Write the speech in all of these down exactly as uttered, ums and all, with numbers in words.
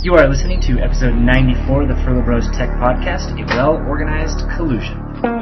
You are listening to episode ninety-four of the Furlough Bros Tech Podcast, a well-organized collusion.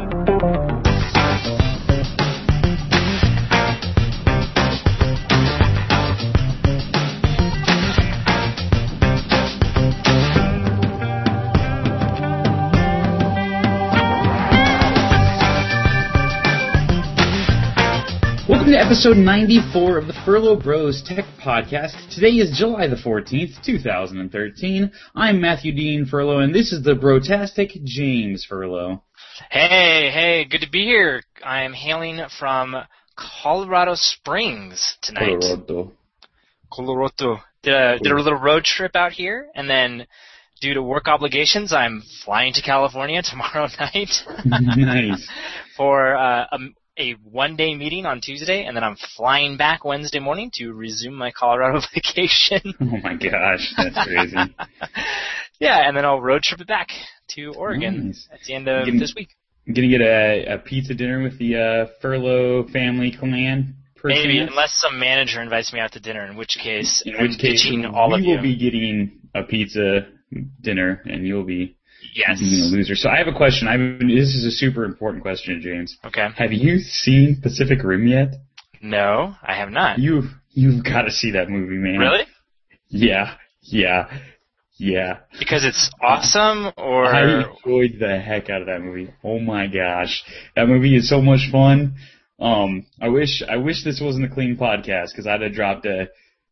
Welcome to episode ninety-four of the Furlough Bros Tech Podcast. Today is July the fourteenth, two thousand thirteen. I'm Matthew Dean Furlough, and this is the Brotastic James Furlough. Hey, hey, good to be here. I'm hailing from Colorado Springs tonight. Colorado. Colorado. Did a, did a little road trip out here, and then due to work obligations, I'm flying to California tomorrow night. Nice. For uh, a a one-day meeting on Tuesday, and then I'm flying back Wednesday morning to resume my Colorado vacation. Oh my gosh, that's crazy. Yeah, and then I'll road trip it back to Oregon Nice. at the end of Getting, this week. Gonna get a, a pizza dinner with the uh, Furlough family clan? Maybe, chance? unless some manager invites me out to dinner, in which case In I'm which case, ditching all we of you. will be getting a pizza dinner, and you'll be Yes. being a loser. So I have a question. I have this is a super important question, James. Okay. Have you seen Pacific Rim yet? No, I have not. You've you've got to see that movie, man. Really? Yeah, yeah, yeah. Because it's awesome, or I enjoyed the heck out of that movie. Oh my gosh, that movie is so much fun. Um, I wish I wish this wasn't a clean podcast because I'd have dropped a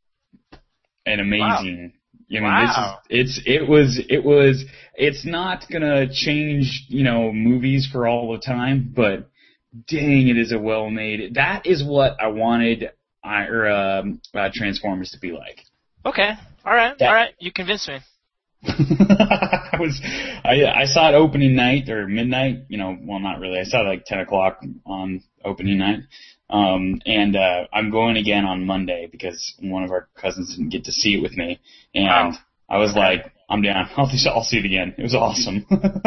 an amazing. Wow. I mean, Wow. this is, it's, it was, it was, it's not gonna change, you know, movies for all the time, but dang, it is a well-made, that is what I wanted, I, or, um, uh, Transformers to be like. Okay. All right. That- All right. You convinced me. I was, I, I saw it opening night, or midnight, you know, well, not really, I saw it like ten o'clock on opening night. Um, and, uh, I'm going again on Monday because one of our cousins didn't get to see it with me. And Wow. I was like, I'm down. I'll, I'll see it again. It was awesome.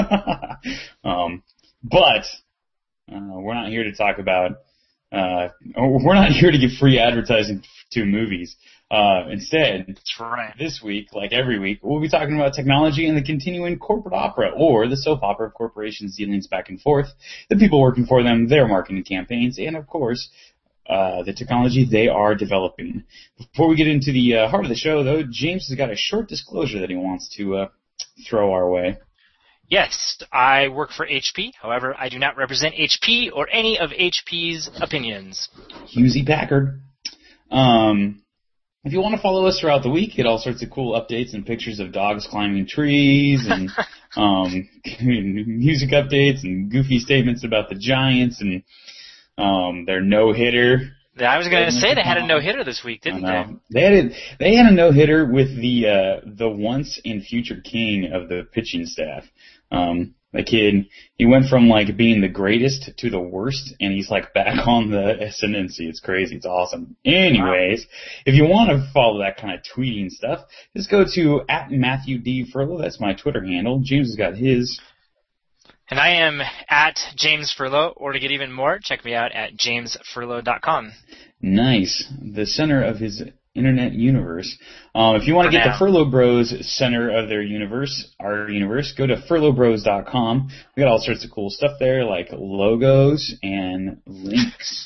um, but, uh, we're not here to talk about, uh, we're not here to give free advertising to movies. Uh, instead, That's right. this week, like every week, we'll be talking about technology and the continuing corporate opera, or the soap opera of corporations' dealings back and forth, the people working for them, their marketing campaigns, and, of course, uh, the technology they are developing. Before we get into the uh, heart of the show, though, James has got a short disclosure that he wants to uh, throw our way. Yes, I work for H P. However, I do not represent H P or any of H P's opinions. Hewlett Packard. Um... If you want to follow us throughout the week, get all sorts of cool updates and pictures of dogs climbing trees and um, music updates and goofy statements about the Giants and um, their no-hitter. I was going to say they had a no-hitter this week, didn't they? They had a, they had a no-hitter with the uh, the once and future king of the pitching staff. Um, the kid, he went from like being the greatest to the worst, and he's like back on the ascendancy. It's crazy. It's awesome. Anyways, if you want to follow that kind of tweeting stuff, just go to at Matthew D Furlough. That's my Twitter handle. James has got his. And I am at James Furlough, or to get even more, check me out at james furlough dot com. Nice. The center of his internet universe. Um, if you want to get the Furlough Bros center of their universe, our universe, go to furlough bros dot com. We got all sorts of cool stuff there, like logos and links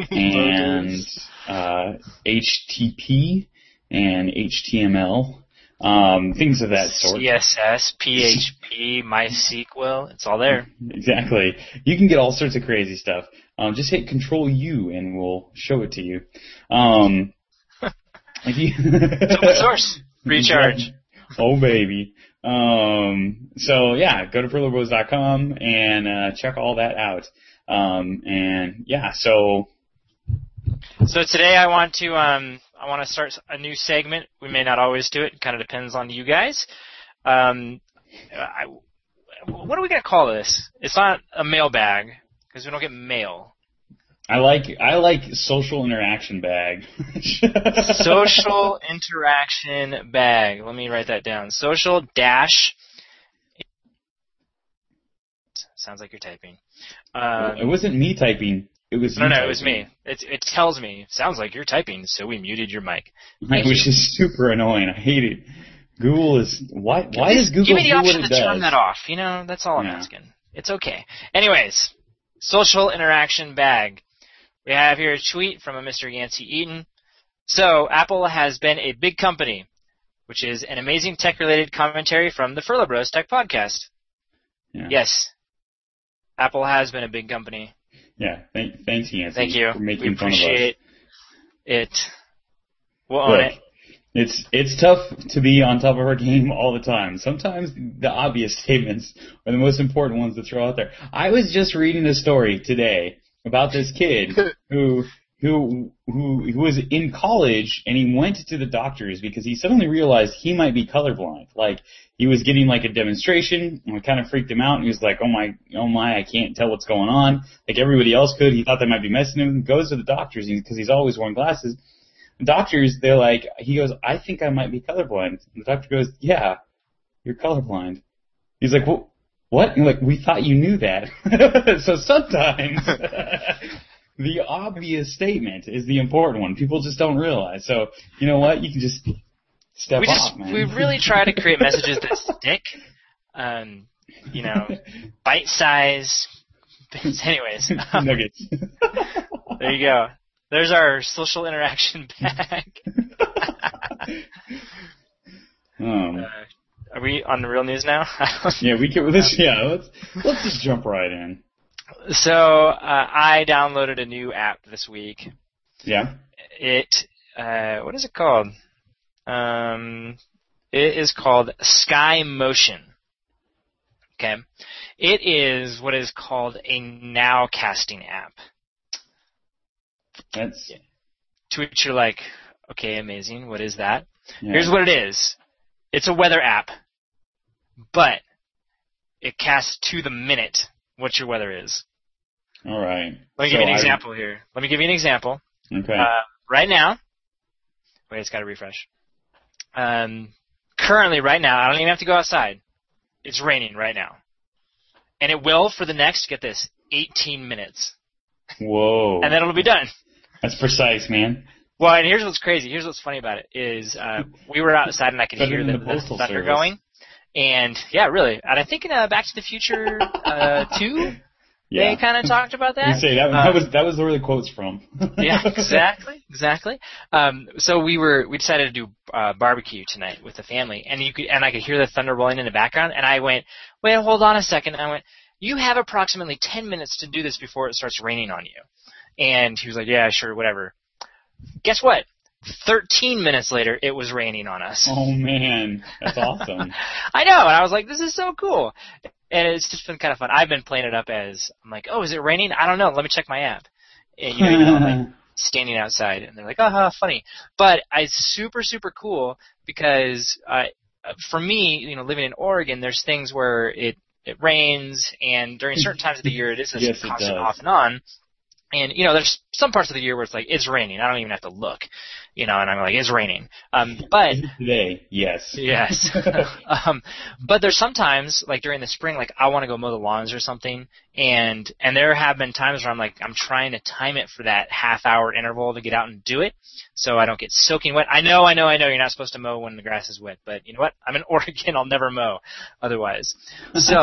and uh, H T T P and H T M L, um, things of that sort. C S S, P H P, MySQL, it's all there. Exactly. You can get all sorts of crazy stuff. Um, just hit Control U and we'll show it to you. Um, if you it's open source. Free charge. Oh, baby. Um, so, yeah, go to furlough bros dot com and uh, check all that out. Um, and, yeah, so... So today I want to um, I want to start a new segment. We may not always do it. It kind of depends on you guys. Um, I, what are we going to call this? It's not a mailbag because we don't get mail. I like I like social interaction bag. Social interaction bag. Let me write that down. Social dash. Sounds like you're typing. Um, it wasn't me typing. It was no, you no, typing. it was me. It it tells me. Sounds like you're typing, so we muted your mic. Which is super annoying. I hate it. Google is why? Why does Google give me the do option what it to does? turn that off? You know, that's all I'm Yeah. asking. It's okay. Anyways, social interaction bag. We have here a tweet from a Mister Yancey Eaton. So, Apple has been a big company, which is an amazing tech-related commentary from the Furlough Bros Tech Podcast. Yeah. Yes, Apple has been a big company. Yeah. Thank, thanks, Yancey. Thank you. For making we fun of us. appreciate it. We'll own Look, it. It's it's tough to be on top of our game all the time. Sometimes the obvious statements are the most important ones to throw out there. I was just reading a story today about this kid who who who who was in college and he went to the doctors because he suddenly realized he might be colorblind. Like he was getting like a demonstration and it kind of freaked him out and he was like, "Oh my, oh my, I can't tell what's going on." Like everybody else could. He thought they might be messing him. Goes to the doctors because he's always wearing glasses. Doctors, they're like, he goes, "I think I might be colorblind." And the doctor goes, "Yeah, you're colorblind." He's like, "What? What?" And like, "We thought you knew that." So sometimes the obvious statement is the important one. People just don't realize. So you know what? You can just step we off, just, man. We really try to create messages that stick. Um, you know, bite size. Anyways, um, nuggets. There you go. There's our social interaction bag. um, uh, are we on the real news now? yeah, we can. Let's, yeah, let's let's just jump right in. So uh, I downloaded a new app this week. Yeah. It uh, what is it called? Um, it is called Sky Motion. Okay, it is what is called a nowcasting app. That's to which you're like, okay, amazing. What is that? yeah. Here's what it is. It's a weather app, but it casts to the minute what your weather is. All right. Let me so give you an I, example here. Let me give you an example. Okay. Uh, right now, wait, it's got to refresh. Um, currently, right now, I don't even have to go outside. It's raining right now. And it will for the next, get this, eighteen minutes. Whoa. And then it'll be done. That's precise, man. Well, and here's what's crazy. Here's what's funny about it is uh, we were outside and I could Better hear than the, the the Postal thunder Service. going. And, yeah, really. And I think in uh, Back to the Future uh, two, Yeah. they kind of talked about that. You say that, Um, that was that was where the quote's from. Yeah, exactly, exactly. Um, so we were we decided to do uh, barbecue tonight with the family, and you could and I could hear the thunder rolling in the background, and I went, wait, hold on a second. And I went, you have approximately ten minutes to do this before it starts raining on you. And he was like, yeah, sure, whatever. Guess what? Thirteen minutes later, it was raining on us. Oh man, that's awesome. I know, and I was like, this is so cool. And it's just been kind of fun. I've been playing it up as, I'm like, oh, is it raining? I don't know. Let me check my app. And, you know, you know, I'm like standing outside, and they're like, oh, how funny. But it's super, super cool because uh, for me, you know, living in Oregon, there's things where it, it rains, and during certain times of the year, it is this Yes, it constant does. off and on. And, you know, there's some parts of the year where it's like, it's raining. I don't even have to look, you know, and I'm like, it's raining. Um, but Today, yes. Yes. um, but there's sometimes, like during the spring, like I want to go mow the lawns or something, and and there have been times where I'm like, I'm trying to time it for that half hour interval to get out and do it, so I don't get soaking wet. I know, I know, I know, you're not supposed to mow when the grass is wet, but you know what? I'm in Oregon, I'll never mow otherwise. So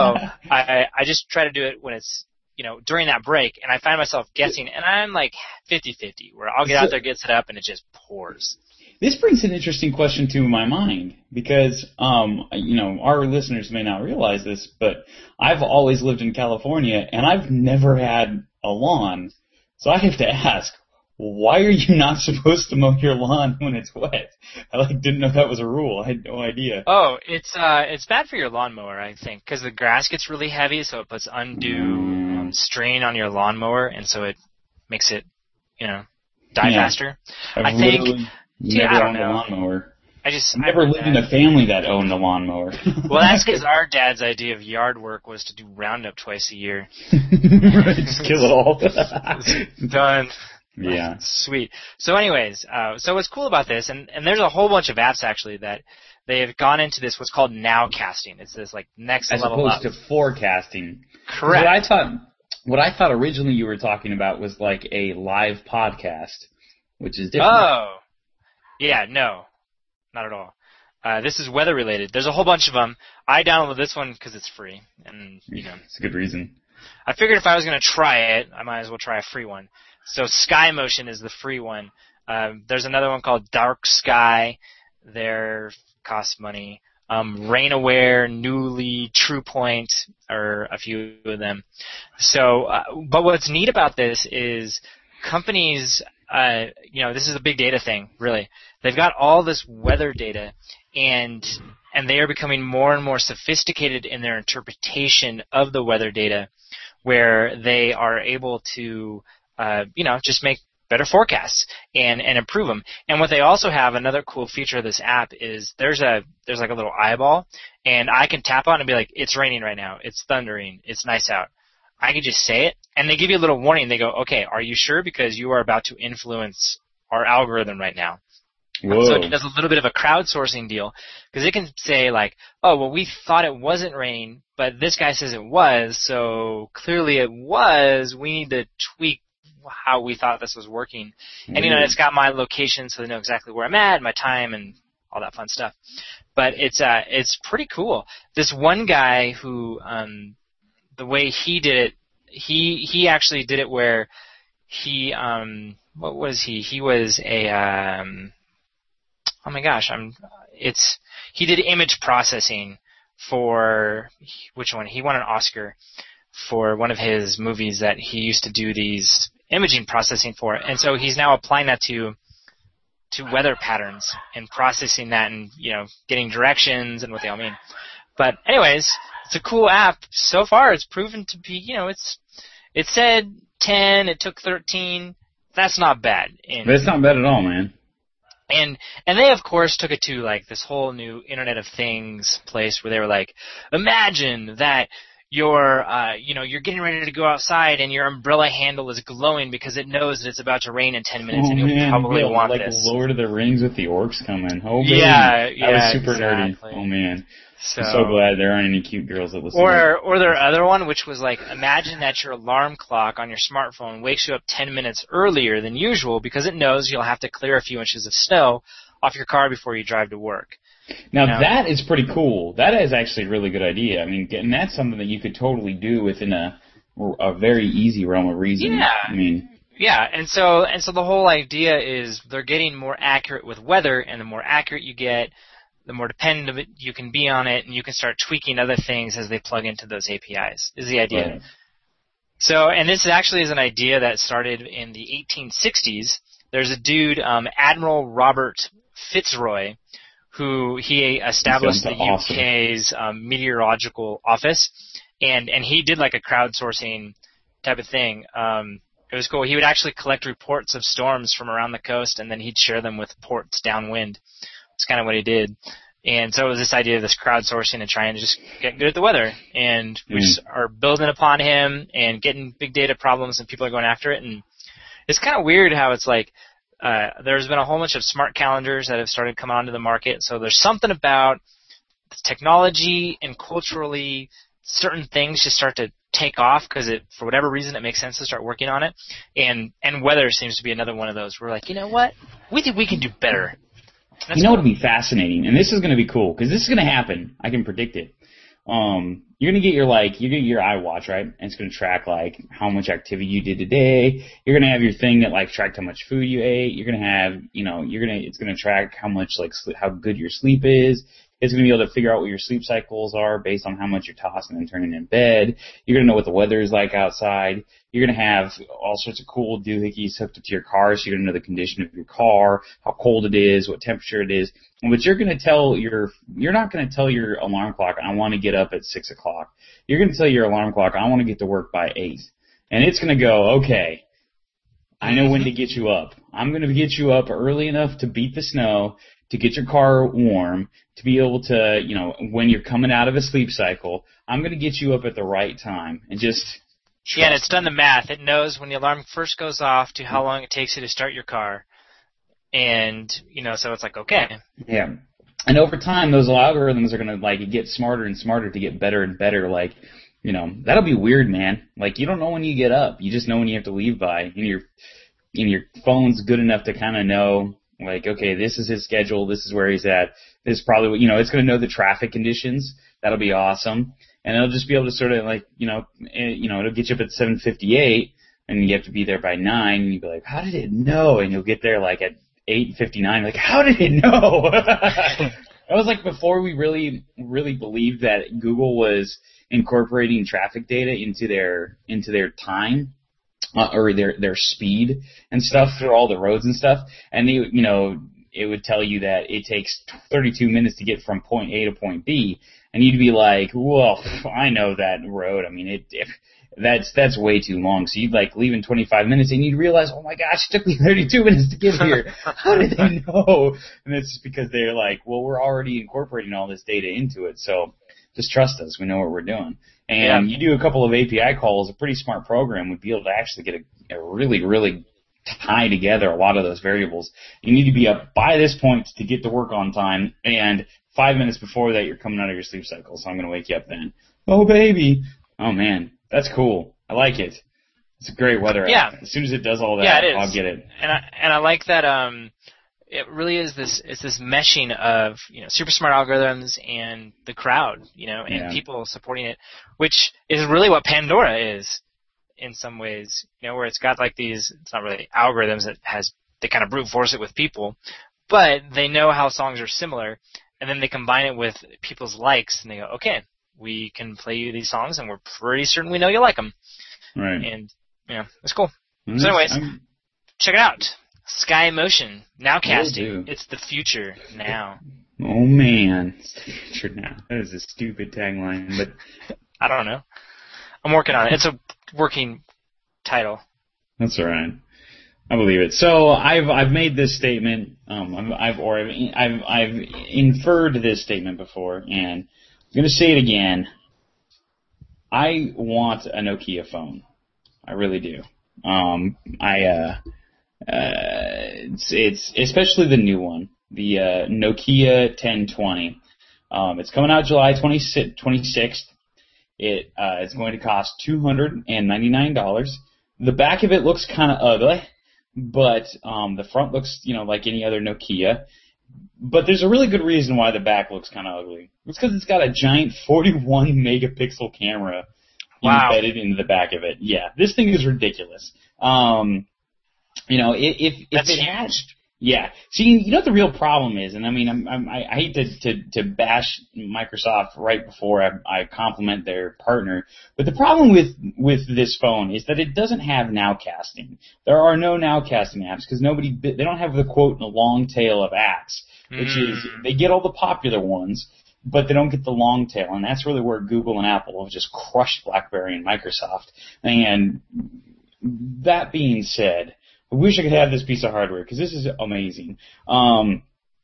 I I just try to do it when it's, you know, during that break, and I find myself guessing, and I'm like fifty-fifty, where I'll get out there, get set up, and it just pours. This brings an interesting question to my mind because, um, you know, our listeners may not realize this, but I've always lived in California, and I've never had a lawn. So I have to ask, why are you not supposed to mow your lawn when it's wet? I like didn't know that was a rule. I had no idea. Oh, it's uh, it's bad for your lawnmower, I think, because the grass gets really heavy, so it puts undue Mm. um, strain on your lawnmower, and so it makes it, you know, die Yeah. faster. I've I think. literally Gee, never I don't owned know. a lawnmower. I just I've I never heard lived in that. a family that owned a lawnmower. Well, that's because our dad's idea of yard work was to do Roundup twice a year. Just kill it all. Done. Yeah. Sweet. So anyways, uh, so what's cool about this, and, and there's a whole bunch of apps actually that they have gone into this, what's called nowcasting. It's this like next As level opposed up. to forecasting. Correct. What I thought, what I thought originally you were talking about was like a live podcast, which is different. Oh. Yeah, no. Not at all. Uh, this is weather related. There's a whole bunch of them. I downloaded this one because it's free, and you know, it's a good reason. I figured if I was going to try it, I might as well try a free one. So Sky Motion is the free one. Um, there's another one called Dark Sky. They're cost money. Um, RainAware, Newly, TruePoint are a few of them. So, uh, but what's neat about this is companies, uh, you know, this is a big data thing, really. They've got all this weather data, and and they are becoming more and more sophisticated in their interpretation of the weather data, where they are able to, uh, you know, just make better forecasts and, and improve them. And what they also have, another cool feature of this app is there's a there's like a little eyeball, and I can tap on it and be like, it's raining right now, it's thundering, it's nice out. I can just say it, and they give you a little warning. They go, okay, are you sure? Because you are about to influence our algorithm right now. Whoa. So it does a little bit of a crowdsourcing deal, because it can say like, oh, well, we thought it wasn't raining, but this guy says it was, so clearly it was. We need to tweak how we thought this was working. And, you know, it's got my location, so they know exactly where I'm at, my time, and all that fun stuff. But it's uh, it's pretty cool. This one guy who, um, the way he did it, he he actually did it where he, um, what was he? He was a, um, oh my gosh, I'm, it's, he did image processing for, which one? He won an Oscar for one of his movies that he used to do these imaging processing for, and so he's now applying that to to weather patterns and processing that, and you know, getting directions and what they all mean. But anyways, it's a cool app. So far, it's proven to be, you know, it's it said ten, it took thirteen. That's not bad. And, That's not bad at all, man. And and they of course took it to like this whole new Internet of Things place where they were like, imagine that you're, uh, you know, you're getting ready to go outside and your umbrella handle is glowing because it knows that it's about to rain in ten minutes, oh, and you'll man, probably yeah, want like this. Like Lord of the Rings with the orcs coming. Oh, man. Yeah, yeah, that was super exactly. nerdy. Oh, man. So, I'm so glad there aren't any cute girls that listen or, to that. Or their other one, which was like, imagine that your alarm clock on your smartphone wakes you up ten minutes earlier than usual because it knows you'll have to clear a few inches of snow off your car before you drive to work. Now, you know? that is pretty cool. That is actually a really good idea. I mean, and that's something that you could totally do within a a very easy realm of reason. Yeah. I mean, yeah, and so and so the whole idea is they're getting more accurate with weather, and the more accurate you get, the more dependent you can be on it, and you can start tweaking other things as they plug into those A P Is, is the idea. Right. So, and this actually is an idea that started in the eighteen sixties. There's a dude, um, Admiral Robert Fitzroy, who he established the awesome. U K's um, meteorological office, and, and he did like a crowdsourcing type of thing. Um, it was cool. He would actually collect reports of storms from around the coast, and then he'd share them with ports downwind. That's kind of what he did. And so it was this idea of this crowdsourcing and trying to just get good at the weather. And we mm. just are building upon him and getting big data problems, and people are going after it. And it's kind of weird how it's like, Uh, there's been a whole bunch of smart calendars that have started coming onto the market. So there's something about technology and culturally certain things just start to take off because it, for whatever reason, it makes sense to start working on it. And and weather seems to be another one of those. We're like, you know what? We think we can do better. That's you know cool. what would be fascinating? And this is going to be cool because this is going to happen. I can predict it. Um, you're gonna get your like, you're gonna get your iWatch, right? And it's gonna track like how much activity you did today. You're gonna have your thing that like tracked how much food you ate. You're gonna have, you know, you're gonna, it's gonna track how much like sl- how good your sleep is. It's gonna be able to figure out what your sleep cycles are based on how much you're tossing and turning in bed. You're gonna know what the weather is like outside. You're gonna have all sorts of cool doohickeys hooked up to your car, so you're gonna know the condition of your car, how cold it is, what temperature it is. But you're gonna tell your, you're not gonna tell your alarm clock, I want to get up at six o'clock. You're gonna tell your alarm clock, I want to get to work by eight, and it's gonna go, okay, I know when to get you up. I'm gonna get you up early enough to beat the snow, to get your car warm, to be able to, you know, when you're coming out of a sleep cycle, I'm going to get you up at the right time and just trust. Yeah, and it's done the math. It knows when the alarm first goes off to how long it takes you to start your car. And, you know, so it's like, okay. Yeah. And over time, those algorithms are going to, like, get smarter and smarter to get better and better. Like, you know, that'll be weird, man. Like, you don't know when you get up. You just know when you have to leave by. And your, and your phone's good enough to kind of know, Like, okay, this is his schedule. This is where he's at. This is probably, you know, it's going to know the traffic conditions. That'll be awesome. And it'll just be able to sort of like, you know, eh, you know, it'll get you up at seven fifty-eight, and you have to be there by nine, and you'll be like, how did it know? And you'll get there like at eight fifty-nine, like, how did it know? That was like before we really, really believed that Google was incorporating traffic data into their, into their time, uh, or their, their speed and stuff through all the roads and stuff. And they, you know, it would tell you that it takes thirty-two minutes to get from point A to point B. And you'd be like, well, I know that road. I mean, it, if, that's, that's way too long. So you'd like leave in twenty-five minutes and you'd realize, oh my gosh, it took me thirty-two minutes to get here. How did they know? And it's just because they're like, well, we're already incorporating all this data into it. So just trust us. We know what we're doing. And yeah. You do a couple of A P I calls, a pretty smart program would be able to actually get a, a really, really tie together a lot of those variables. You need to be up by this point to get to work on time, and five minutes before that, you're coming out of your sleep cycle, so I'm going to wake you up then. Oh, baby. Oh, man. That's cool. I like it. It's a great weather yeah. app. As soon as it does all that, yeah, it is. I'll get it. And I, and I like that um, it really is this it's this meshing of, you know, super smart algorithms and the crowd, you know, and yeah. people supporting it, which is really what Pandora is in some ways, you know, where it's got like these, it's not really algorithms, it has, they kind of brute force it with people, but they know how songs are similar, and then they combine it with people's likes, and they go, okay, we can play you these songs, and we're pretty certain we know you like them. Right. And, you know, it's cool. Mm-hmm. So anyways, I'm... check it out. Sky Motion, now casting. It's the future now. Oh, man. It's the future now. That is a stupid tagline, but... I don't know. I'm working on it. It's a working title. That's all right. I believe it. So I've I've made this statement. Um, I've, I've or I've, I've I've inferred this statement before, and I'm going to say it again. I want a Nokia phone. I really do. Um, I uh, uh, it's it's especially the new one, the uh, Nokia ten twenty. Um, it's coming out July twenty-sixth. It uh, is going to cost two hundred ninety-nine dollars. The back of it looks kind of ugly, but um, the front looks, you know, like any other Nokia. But there's a really good reason why the back looks kind of ugly. It's because it's got a giant forty-one megapixel camera wow. embedded into the back of it. Yeah, this thing is ridiculous. Um, you know, if if, if it had... Yeah. See, you know what the real problem is, and I mean, I'm, I'm, I hate to, to, to bash Microsoft right before I, I compliment their partner, but the problem with, with this phone is that it doesn't have nowcasting. There are no nowcasting apps because nobody, they don't have the quote, the long tail of apps, which mm. is, they get all the popular ones, but they don't get the long tail, and that's really where Google and Apple have just crushed BlackBerry and Microsoft. And that being said, I wish I could have this piece of hardware because this is amazing. Um,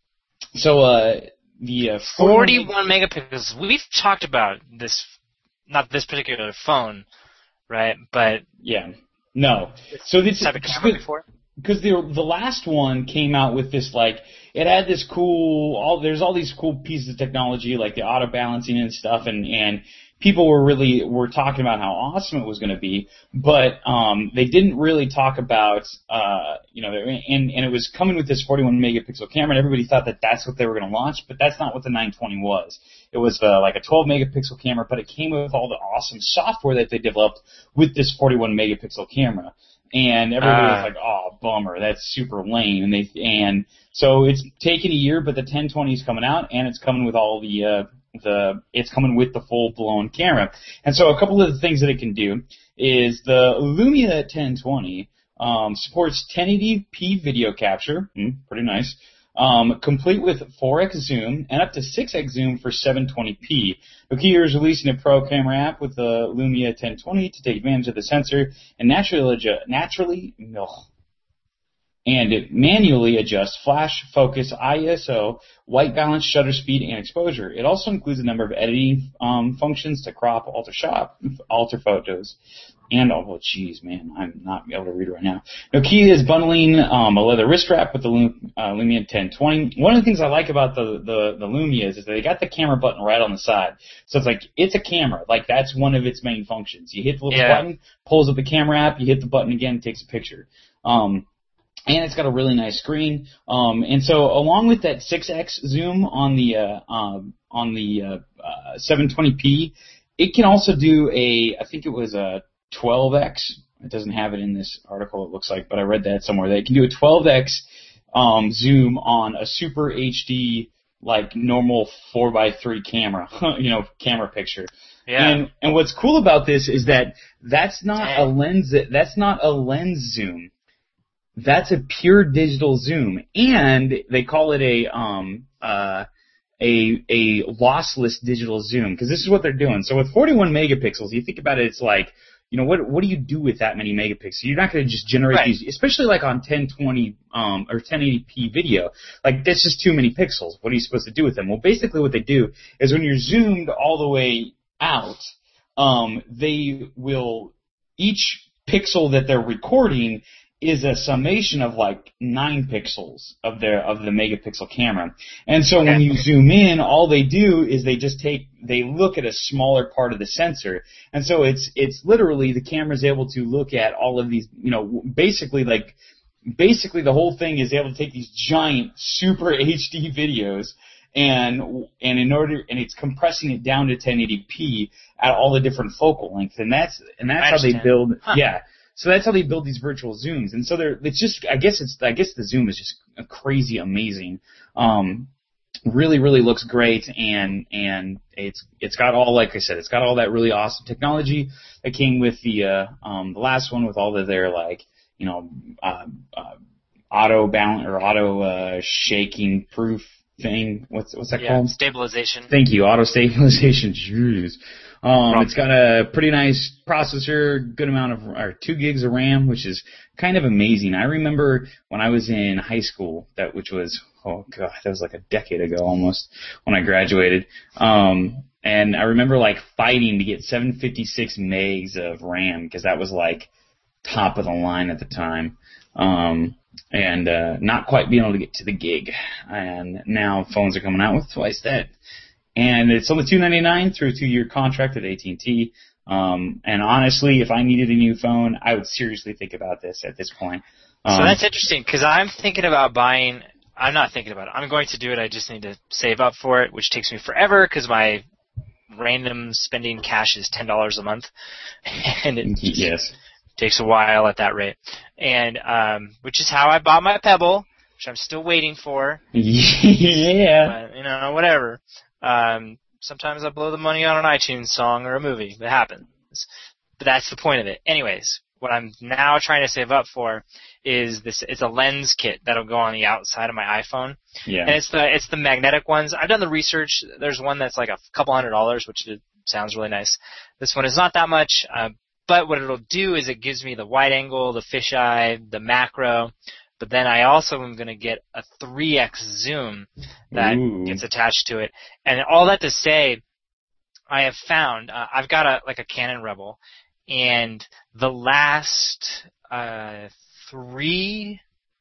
so uh, the uh, forty-one megapixels. We've talked about this, not this particular phone, right? But yeah, no. So this type of camera before. Because the the last one came out with this, like, it had this cool, all there's all these cool pieces of technology like the auto balancing and stuff, and and people were really were talking about how awesome it was going to be, but um, they didn't really talk about, uh, you know, and and it was coming with this forty-one megapixel camera, and everybody thought that that's what they were going to launch, but that's not what the nine twenty was. It was uh, like a twelve megapixel camera, but it came with all the awesome software that they developed with this forty-one megapixel camera. And everybody uh, was like, "Oh, bummer! That's super lame." And they and so it's taken a year, but the ten twenty is coming out, and it's coming with all the uh, the it's coming with the full blown camera. And so a couple of the things that it can do is the Lumia ten twenty um, supports ten eighty p video capture, mm, pretty nice, um, complete with four x zoom and up to six x zoom for seven twenty p. Nokia is releasing a pro camera app with the Lumia ten twenty to take advantage of the sensor and naturally adjust, naturally ugh, and it manually adjusts flash, focus, I S O, white balance, shutter speed, and exposure. It also includes a number of editing um, functions to crop, alter shot, alter photos. And, oh, geez, man, I'm not able to read it right now. Nokia is bundling um, a leather wrist strap with the Lum- uh, Lumia ten twenty. One of the things I like about the, the, the Lumia is, is they got the camera button right on the side. So it's like, it's a camera. Like, that's one of its main functions. You hit the little yeah. button, pulls up the camera app, you hit the button again, it takes a picture. Um, and it's got a really nice screen. Um, and so along with that six X zoom on the uh, um, on the uh, uh, seven twenty p, it can also do a, I think it was a twelve X. It doesn't have it in this article, it looks like, but I read that somewhere. That it can do a twelve X um, zoom on a super H D, like normal four by three camera, you know, camera picture. Yeah. And and what's cool about this is that that's not Dang. a lens. That's not a lens zoom. That's a pure digital zoom, and they call it a um uh a a lossless digital zoom, because this is what they're doing. So with forty-one megapixels, you think about it, it's like, you know, what what do you do with that many megapixels? You're not going to just generate Right. these, especially like on ten twenty um, or ten eighty p video. Like, that's just too many pixels. What are you supposed to do with them? Well, basically what they do is when you're zoomed all the way out, um, they will, each pixel that they're recording is a summation of like nine pixels of their of the megapixel camera. And so when you zoom in, all they do is they just take they look at a smaller part of the sensor. And so it's it's literally the camera's able to look at all of these, you know, basically like basically the whole thing is able to take these giant super H D videos and and in order and it's compressing it down to ten eighty p at all the different focal lengths. And that's and that's how they build huh. yeah. So that's how they build these virtual zooms, and so they're it's just I guess it's I guess the zoom is just crazy amazing. Um, really, really looks great, and and it's it's got all, like I said, it's got all that really awesome technology that came with the uh, um the last one, with all of their like you know uh, uh, auto balance or auto uh, shaking proof thing. What's what's that yeah, called? Stabilization. Thank you, auto stabilization. Jeez. Um, it's got a pretty nice processor, good amount of, or two gigs of RAM, which is kind of amazing. I remember when I was in high school, that which was, oh god, that was like a decade ago almost, when I graduated. Um, and I remember like fighting to get seven fifty-six megs of RAM, because that was like top of the line at the time. Um, and, uh, not quite being able to get to the gig. And now phones are coming out with twice that. And it's only two ninety-nine through a two-year contract with A T and T. Um, and honestly, if I needed a new phone, I would seriously think about this at this point. Um, so that's interesting, because I'm thinking about buying. I'm not thinking about it. I'm going to do it. I just need to save up for it, which takes me forever because my random spending cash is ten dollars a month, and it just yes. takes a while at that rate. And um, which is how I bought my Pebble, which I'm still waiting for. Yeah. But, you know, whatever. Um, sometimes I blow the money on an iTunes song or a movie. That happens. But that's the point of it. Anyways, what I'm now trying to save up for is this. It's a lens kit that'll go on the outside of my iPhone. Yeah. And it's the it's the magnetic ones. I've done the research. There's one that's like a couple hundred dollars, which is, sounds really nice. This one is not that much. Uh, but what it'll do is it gives me the wide angle, the fisheye, the macro. But then I also am going to get a three X zoom that Ooh. gets attached to it. And all that to say, I have found, uh, I've got a like a Canon Rebel, and the last uh, three,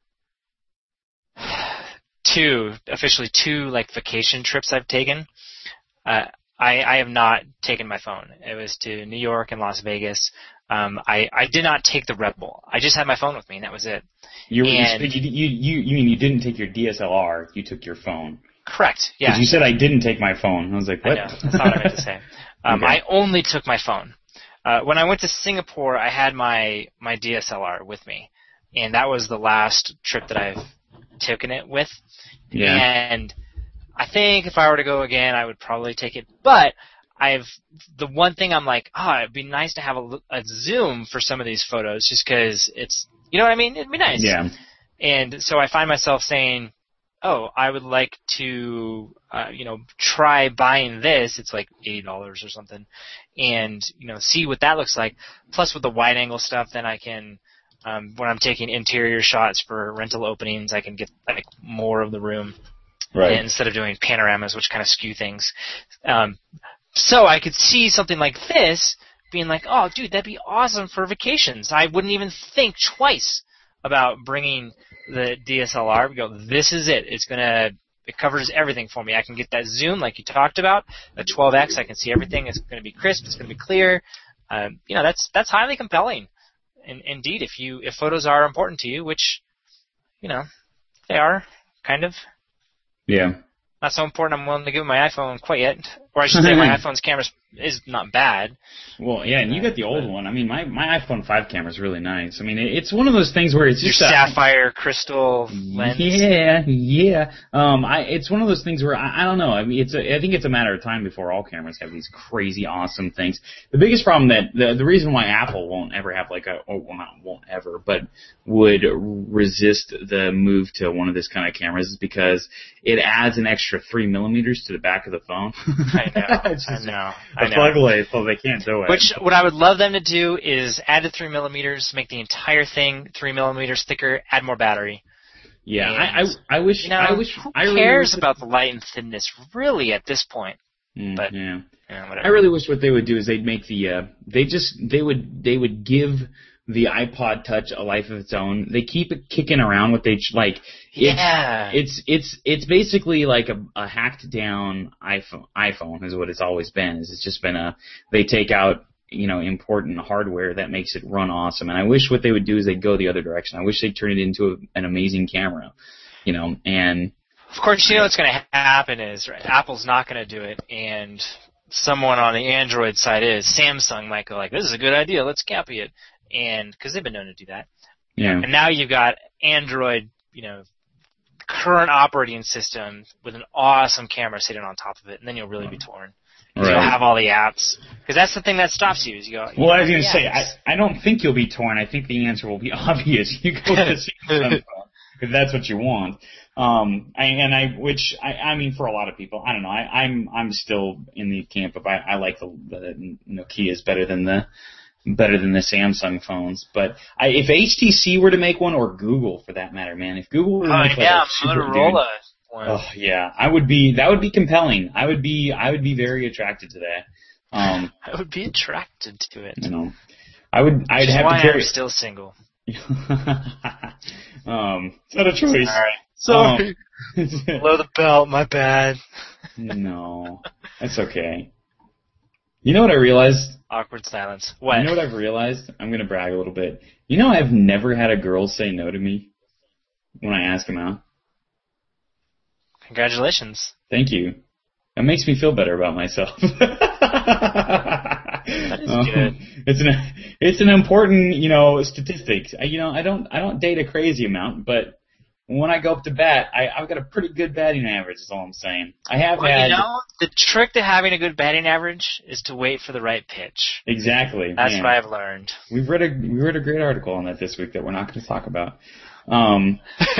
two, officially two like vacation trips I've taken, uh, I, I have not taken my phone. It was to New York and Las Vegas. Um, I, I did not take the Rebel. I just had my phone with me, and that was it. You, and, you, you, you, you mean you didn't take your D S L R, you took your phone. Correct, yeah. Because you said I didn't take my phone. I was like, what? I know. That's not what I meant to say. Um, Okay. I only took my phone. Uh, when I went to Singapore, I had my, my D S L R with me, and that was the last trip that I've taken it with. Yeah. And I think if I were to go again, I would probably take it. But I've the one thing I'm like, oh, it'd be nice to have a, a zoom for some of these photos, just because it's, you know what I mean? It'd be nice. Yeah. And so I find myself saying, oh, I would like to, uh, you know, try buying this. It's like eighty dollars or something, and you know, see what that looks like. Plus, with the wide angle stuff, then I can, um, when I'm taking interior shots for rental openings, I can get like more of the room, Right. instead of doing panoramas, which kind of skew things. Um, so I could see something like this, being like, oh, dude, that'd be awesome for vacations. I wouldn't even think twice about bringing the D S L R. We go, this is it. It's gonna, it covers everything for me. I can get that zoom like you talked about, the twelve X. I can see everything. It's gonna be crisp. It's gonna be clear. Um, you know, that's that's highly compelling. And indeed, if you if photos are important to you, which you know, they are, kind of. Yeah. Not so important I'm willing to give my iPhone quite yet. Or I should say my iPhone's camera is not bad. Well, yeah, and you got the old one. I mean, my, my iPhone five camera is really nice. I mean, it, it's one of those things where it's Your just sapphire crystal lens. Yeah, yeah. Um, I it's one of those things where I, I don't know. I mean, it's a, I think it's a matter of time before all cameras have these crazy awesome things. The biggest problem that the the reason why Apple won't ever have like a oh well not won't ever but would resist the move to one of this kind of cameras is because it adds an extra three millimeters to the back of the phone. I know. It's just I know. a I know. plug away, so they can't do it. Which, what I would love them to do is add the three millimeters, make the entire thing three millimeters thicker, add more battery. Yeah, and, I, I, I wish, you know, I wish, who I really cares wish about the light and thinness, really, at this point? Mm, but, yeah. You know, whatever. I really wish what they would do is they'd make the, uh, they just, they would, they would give the iPod Touch a life of its own. They keep it kicking around with they, like, it's, yeah. it's, it's, it's basically like a, a hacked down iPhone, iPhone is what it's always been. Is it's just been a, they take out, you know, important hardware that makes it run awesome. And I wish what they would do is they'd go the other direction. I wish they'd turn it into a, an amazing camera, you know, and. Of course, you know what's going to happen is, right, Apple's not going to do it, and someone on the Android side is. Samsung might go like, this is a good idea, let's copy it. And, because they've been known to do that. Yeah. And now you've got Android, you know, current operating system with an awesome camera sitting on top of it, and then you'll really be torn. Right. You'll have all the apps. Because that's the thing that stops you, is you go, you well, I was going to to say, I, I don't think you'll be torn. I think the answer will be obvious. You go to Samsung phone, if that's what you want. Um, I, and I, which, I, I mean, for a lot of people, I don't know, I, I'm, I'm still in the camp of, I, I like the, the Nokia's better than the, better than the Samsung phones. But I, if H T C were to make one, or Google for that matter, man, if Google were to oh, make yeah, like a super Motorola. dude, oh yeah, I would be, that would be compelling. I would be, I would be very attracted to that. Um, I would be attracted to it. You know, I would, I'd have why to carry. I'm still single. um, it's not a choice. All right. Sorry. Um, Below the belt, my bad. No, that's okay. You know what I realized? Awkward silence. What? You know what I've realized? I'm going to brag a little bit. You know I've never had a girl say no to me when I ask them out. Congratulations. Thank you. That makes me feel better about myself. That is um, good. It's an it's an important, you know, statistic. I, you know, I don't I don't date a crazy amount, but when I go up to bat, I, I've got a pretty good batting average, is all I'm saying. I have well, had... you know, the trick to having a good batting average is to wait for the right pitch. Exactly. That's man. what I've learned. We've read a we read a great article on that this week that we're not going to talk about. Um...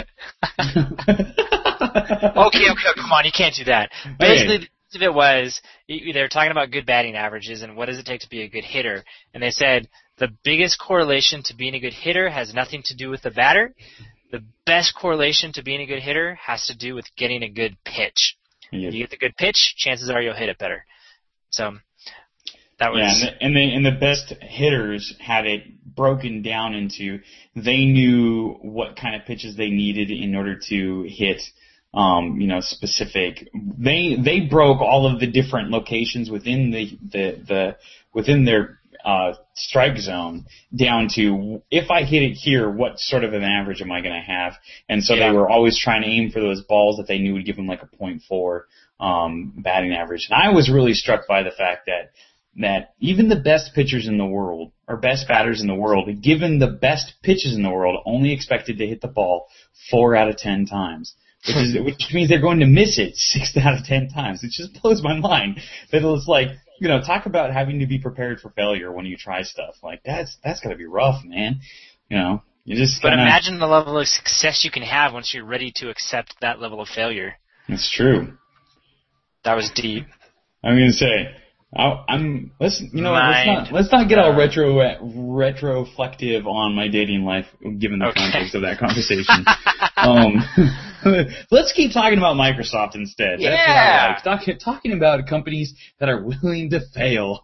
okay, okay, come on, you can't do that. Basically, okay. The gist of it was, they were talking about good batting averages and what does it take to be a good hitter. And they said the biggest correlation to being a good hitter has nothing to do with the batter. The best correlation to being a good hitter has to do with getting a good pitch. Yeah. If you get the good pitch, chances are you'll hit it better. So that was yeah, and the, and the and the best hitters had it broken down into they knew what kind of pitches they needed in order to hit. Um, you know, specific. They they broke all of the different locations within the the, the within their uh, strike zone down to if I hit it here, what sort of an average am I going to have? And so yeah. They were always trying to aim for those balls that they knew would give them like a point four um, batting average. And I was really struck by the fact that that even the best pitchers in the world or best batters in the world, given the best pitches in the world, only expected to hit the ball four out of ten times. Which is, which means they're going to miss it six out of ten times. It just blows my mind that it's like, you know, talk about having to be prepared for failure when you try stuff. Like that's that's got to be rough, man. You know, you just. But kinda, imagine the level of success you can have once you're ready to accept that level of failure. That's true. That was deep. I'm gonna say. I, I'm let's you know Mind. let's not let's not get all retro retroflective on my dating life given the okay. context of that conversation. um, let's keep talking about Microsoft instead. Yeah. That's what I like. Talk, talking about companies that are willing to fail.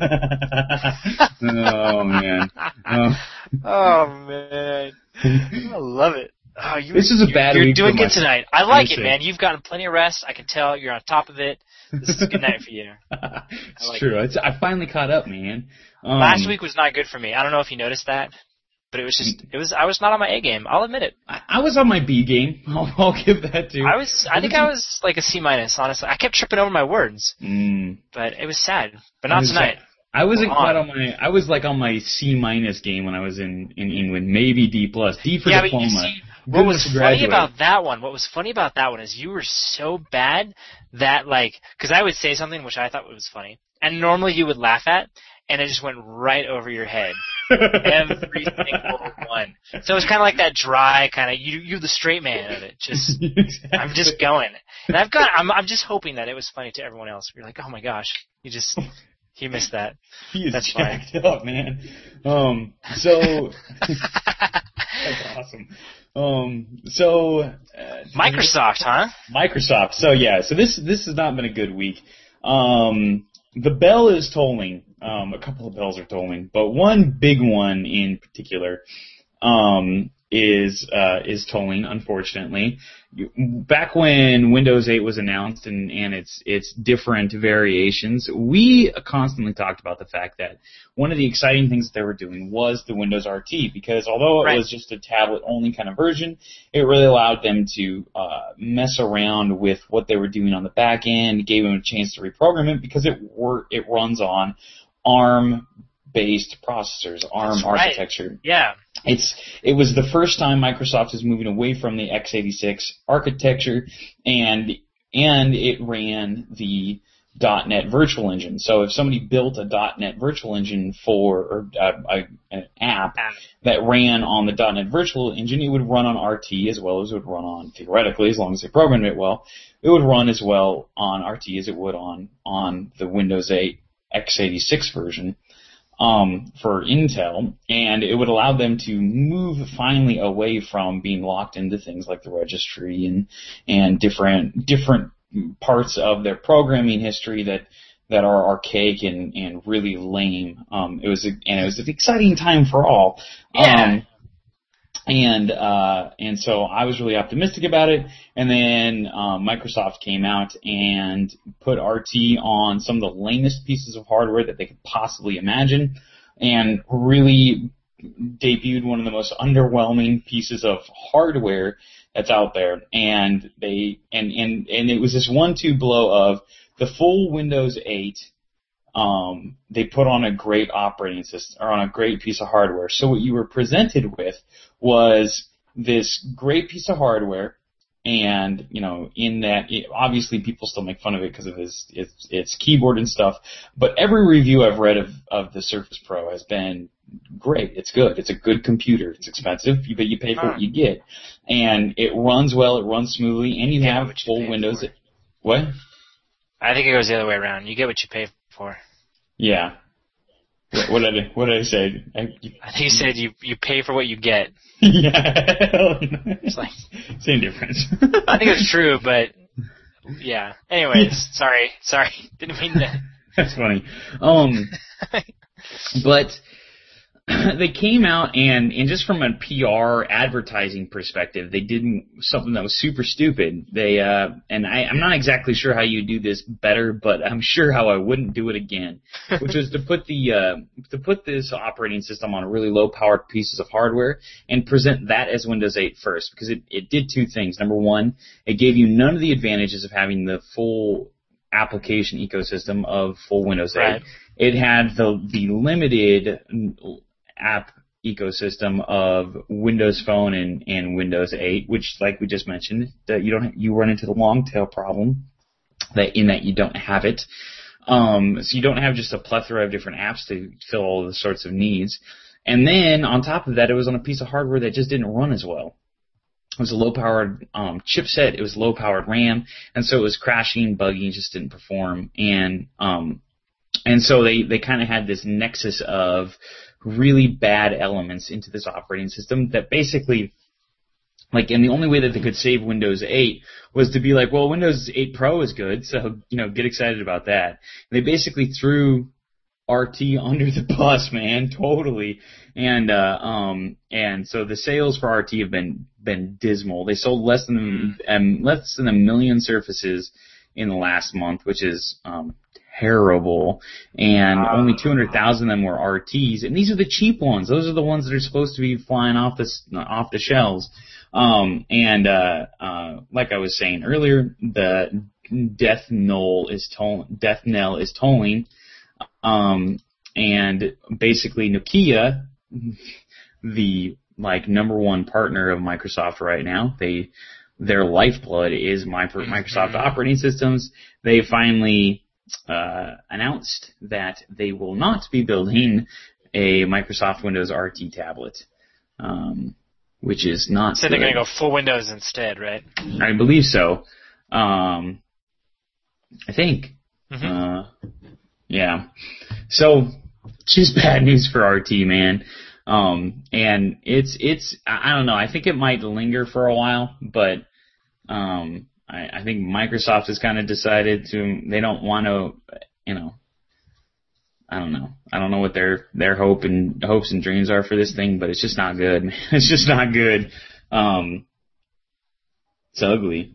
oh man. Uh, oh man. I love it. Oh, you, this is a bad you're week doing for good my, tonight. I like it, man. You've gotten plenty of rest. I can tell you're on top of it. This is a good night for you. It's like true. It. It's, I finally caught up, man. Um, Last week was not good for me. I don't know if you noticed that. but it was just it was I was not on my A game. I'll admit it. I, I was on my B game. I'll, I'll give that to. I was. I think I was like a C minus. Honestly, I kept tripping over my words. Mm. But it was sad. But not tonight. Sad. I wasn't Come quite on. on my. I was like on my C minus game when I was in, in England, maybe D plus. D for yeah, diploma. But you see, what was funny graduate. about that one? What was funny about that one is you were so bad that like, because I would say something which I thought was funny, and normally you would laugh at, and it just went right over your head. Every single one. So it was kind of like that dry kind of you. You're the straight man of it. Just exactly. I'm just going, and I've got. I'm. I'm just hoping that it was funny to everyone else. You're like, oh my gosh, you just. He missed that. He is That's jacked fine. up, man. Um, so that's awesome. Um, so uh, Microsoft, huh? Microsoft. So yeah. So this this has not been a good week. Um, the bell is tolling. Um, a couple of bells are tolling, but one big one in particular um, is uh, is tolling. Unfortunately, back when Windows eight was announced and, and its its different variations, we constantly talked about the fact that one of the exciting things that they were doing was the Windows R T, because although it right. was just a tablet-only kind of version, it really allowed them to uh, mess around with what they were doing on the back end, gave them a chance to reprogram it because it wor- it runs on ARM-based processors, ARM That's right. architecture. Yeah. It's it was the first time Microsoft is moving away from the x eighty-six architecture, and and it ran the .NET Virtual Engine. So if somebody built a .NET Virtual Engine for or uh, a, an app that ran on the .NET Virtual Engine, it would run on R T as well as it would run on, theoretically, as long as they programmed it well, it would run as well on R T as it would on on the Windows eight x eighty-six version. Um, for Intel, and it would allow them to move finally away from being locked into things like the registry and and different different parts of their programming history that that are archaic and, and really lame. Um, it was a, and it was an exciting time for all. Yeah. Um, And uh, and so I was really optimistic about it. And then um, Microsoft came out and put R T on some of the lamest pieces of hardware that they could possibly imagine, and really debuted one of the most underwhelming pieces of hardware that's out there. And they and and and it was this one-two blow of the full Windows eight. Um, they put on a great operating system, or on a great piece of hardware. So what you were presented with was this great piece of hardware, and, you know, in that, it, obviously people still make fun of it because of its, its, its keyboard and stuff, but every review I've read of, of the Surface Pro has been great. It's good. It's a good computer. It's expensive, but you pay for what you get. And it runs well, it runs smoothly, and you Yeah, have what you full pay Windows. for. What? I think it goes the other way around. You get what you pay for. Yeah. What, what did I, what did I say? I, you, I think you said you you pay for what you get. Yeah. It's like, same difference. I think it's true, but yeah. Anyways, sorry, sorry, didn't mean to. That's funny. Um, but they came out and, and just from a P R advertising perspective, they did something that was super stupid. They uh, and I, I'm not exactly sure how you do this better, but I'm sure how I wouldn't do it again, which was to put the uh, to put this operating system on really low-powered pieces of hardware and present that as Windows eight first, because it, it did two things. Number one, it gave you none of the advantages of having the full application ecosystem of full Windows eight. Right. It had the the limited app ecosystem of Windows Phone and, and Windows eight, which, like we just mentioned, that you don't you run into the long tail problem that in that you don't have it. Um, so you don't have just a plethora of different apps to fill all the sorts of needs. And then on top of that, it was on a piece of hardware that just didn't run as well. It was a low-powered um, chipset. It was low-powered RAM, and so it was crashing, buggy, and just didn't perform. And um, and so they they kind of had this nexus of really bad elements into this operating system that basically, like, and the only way that they could save Windows eight was to be like, well, Windows eight Pro is good, so, you know, get excited about that. And they basically threw R T under the bus, man, totally. And uh, um, and so the sales for R T have been been dismal. They sold less than um, less than a million Surfaces in the last month, which is um, terrible, and uh, only two hundred thousand of them were R Ts, and these are the cheap ones. Those are the ones that are supposed to be flying off the off the shelves. Um, and uh, uh, like I was saying earlier, the death knell is toll death knell is tolling, um, and basically Nokia, the like number one partner of Microsoft right now, they their lifeblood is Microsoft operating systems. They finally uh, announced that they will not be building a Microsoft Windows R T tablet, um, which is not. So they're going to go full Windows instead, right? I believe so. Um, I think. Mm-hmm. Uh, yeah. So, just bad news for R T, man. Um, and it's, it's, I don't know, I think it might linger for a while, but, um, I, I think Microsoft has kind of decided to, they don't want to, you know, I don't know. I don't know what their, their hope and hopes and dreams are for this thing, but it's just not good. It's just not good. Um, it's ugly.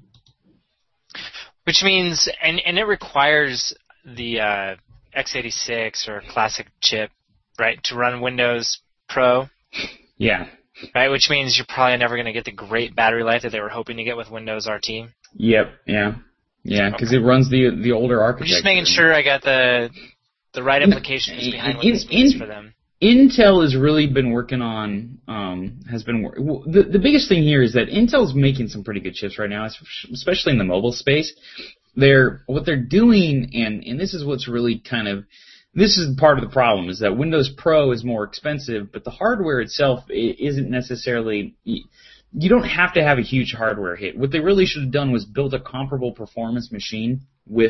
Which means, and, and it requires the, uh, x eighty-six or classic chip, right, to run Windows Pro. Yeah. Right, which means you're probably never going to get the great battery life that they were hoping to get with Windows R T. Yep, yeah. Yeah, because okay. it runs the the older architecture. I'm just making sure I got the the right implications behind what in, this means in, for them. Intel has really been working on, um, has been, well, the, the biggest thing here is that Intel's making some pretty good chips right now, especially in the mobile space. They're, what they're doing, and, and this is what's really kind of, this is part of the problem, is that Windows Pro is more expensive, but the hardware itself isn't necessarily, you don't have to have a huge hardware hit. What they really should have done was build a comparable performance machine with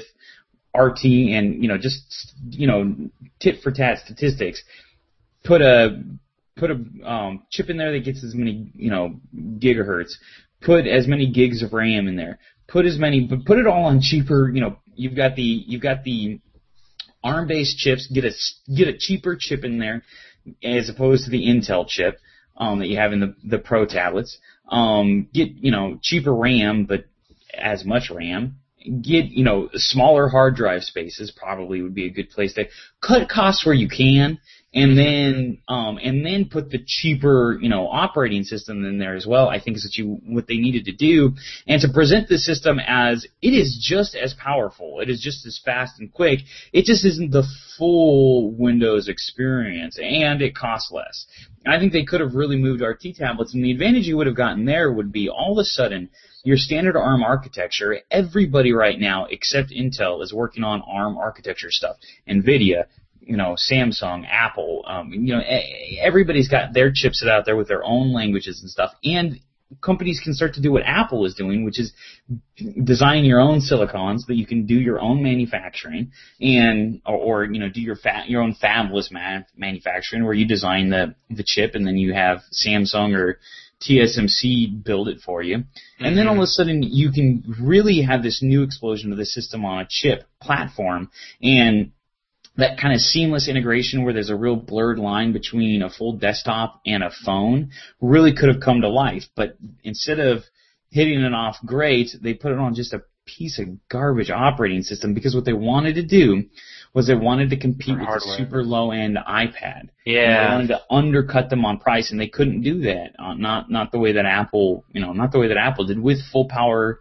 R T and, you know, just, you know, tit for tat statistics. Put a, put a um, chip in there that gets as many, you know, gigahertz. Put as many gigs of RAM in there. Put as many, but put it all on cheaper, you know, you've got the, you've got the, ARM-based chips, get a get a cheaper chip in there as opposed to the Intel chip um, that you have in the the Pro tablets. Um, get you know cheaper RAM, but as much RAM. Get you know smaller hard drive spaces probably would be a good place to cut costs where you can, and then um, and then put the cheaper you know operating system in there as well. I think is what you what they needed to do, and to present the system as it is just as powerful, it is just as fast and quick. It just isn't the full Windows experience, and it costs less. I think they could have really moved R T tablets, and the advantage you would have gotten there would be all of a sudden your standard ARM architecture. Everybody right now except Intel is working on ARM architecture stuff. NVIDIA, you know, Samsung, Apple, um, you know, everybody's got their chips out there with their own languages and stuff. And companies can start to do what Apple is doing, which is design your own silicons so that you can do your own manufacturing and, or, or you know, do your fa- your own fabless man- manufacturing where you design the, the chip and then you have Samsung or T S M C build it for you. Mm-hmm. And then all of a sudden you can really have this new explosion of the system on a chip platform, and that kind of seamless integration where there's a real blurred line between a full desktop and a phone really could have come to life. But instead of hitting it off great, they put it on just a piece of garbage operating system because what they wanted to do was they wanted to compete with a super low-end iPad. Yeah. And they wanted to undercut them on price, and they couldn't do that. Uh, not not the way that Apple, you know, not the way that Apple did with full power,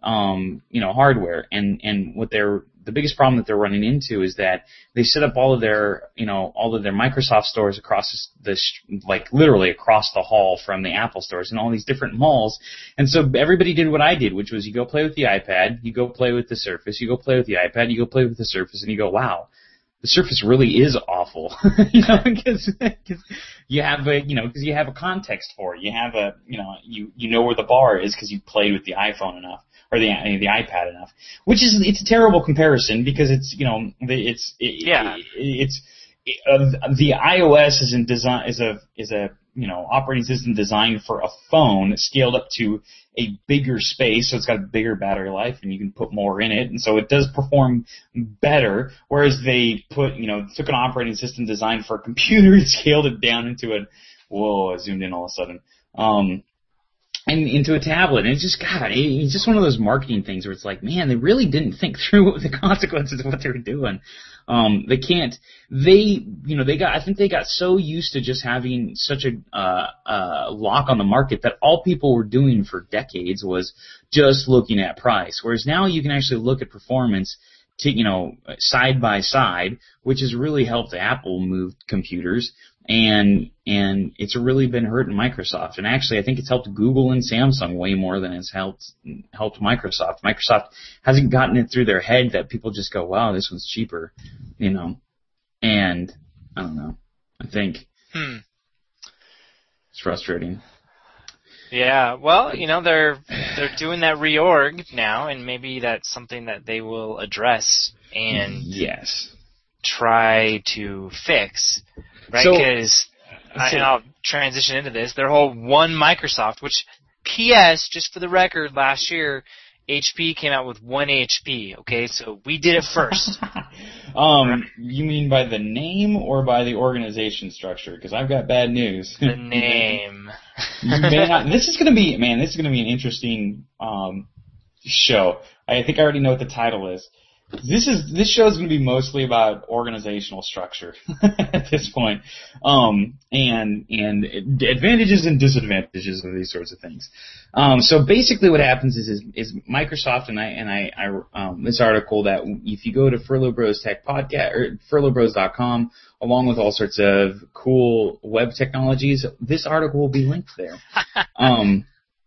um, you know, hardware. And and what they're the biggest problem that they're running into is that they set up all of their, you know, all of their Microsoft stores across this, this, like literally across the hall from the Apple stores in all these different malls. And so everybody did what I did, which was you go play with the iPad, you go play with the Surface, you go play with the iPad, you go play with the Surface, and you go, wow, the Surface really is awful. You know, because you have a, you know, because you have a context for it. You have a, you know, you, you know where the bar is because you played with the iPhone enough. Or the the iPad enough, which is it's a terrible comparison because it's you know it's it, yeah it, it's it, uh, the iOS is in design is a is a you know operating system designed for a phone scaled up to a bigger space, so it's got a bigger battery life and you can put more in it, and so it does perform better. Whereas they put you know took an operating system designed for a computer and scaled it down into a whoa I zoomed in all of a sudden. Um, and into a tablet. And it's just, God, it's just one of those marketing things where it's like, man, they really didn't think through the consequences of what they were doing. Um, they can't, they, you know, they got, I think they got so used to just having such a, uh, uh, lock on the market that all people were doing for decades was just looking at price. Whereas now you can actually look at performance to, you know, side by side, which has really helped Apple move computers. And and it's really been hurting Microsoft. And actually, I think it's helped Google and Samsung way more than it's helped helped Microsoft. Microsoft hasn't gotten it through their head that people just go, wow, this one's cheaper, you know. And I don't know. I think hmm. it's frustrating. Yeah, well, you know, they're they're doing that reorg now, and maybe that's something that they will address and yes, try to fix. Right, because, so, so, and I'll transition into this, their whole One Microsoft, which, P S, just for the record, last year, H P came out with One H P, okay, so we did it first. um, you mean by the name or by the organization structure? Because I've got bad news. The name. You may not, this is going to be, man, this is going to be an interesting um, show. I think I already know what the title is. This is this show is going to be mostly about organizational structure at this point, um, and and advantages and disadvantages of these sorts of things. Um, so basically, what happens is is, is Microsoft and I and I, I um, this article that if you go to Furlough Bros Tech Podcast or furlough bros dot com, along with all sorts of cool web technologies, this article will be linked there. um,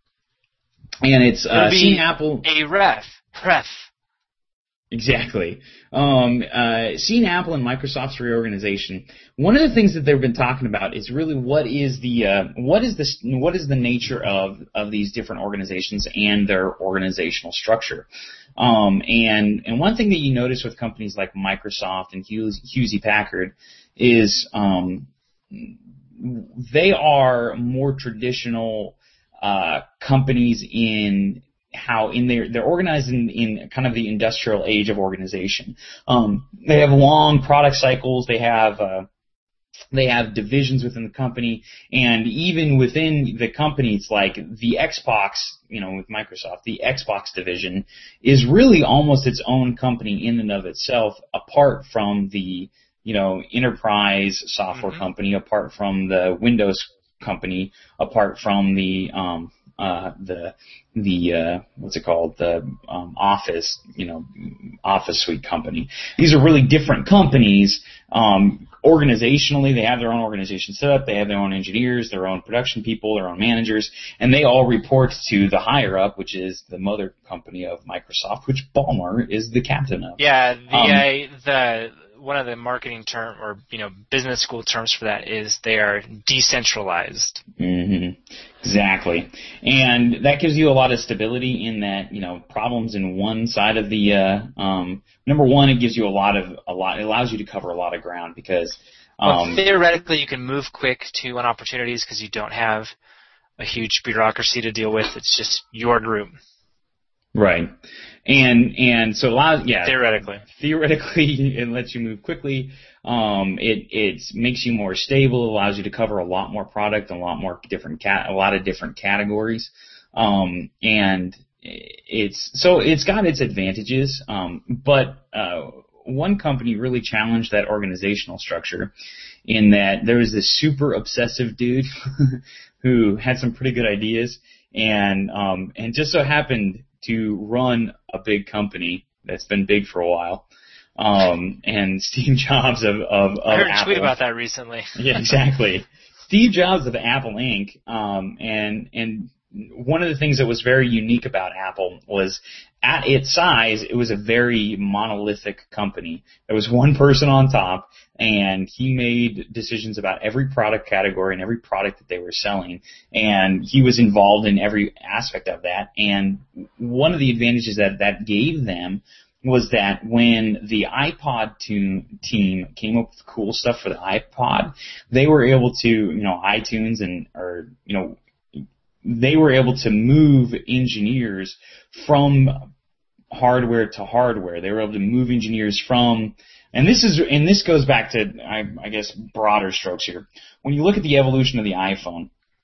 and it's uh, seeing Apple a ref ref. Exactly. Um, uh, seeing Apple and Microsoft's reorganization, one of the things that they've been talking about is really what is the uh, what is the what is the nature of of these different organizations and their organizational structure. Um, and and one thing that you notice with companies like Microsoft and Hughes, Hewlett Packard is um, they are more traditional uh, companies in how in their they're organized in, in kind of the industrial age of organization. Um, they have long product cycles. They have uh, they have divisions within the company, and even within the company, it's like the Xbox. You know, with Microsoft, the Xbox division is really almost its own company in and of itself, apart from the you know enterprise software mm-hmm. company, apart from the Windows company, apart from the um, uh, the the uh, what's it called the um, Office you know Office Suite company. These are really different companies. Um, organizationally, they have their own organization set up. They have their own engineers, their own production people, their own managers, and they all report to the higher up, which is the mother company of Microsoft, which Ballmer is the captain of. Yeah, the um, uh, the one of the marketing term or you know business school terms for that is they are decentralized. Mm-hmm. Exactly, and that gives you a lot of stability in that you know problems in one side of the uh, um, number one, it gives you a lot of a lot. It allows you to cover a lot of ground because um, well, theoretically you can move quick to on opportunities because you don't have a huge bureaucracy to deal with. It's just your group. Right. And and so a lot yeah theoretically theoretically it lets you move quickly. Um, it it makes you more stable. Allows you to cover a lot more product, a lot more different cat, a lot of different categories. Um, and it's so it's got its advantages. Um, but uh, one company really challenged that organizational structure in that there was this super obsessive dude who had some pretty good ideas and um, and just so happened to run a big company that's been big for a while. Um, and Steve Jobs of, of, of I heard Apple. a tweet about that recently. Yeah, exactly. Steve Jobs of Apple Incorporated. Um, and, and one of the things that was very unique about Apple was at its size, it was a very monolithic company. There was one person on top, and he made decisions about every product category and every product that they were selling, and he was involved in every aspect of that. And one of the advantages that that gave them was that when the iPod team came up with cool stuff for the iPod, they were able to, you know, iTunes and, or, you know, they were able to move engineers from hardware to hardware. They were able to move engineers from, and this is, and this goes back to, I, I guess, broader strokes here. When you look at the evolution of the iPhone,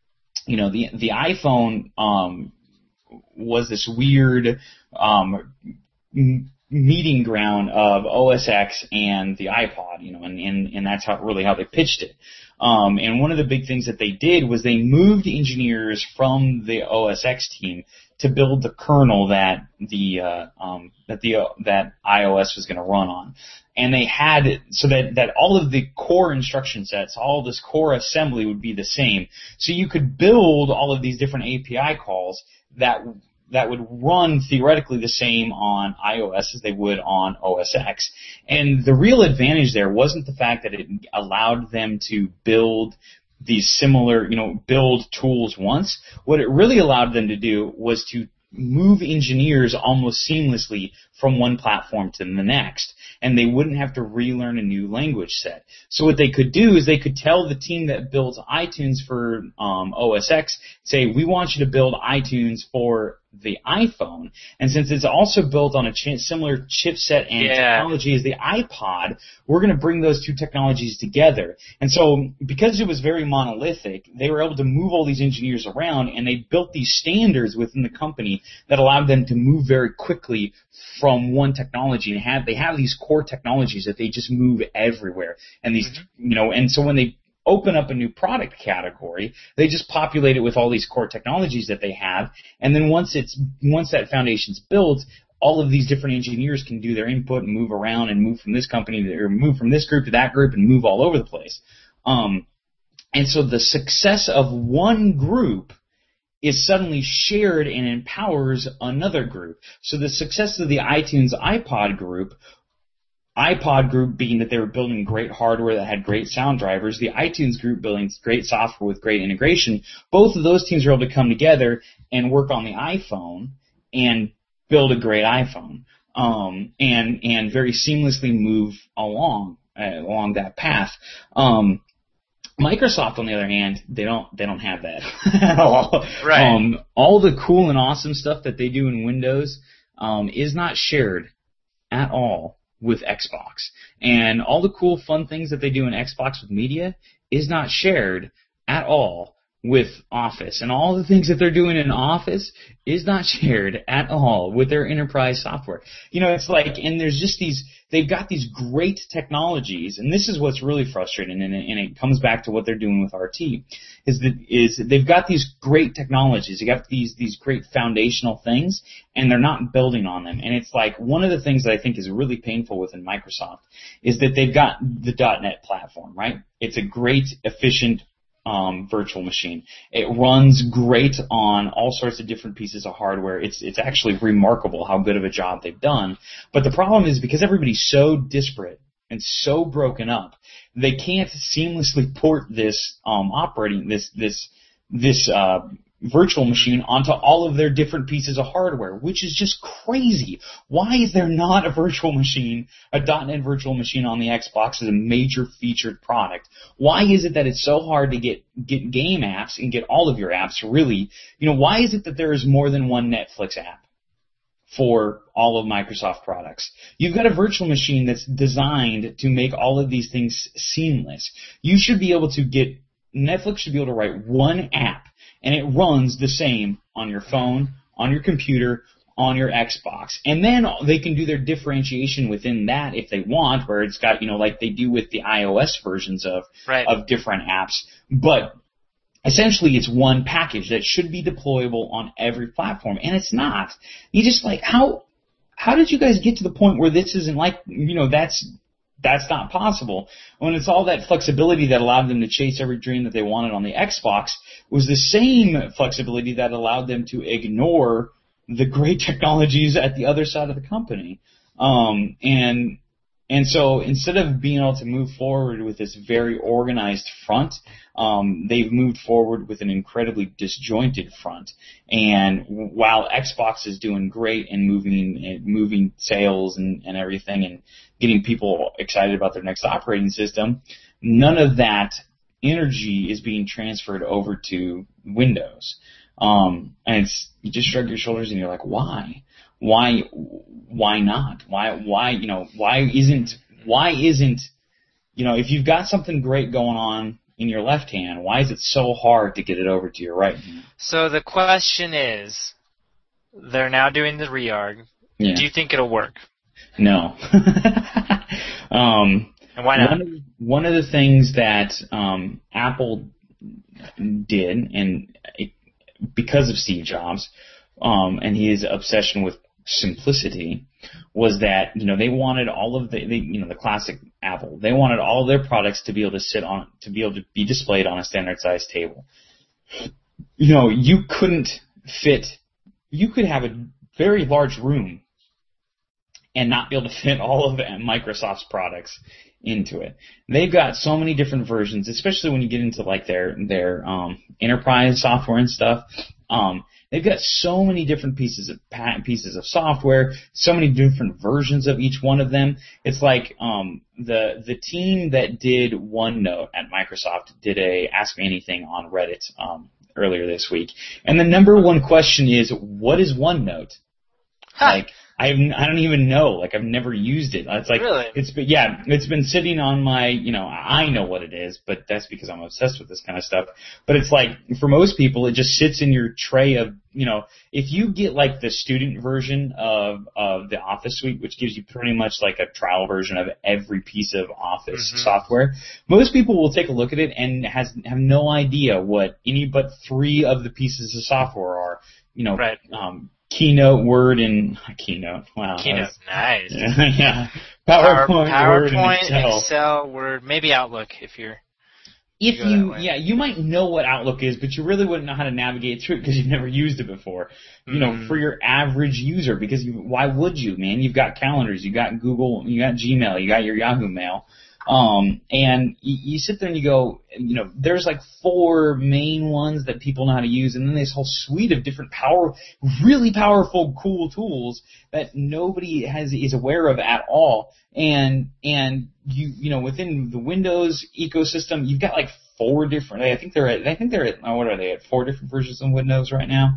you know, the the iPhone um, was this weird um, m- meeting ground of O S X and the iPod, you know, and, and, and that's how really how they pitched it. Um, and one of the big things that they did was they moved engineers from the O S X team to build the kernel that the uh, um, that the uh, that iOS was going to run on. And they had it so that, that all of the core instruction sets, all of this core assembly would be the same. So you could build all of these different A P I calls that that would run theoretically the same on iOS as they would on O S X. And the real advantage there wasn't the fact that it allowed them to build these similar, you know, build tools once. What it really allowed them to do was to move engineers almost seamlessly from one platform to the next, and they wouldn't have to relearn a new language set. So what they could do is they could tell the team that builds iTunes for um, O S X, say, we want you to build iTunes for the iPhone, and since it's also built on a ch- similar chipset and yeah. technology as the iPod, we're going to bring those two technologies together. And so because it was very monolithic, they were able to move all these engineers around, and they built these standards within the company that allowed them to move very quickly from one technology, and have they have these core technologies that they just move everywhere. And these, mm-hmm. you know, and so when they open up a new product category, they just populate it with all these core technologies that they have, and then once it's once that foundation's built, all of these different engineers can do their input and move around and move from this company to, or move from this group to that group and move all over the place. Um, and so the success of one group is suddenly shared and empowers another group. So the success of the iTunes iPod group, iPod group being that they were building great hardware that had great sound drivers, the iTunes group building great software with great integration, both of those teams were able to come together and work on the iPhone and build a great iPhone, um, and and very seamlessly move along uh, along that path. Um, Microsoft, on the other hand, they don't they don't have that at all. Right. Um, all the cool and awesome stuff that they do in Windows um, is not shared at all with Xbox, and all the cool, fun things that they do in Xbox with media is not shared at all with Office, and all the things that they're doing in Office is not shared at all with their enterprise software. You know, it's like, and there's just these, they've got these great technologies, and this is what's really frustrating, and it, and it comes back to what they're doing with R T, is that is they've got these great technologies, they got these these great foundational things, and they're not building on them. And it's like, one of the things that I think is really painful within Microsoft is that they've got the .NET platform, right? It's a great, efficient Um, virtual machine. It runs great on all sorts of different pieces of hardware. It's it's actually remarkable how good of a job they've done. But the problem is, because everybody's so disparate and so broken up, they can't seamlessly port this um, operating this this this uh, virtual machine onto all of their different pieces of hardware, which is just crazy. Why is there not a virtual machine, a .NET virtual machine on the Xbox as a major featured product? Why is it that it's so hard to get, get game apps and get all of your apps, really? You know, why is it that there is more than one Netflix app for all of Microsoft products? You've got a virtual machine that's designed to make all of these things seamless. You should be able to get, Netflix should be able to write one app, and it runs the same on your phone, on your computer, on your Xbox. And then they can do their differentiation within that if they want, where it's got, you know, like they do with the iOS versions of, right. of different apps. But essentially it's one package that should be deployable on every platform, and it's not. You just like, how, how did you guys get to the point where this isn't like, you know, that's, That's not possible. When it's all that flexibility that allowed them to chase every dream that they wanted on the Xbox, was the same flexibility that allowed them to ignore the great technologies at the other side of the company. Um, and and so instead of being able to move forward with this very organized front, um, they've moved forward with an incredibly disjointed front. And while Xbox is doing great and moving moving sales and, and everything, and getting people excited about their next operating system, none of that energy is being transferred over to Windows. Um, and it's, you just shrug your shoulders and you're like, why? Why, why not? Why, why, you know, why isn't, why isn't, you know, if you've got something great going on in your left hand. Why is it so hard to get it over to your right hand? So the question is, they're now doing the rearg. Yeah. Do you think it'll work? No. um, and why not? One of, one of the things that um, Apple did, and it, because of Steve Jobs um, and his obsession with simplicity, was that, you know, they wanted all of the, they, you know, the classic Apple. They wanted all of their products to be able to sit on, to be able to be displayed on a standard-sized table. You know, you couldn't fit, you could have a very large room and not be able to fit all of Microsoft's products into it. They've got so many different versions, especially when you get into like their their um, enterprise software and stuff. Um, they've got so many different pieces of pieces of software, so many different versions of each one of them. It's like um, the the team that did OneNote at Microsoft did a Ask Me Anything on Reddit um, earlier this week, and the number one question is, what is OneNote? Huh. Like, I I don't even know. Like, I've never used it. It's like, really? It's been, yeah, it's been sitting on my, you know, I know what it is, but that's because I'm obsessed with this kind of stuff. But it's like, for most people, it just sits in your tray of, you know, if you get like the student version of, of the Office Suite, which gives you pretty much like a trial version of every piece of Office mm-hmm. software, most people will take a look at it and has have no idea what any but three of the pieces of software are. You know, right. um, Keynote, Word, and Keynote. Wow, Keynote, was, nice. Yeah, yeah. PowerPoint, Power, Word, PowerPoint, and Excel. Excel, Word, maybe Outlook if you're. If you, you, yeah, you might know what Outlook is, but you really wouldn't know how to navigate through it because you've never used it before. You know, mm. for your average user, because you, why would you, man? You've got calendars, you got Google, you got Gmail, you got your Yahoo Mail. Um, and you, you sit there and you go, you know, there's like four main ones that people know how to use, and then this whole suite of different power, really powerful, cool tools that nobody has is aware of at all. And and you you know, within the Windows ecosystem, you've got like four different. I think they're at, I think they're at, what are they at? Four different versions of Windows right now,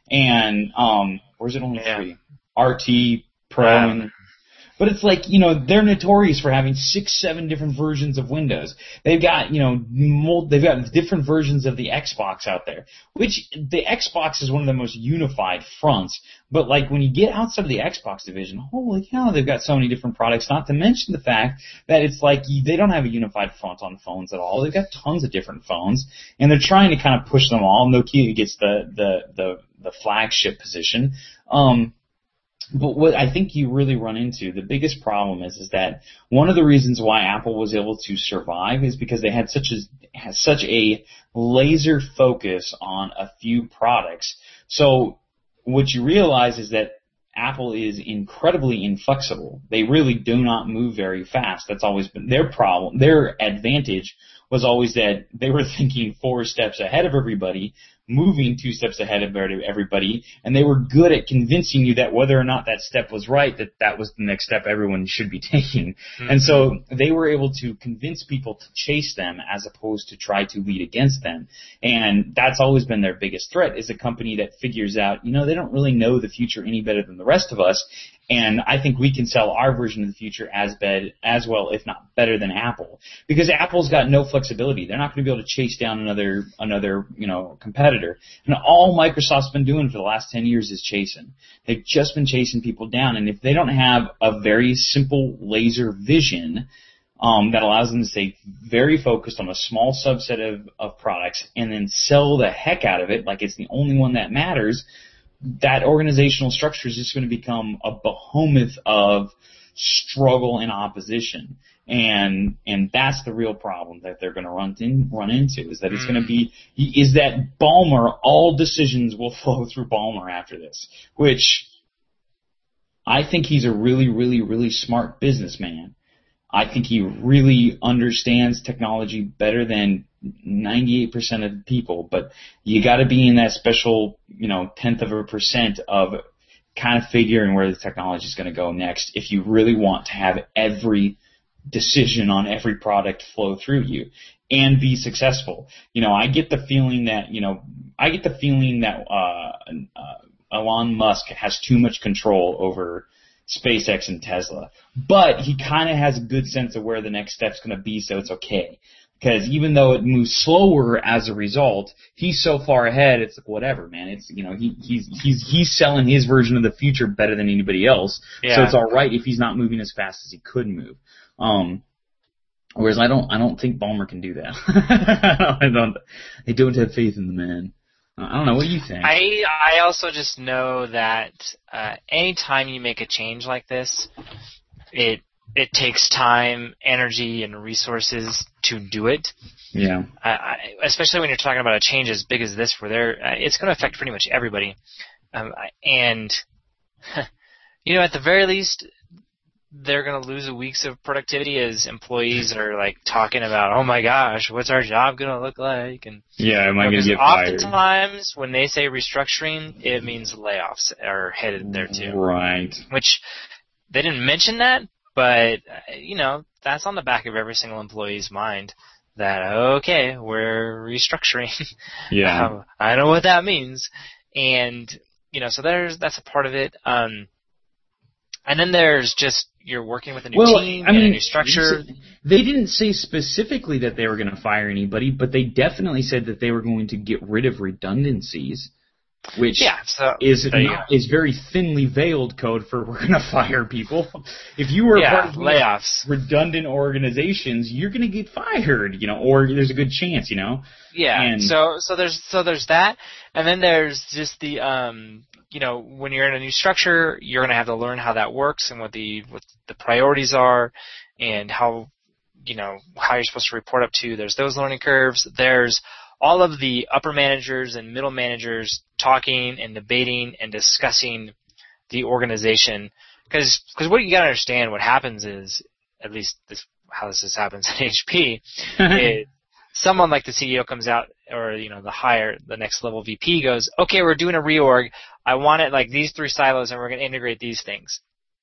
and um, or is it only yeah. three? R T, Pro, wow. and but it's like, you know, they're notorious for having six, seven different versions of Windows. They've got, you know, mold, they've got different versions of the Xbox out there, which the Xbox is one of the most unified fronts. But like when you get outside of the Xbox division, holy cow, they've got so many different products. Not to mention the fact that it's like they don't have a unified front on phones at all. They've got tons of different phones, and they're trying to kind of push them all. Nokia gets the the the, the flagship position. Um, But what I think you really run into, the biggest problem is, is that one of the reasons why Apple was able to survive is because they had such a, has such a laser focus on a few products. So what you realize is that Apple is incredibly inflexible. They really do not move very fast. That's always been their problem. Their advantage was always that they were thinking four steps ahead of everybody, moving two steps ahead of everybody, and they were good at convincing you that whether or not that step was right, that that was the next step everyone should be taking. Mm-hmm. And so they were able to convince people to chase them as opposed to try to lead against them. And that's always been their biggest threat, is a company that figures out, you know, they don't really know the future any better than the rest of us, and I think we can sell our version of the future as bad, as well, if not better than Apple. Because Apple's got no flexibility. They're not going to be able to chase down another, another, you know, competitor. And all Microsoft's been doing for the last ten years is chasing. They've just been chasing people down. And if they don't have a very simple laser vision, um, that allows them to stay very focused on a small subset of, of products and then sell the heck out of it like it's the only one that matters, that organizational structure is just going to become a behemoth of struggle and opposition. And and that's the real problem that they're going to run in, run into, is that it's going to be, is that Ballmer, all decisions will flow through Ballmer after this, which I think he's a really, really, really smart businessman. I think he really understands technology better than ninety-eight percent of the people, but you got to be in that special, you know, tenth of a percent of kind of figuring where the technology is going to go next if you really want to have every decision on every product flow through you and be successful. You know, I get the feeling that, you know, I get the feeling that uh, uh, Elon Musk has too much control over SpaceX and Tesla, but he kind of has a good sense of where the next step's going to be, so it's okay. Because even though it moves slower as a result, he's so far ahead, it's like, whatever, man. It's, you know, he, he's, he's, he's selling his version of the future better than anybody else. Yeah. So it's alright if he's not moving as fast as he could move. Um, whereas I don't, I don't think Ballmer can do that. I don't, I don't have faith in the man. I don't know, what do you think? I, I also just know that, uh, anytime you make a change like this, it, It takes time, energy, and resources to do it. Yeah. I, I, especially when you're talking about a change as big as this, where they're, uh, it's going to affect pretty much everybody. Um, and, you know, at the very least, they're going to lose weeks of productivity as employees are like talking about, oh my gosh, what's our job going to look like? And yeah, am I going to get fired? Oftentimes, when they say restructuring, it means layoffs are headed there too. Right. Which they didn't mention that. But, you know, that's on the back of every single employee's mind that, okay, we're restructuring. Yeah. um, I know what that means. And, you know, so there's, that's a part of it. Um, and then there's just, you're working with a new well, team I mean, and a new structure. They didn't say specifically that they were going to fire anybody, but they definitely said that they were going to get rid of redundancies. Which yeah, so, is not, is very thinly veiled code for we're going to fire people. If you were yeah, part of layoffs. redundant organizations, you're going to get fired, you know, or there's a good chance, you know. Yeah. And so so there's so there's that, and then there's just the um you know, when you're in a new structure, you're going to have to learn how that works and what the what the priorities are, and how you know how you're supposed to report up to. There's those learning curves. There's all of the upper managers and middle managers talking and debating and discussing the organization. Because what you got to understand, what happens is, at least this, how this is happens at H P, is someone like the C E O comes out, or you know the higher, the next level V P goes, okay, we're doing a reorg. I want it like these three silos, and we're going to integrate these things.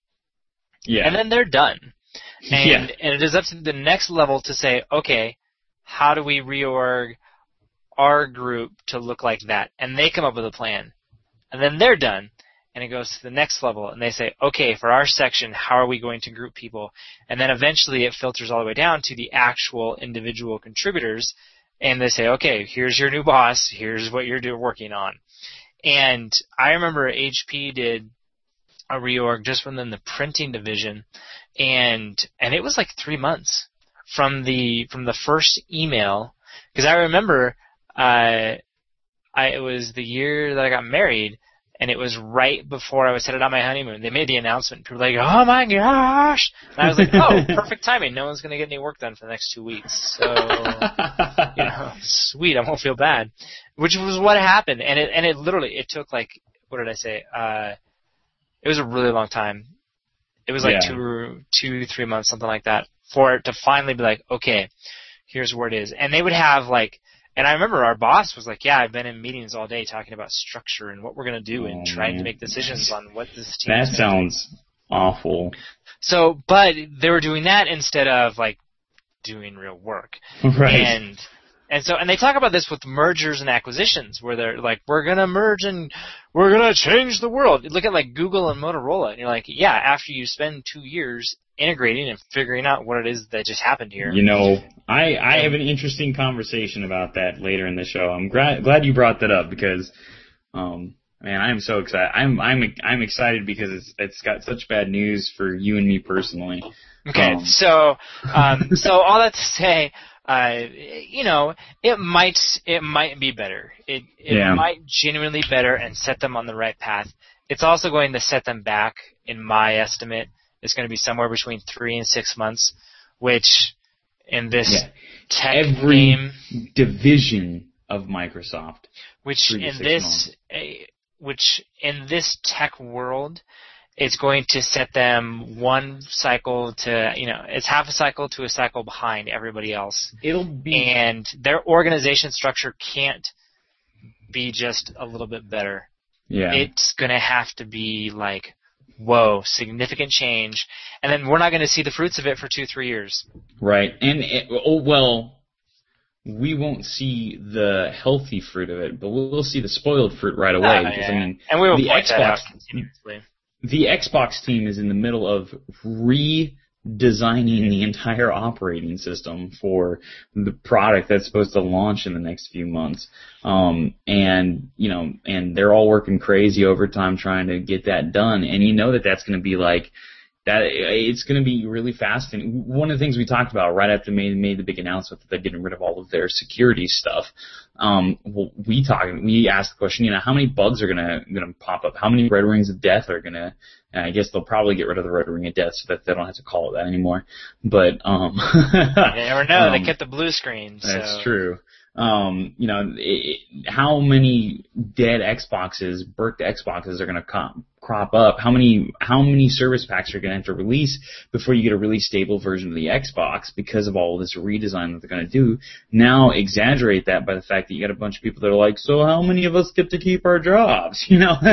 Yeah. And then they're done. And yeah. and it is up to the next level to say, okay, how do we reorg our group to look like that? And they come up with a plan. And then they're done. And it goes to the next level. And they say, okay, for our section, how are we going to group people? And then eventually it filters all the way down to the actual individual contributors. And they say, okay, here's your new boss. Here's what you're doing, working on. And I remember H P did a reorg just within the printing division. And and it was like three months from the from the first email. Because I remember Uh, I, it was the year that I got married, and it was right before I was headed on my honeymoon. They made the announcement. People were like, oh my gosh! And I was like, oh, perfect timing. No one's going to get any work done for the next two weeks. So, you know, sweet, I won't feel bad. Which was what happened. And it, and it literally, it took like, what did I say? Uh, it was a really long time. It was like yeah. two, two, three months, something like that, for it to finally be like, okay, here's where it is. And they would have like, and I remember our boss was like, yeah, I've been in meetings all day talking about structure and what we're going to do oh, and trying man. to make decisions on what this team That is sounds do. awful. So, but they were doing that instead of, like, doing real work. Right. And and so, and they talk about this with mergers and acquisitions, where they're like, we're going to merge and we're going to change the world. Look at, like, Google and Motorola, and you're like, yeah, after you spend two years integrating and figuring out what it is that just happened here. You know, I, I have an interesting conversation about that later in the show. I'm gra- glad you brought that up because, um, man, I'm so excited. I'm I'm I'm excited because it's it's got such bad news for you and me personally. Okay, um. so um, so all that to say, uh, you know, it might it might be better. It it yeah. might genuinely better and set them on the right path. It's also going to set them back, in my estimate. It's going to be somewhere between three and six months, which in this yeah. tech Every game, division of Microsoft, which in this, uh, which in this tech world, it's going to set them one cycle to, you know, it's half a cycle to a cycle behind everybody else. It'll be, and their organization structure can't be just a little bit better. Yeah, it's going to have to be like, whoa, significant change, and then we're not going to see the fruits of it for two, three years. Right, and it, oh well, we won't see the healthy fruit of it, but we'll see the spoiled fruit right away. Uh, because yeah. I mean, and we will the point Xbox, that out continuously. The Xbox team is in the middle of re designing the entire operating system for the product that's supposed to launch in the next few months. Um, and, you know, and they're all working crazy overtime trying to get that done. And you know that that's going to be like, that it's going to be really fast. And one of the things we talked about right after they made, made the big announcement that they're getting rid of all of their security stuff, um, we talked, we asked the question, you know, how many bugs are going to going to pop up? How many red rings of death are going to? I guess they'll probably get rid of the red ring of death so that they don't have to call it that anymore. But um, you never know. um, they kept the blue screen. So. That's true. Um, you know, it, how many dead Xboxes, burnt Xboxes are going to crop, crop up? How many, how many service packs are going to have to release before you get a really stable version of the Xbox because of all of this redesign that they're going to do? Now exaggerate that by the fact that you got a bunch of people that are like, so how many of us get to keep our jobs? You know?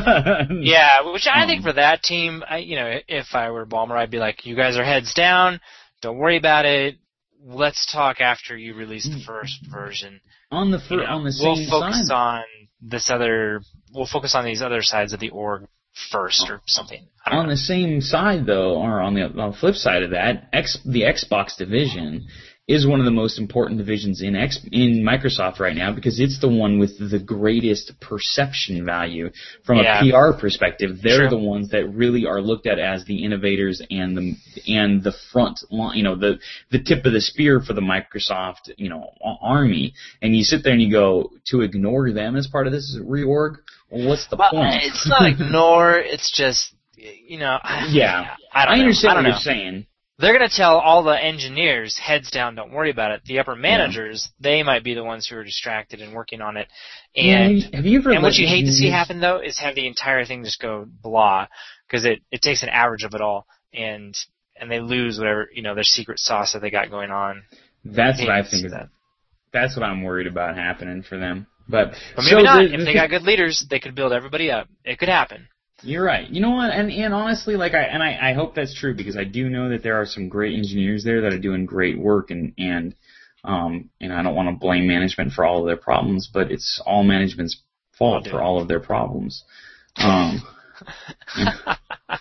Yeah, which I um, think for that team, I, you know, if I were Ballmer, I'd be like, you guys are heads down. Don't worry about it. Let's talk after you release the first version. On the fir- you know, on the same we'll focus side. on this other. We'll focus on these other sides of the org first, or something. I don't on know. the same side, though, or on the, on the flip side of that, X, the Xbox division is one of the most important divisions in X, in Microsoft right now because it's the one with the greatest perception value from yeah. a P R perspective. They're True. the ones that really are looked at as the innovators and the and the front line, you know, the the tip of the spear for the Microsoft, you know, army. And you sit there and you go, to ignore them as part of this reorg, well, what's the well, point? It's not ignore. It's just, you know. Yeah, I, don't I understand know. I don't what know. you're saying. They're going to tell all the engineers, heads down, don't worry about it. The upper managers, yeah. they might be the ones who are distracted and working on it. And, yeah, have you ever and what you hate to see news? happen, though, is have the entire thing just go blah, because it, it takes an average of it all, and and they lose whatever, you know, their secret sauce that they got going on. That's I what I think is, that. That's what I'm worried about happening for them. But, but maybe so not. The, if the they got good leaders, they could build everybody up. It could happen. You're right. You know what? And and honestly, like I and I, I hope that's true because I do know that there are some great engineers there that are doing great work and and um and I don't want to blame management for all of their problems, but it's all management's fault for all of their problems. Um, uh,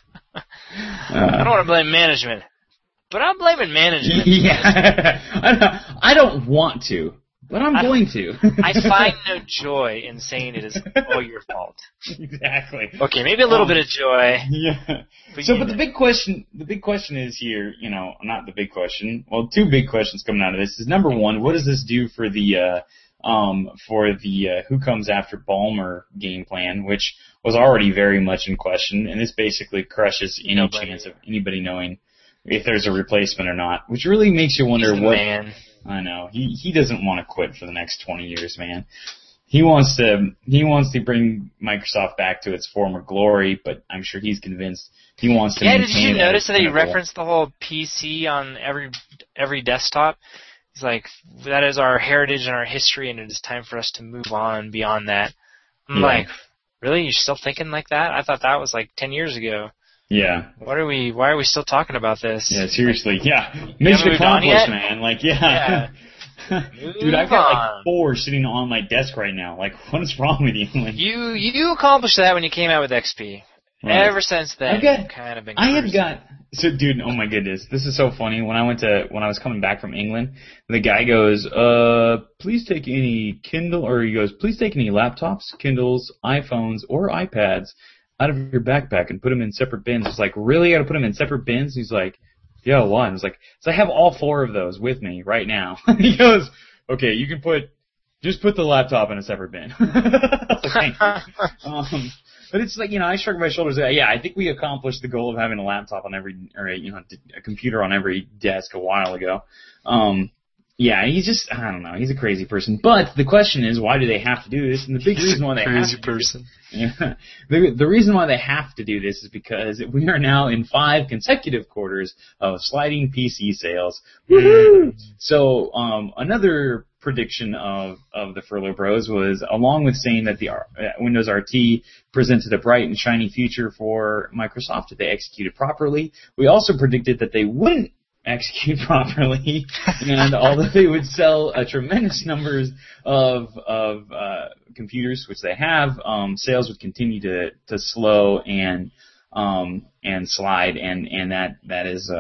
I don't want to blame management, but I'm blaming management. Yeah, I don't, I don't want to. But I'm I, going to. I find no joy in saying it is all your fault. Exactly. Okay, maybe a little um, bit of joy. Yeah. But so, but the big question, the big question is here, you know, not the big question. Well, two big questions coming out of this is number one, what does this do for the, uh, um, for the uh, Who Comes After Ballmer game plan, which was already very much in question, and this basically crushes any Nobody. chance of anybody knowing if there's a replacement or not, which really makes you wonder He's the what. Man. I know. He he doesn't want to quit for the next twenty years, man. He wants to he wants to bring Microsoft back to its former glory, but I'm sure he's convinced he wants to Yeah, maintain did you notice that he pinnacle. referenced the whole P C on every every desktop? He's like, that is our heritage and our history, and it is time for us to move on beyond that. I'm yeah. like, really? You're still thinking like that? I thought that was like ten years ago. Yeah. What are we? Why are we still talking about this? Yeah, seriously. Yeah. Mission accomplished, man. Like, yeah. yeah. Dude, I've got like four sitting on my desk right now. Like, what is wrong with you? Like, you you accomplished that when you came out with X P. Right. Ever since then, I've got, you've kind of been. I cruising. have got. So, dude, oh my goodness, this is so funny. When I went to when I was coming back from England, the guy goes, "Uh, please take any Kindle," or he goes, "Please take any laptops, Kindles, iPhones, or iPads out of your backpack and put them in separate bins." It's like, really? I got to put them in separate bins? He's like, yeah, why? I was like, so I have all four of those with me right now. He goes, okay, you can put, just put the laptop in a separate bin. I was like, thank you. Um, but it's like, you know, I shrug my shoulders. Yeah, I think we accomplished the goal of having a laptop on every, or a, you know, a computer on every desk a while ago. Um, Yeah, he's just, I don't know, he's a crazy person. But the question is, why do they have to do this? And the big he's reason why they crazy have to person. do this, yeah, the, the reason why they have to do this is because we are now in five consecutive quarters of sliding P C sales. Woohoo! So, um, another prediction of, of the Furlough Bros was, along with saying that the uh, Windows R T presented a bright and shiny future for Microsoft if they executed properly, we also predicted that they wouldn't execute properly, and although they would sell a tremendous numbers of of uh, computers, which they have, um, sales would continue to, to slow and um, and slide, and, and that that is uh,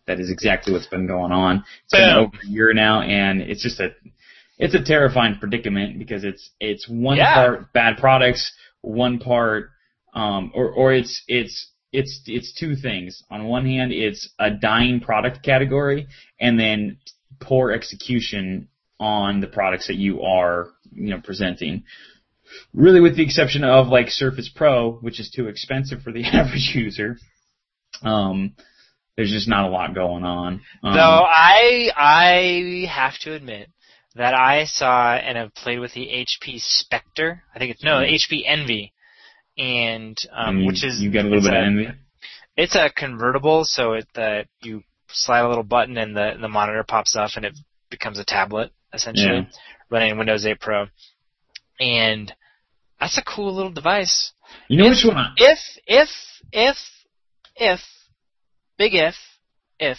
that is exactly what's been going on. It's been over a year now, and it's just a it's a terrifying predicament because it's it's one yeah. part bad products, one part um or or it's it's it's it's two things. On one hand, it's a dying product category, and then poor execution on the products that you are, you know, presenting. Really, with the exception of like Surface Pro, which is too expensive for the average user, um, there's just not a lot going on. Um, Though I I have to admit that I saw and have played with the H P Spectre. I think it's no yeah. H P Envy, and um, and you, which is you get a little bit a, of Envy. It's a convertible, so it uh, you slide a little button and the the monitor pops off and it becomes a tablet essentially, yeah. running Windows eight Pro, and that's a cool little device. You know if, which one? I- if if if if big if if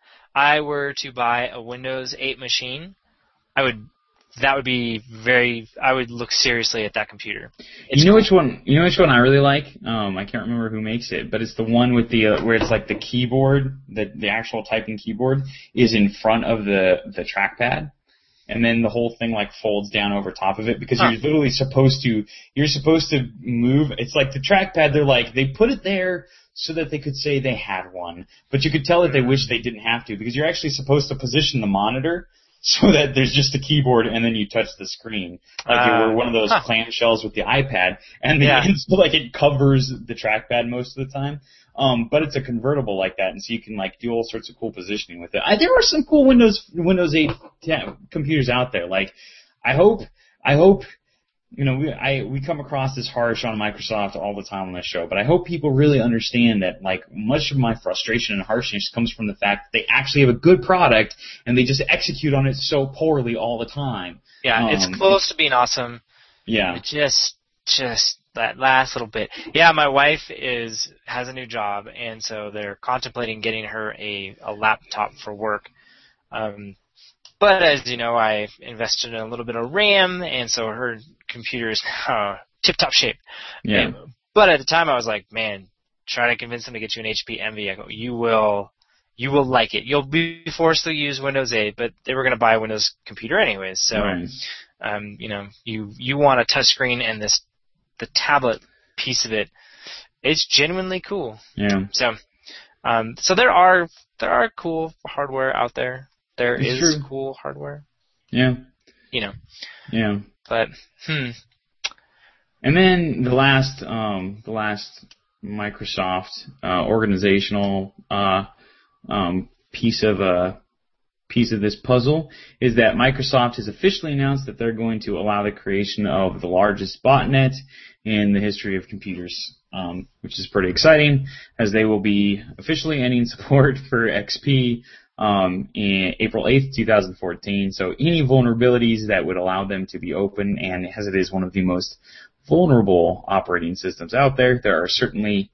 I were to buy a Windows eight machine, I would. That would be very. I would look seriously at that computer. It's you know cool. which one? You know which one I really like? Um, I can't remember who makes it, but it's the one with the uh, where it's like the keyboard, the the actual typing keyboard is in front of the the trackpad, and then the whole thing like folds down over top of it because huh. you're literally supposed to. You're supposed to move. It's like the trackpad. They're like they put it there so that they could say they had one, but you could tell that they wish they didn't have to because you're actually supposed to position the monitor so that there's just a keyboard and then you touch the screen. Like uh, you were one of those huh. clamshells with the iPad. And, the, yeah. and so like it covers the trackpad most of the time. Um, but it's a convertible like that, and so you can like do all sorts of cool positioning with it. I, there are some cool Windows Windows eight ten computers out there. Like I hope I hope you know, we I we come across this harsh on Microsoft all the time on this show, but I hope people really understand that, like, much of my frustration and harshness comes from the fact that they actually have a good product and they just execute on it so poorly all the time. Yeah, um, it's close to being awesome. Yeah. It just, just that last little bit. Yeah, my wife is has a new job, and so they're contemplating getting her a, a laptop for work. Um, But as you know, I invested in a little bit of RAM, and so her computer is uh, tip-top shape. Yeah. And, but at the time, I was like, man, try to convince them to get you an H P Envy. I go, you will, you will like it. You'll be forced to use Windows eight, but they were going to buy a Windows computer anyways. So, right. um, you know, you you want a touchscreen, and this the tablet piece of it is genuinely cool. Yeah. So, um, so there are there are cool hardware out there. There it's is true. cool hardware. Yeah. You know. Yeah. But hmm. And then the last um the last Microsoft uh, organizational uh um piece of uh piece of this puzzle is that Microsoft has officially announced that they're going to allow the creation of the largest botnet in the history of computers, um, which is pretty exciting, as they will be officially ending support for X P Um, in April eighth, twenty fourteen. So any vulnerabilities that would allow them to be open, and as it is one of the most vulnerable operating systems out there, there are certainly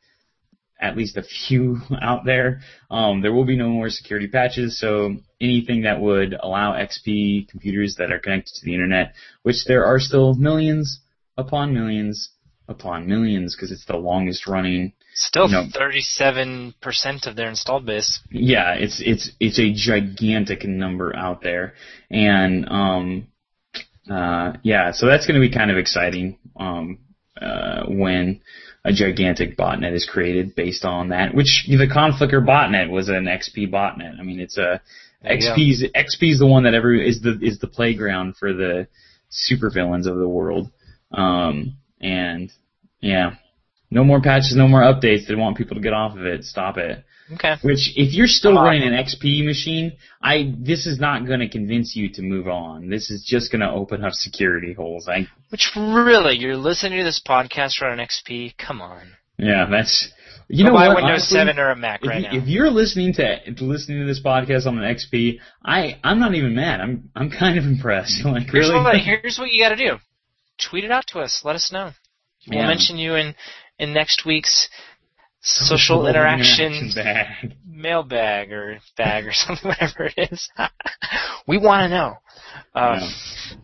at least a few out there. Um, there will be no more security patches, so anything that would allow X P computers that are connected to the internet, which there are still millions upon millions upon millions, because it's the longest running. Still, you know, thirty-seven percent of their installed base. Yeah, it's it's it's a gigantic number out there, and um, uh, yeah, so that's going to be kind of exciting um, uh, when a gigantic botnet is created based on that. Which the Conflicker botnet was an X P botnet. I mean, it's a X P's X P's the one that every is the is the playground for the supervillains of the world, um, and yeah. No more patches, no more updates. They want people to get off of it. Stop it. Okay. Which, if you're still running an X P machine, I this is not going to convince you to move on. This is just going to open up security holes. I. Which really, you're listening to this podcast for an X P? Come on. Yeah, that's. You Go know buy what? Windows Honestly, seven or a Mac if right you, now. If you're listening to, to listening to this podcast on an X P, I I'm not even mad. I'm I'm kind of impressed. Like here's really. What, here's what you got to do. Tweet it out to us. Let us know. We'll yeah. mention you in. in next week's social, social interaction, interaction bag. mailbag or bag or something, whatever it is. We want to know. Uh, yeah.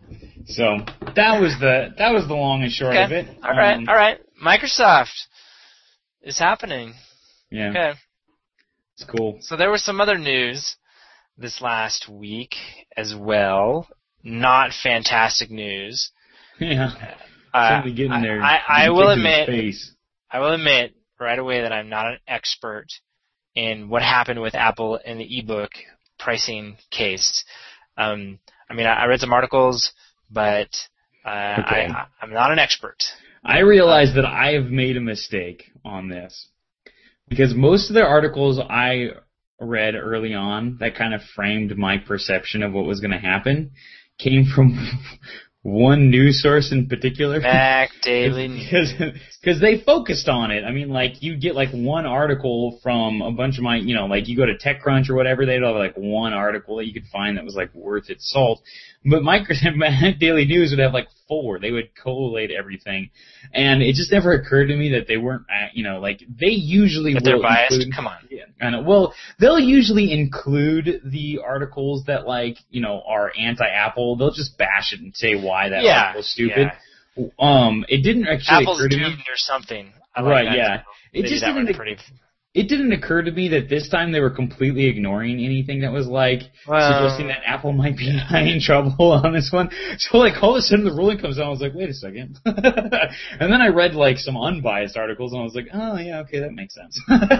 So that was the that was the long and short okay. of it. All right, um, all right. Microsoft is happening. Yeah. Okay. It's cool. So there was some other news this last week as well. Not fantastic news. Yeah. Uh, Somebody getting there. I, I, I will admit, face. I will admit right away that I'm not an expert in what happened with Apple in the ebook pricing case. Um, I mean, I, I read some articles, but uh, okay. I, I'm not an expert. I realize that I have made a mistake on this because most of the articles I read early on that kind of framed my perception of what was going to happen came from one news source in particular. Mac Daily News. Because they focused on it. I mean, like, you get, like, one article from a bunch of my, you know, like, you go to TechCrunch or whatever, they'd have, like, one article that you could find that was, like, worth its salt. But Microsoft Mac Daily News would have, like, four. They would collate everything. And it just never occurred to me that they weren't, you know, like, they usually That will they're biased? include, Come on. Yeah, I know. Well, they'll usually include the articles that, like, you know, are anti-Apple. They'll just bash it and say why that yeah, article's stupid. Yeah. Um, it didn't actually Apple's occur to doomed me. or something. I like Right, that yeah. too. It They just did that didn't. one pretty. It didn't occur to me that this time they were completely ignoring anything that was like Well, suggesting that Apple might be in trouble on this one. So like all of a sudden the ruling comes out, I was like, wait a second. And then I read like some unbiased articles and I was like, oh yeah, okay, that makes sense.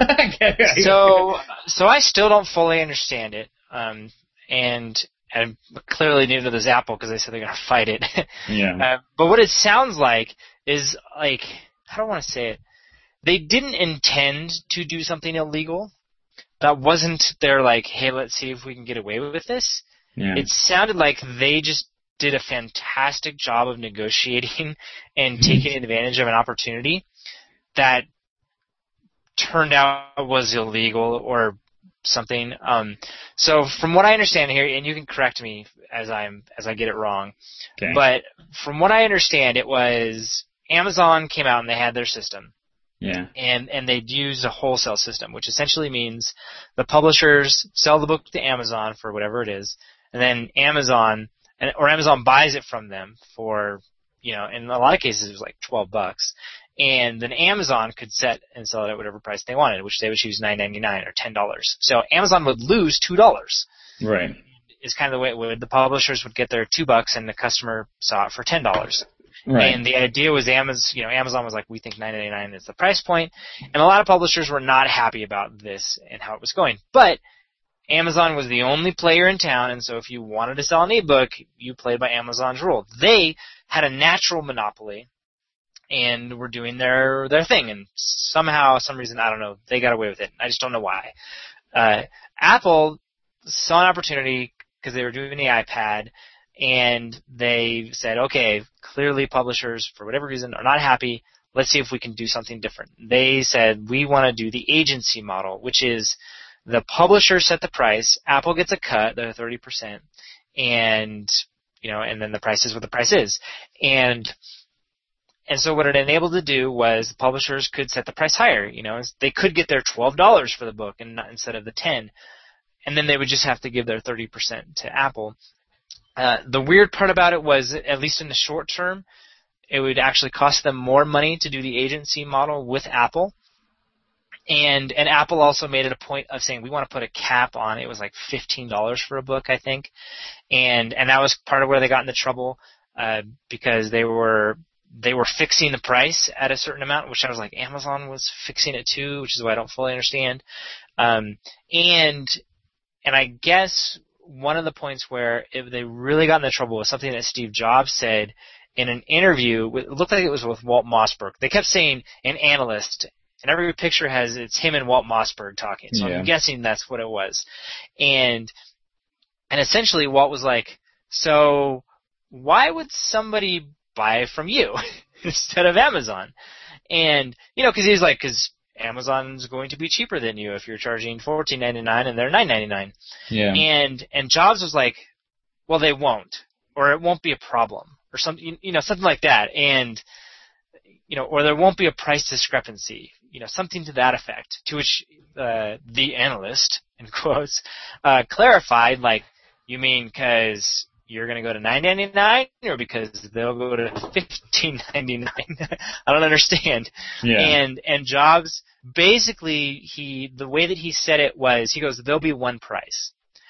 so, so I still don't fully understand it. Um, and I'm clearly new to this Apple because they said they're going to fight it. Yeah. Uh, but what it sounds like is like, I don't want to say it. They didn't intend to do something illegal. That wasn't their like, hey, let's see if we can get away with this. Yeah. It sounded like they just did a fantastic job of negotiating and taking advantage of an opportunity that turned out was illegal or something. Um, so from what I understand here, and you can correct me as I'm as I get it wrong, Okay. but from what I understand, it was Amazon came out and they had their system. Yeah. And and they'd use a wholesale system, which essentially means the publishers sell the book to Amazon for whatever it is, and then Amazon or Amazon buys it from them for, you know, in a lot of cases it was like twelve bucks, and then Amazon could set and sell it at whatever price they wanted, which they would choose nine ninety-nine or ten dollars. So Amazon would lose two dollars. Right. Is kind of the way it would. The publishers would get their two bucks, and the customer saw it for ten dollars. Right. And the idea was Amazon, you know, Amazon was like, we think nine ninety-nine is the price point, and a lot of publishers were not happy about this and how it was going. But Amazon was the only player in town, and so if you wanted to sell an ebook, you played by Amazon's rule. They had a natural monopoly, and were doing their their thing, and somehow, some reason, I don't know, they got away with it. I just don't know why. Uh, Apple saw an opportunity because they were doing the iPad. And they said, okay, clearly publishers, for whatever reason, are not happy. Let's see if we can do something different. They said, we want to do the agency model, which is the publisher set the price, Apple gets a cut, the thirty percent, and, you know, and then the price is what the price is. And, and so what it enabled to do was the publishers could set the price higher, you know, they could get their twelve dollars for the book and not, instead of the ten. And then they would just have to give their thirty percent to Apple. Uh, the weird part about it was, at least in the short term, it would actually cost them more money to do the agency model with Apple. And and Apple also made it a point of saying, we want to put a cap on it. It was like fifteen dollars for a book, I think. And and that was part of where they got into trouble, uh, because they were they were fixing the price at a certain amount, which I was like, Amazon was fixing it too, which is why I don't fully understand. Um, and and I guess one of the points where it, they really got into trouble was something that Steve Jobs said in an interview. With, it looked like it was with Walt Mossberg. They kept saying an analyst, and every picture has it's him and Walt Mossberg talking. So yeah. I'm guessing that's what it was. And and essentially Walt was like, so why would somebody buy from you instead of Amazon? And, you know, because he's like, because Amazon's going to be cheaper than you if you're charging fourteen ninety-nine and they're nine ninety-nine. Yeah. And and Jobs was like, well, they won't, or it won't be a problem, or something, you know, something like that. And you know, or there won't be a price discrepancy, you know, something to that effect. To which uh, the analyst, in quotes, uh, clarified, like, you mean because you're going to go to nine ninety-nine or because they'll go to fifteen ninety-nine. I don't understand. Yeah. And and Jobs basically he the way that he said it was he goes there'll be one price.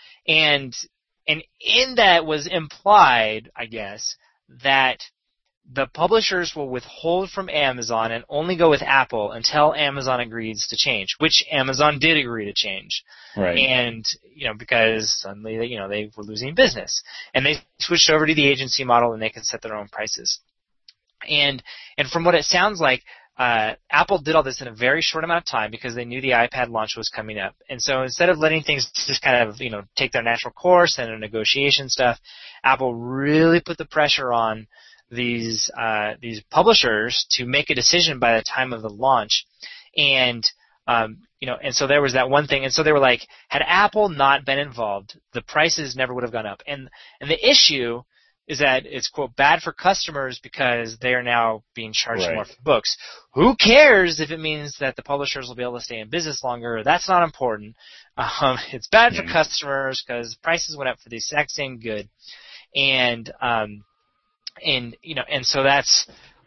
And and in that was implied, I guess, that the publishers will withhold from Amazon and only go with Apple until Amazon agrees to change, which Amazon did agree to change. Right. And, you know, because suddenly, you know, they were losing business. And they switched over to the agency model and they could set their own prices. And, and from what it sounds like, uh, Apple did all this in a very short amount of time because they knew the iPad launch was coming up. And so instead of letting things just kind of, you know, take their natural course and a negotiation stuff, Apple really put the pressure on these uh, these publishers to make a decision by the time of the launch, and um, you know, and so there was that one thing, and so they were like, had Apple not been involved, the prices never would have gone up, and and the issue is that it's quote bad for customers because they are now being charged right. more for books. Who cares if it means that the publishers will be able to stay in business longer? That's not important. Um, it's bad mm-hmm. for customers because prices went up for the exact same good, and um, And, you know, and so that's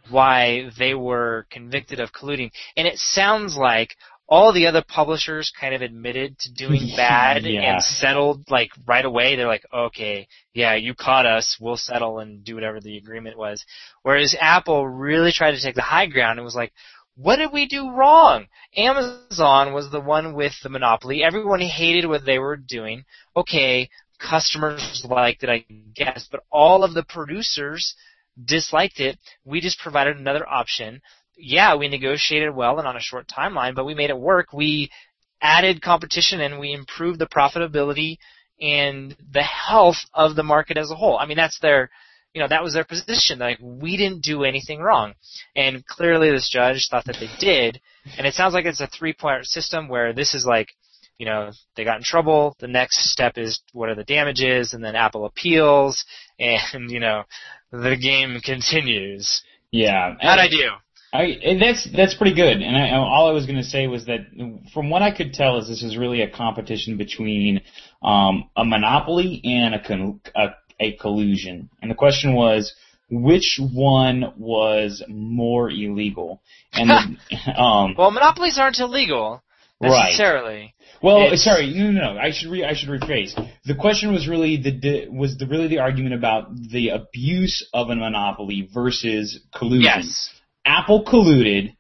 why they were convicted of colluding. And it sounds like all the other publishers kind of admitted to doing bad yeah. and settled, like, right away. They're like, okay, yeah, you caught us. We'll settle and do whatever the agreement was. Whereas Apple really tried to take the high ground and was like, what did we do wrong? Amazon was the one with the monopoly. Everyone hated what they were doing. Okay, customers liked it, I guess, but all of the producers disliked it. We just provided another option. Yeah, we negotiated well and on a short timeline, but we made it work. We added competition and we improved the profitability and the health of the market as a whole. I mean, that's their, you know, that was their position. Like, we didn't do anything wrong. And clearly this judge thought that they did. And it sounds like it's a three-part system where this is like, you know, they got in trouble. The next step is what are the damages, and then Apple appeals, and, you know, the game continues. Yeah. How'd I do? I, that's that's pretty good. And I, all I was going to say was that from what I could tell is this is really a competition between um, a monopoly and a, con, a a collusion. And the question was, which one was more illegal? And the, um, well, monopolies aren't illegal necessarily. Right. Well, it's, sorry, no, no, no. I should re, I should rephrase. The question was really the was the really the argument about the abuse of a monopoly versus collusion. Yes. Apple colluded.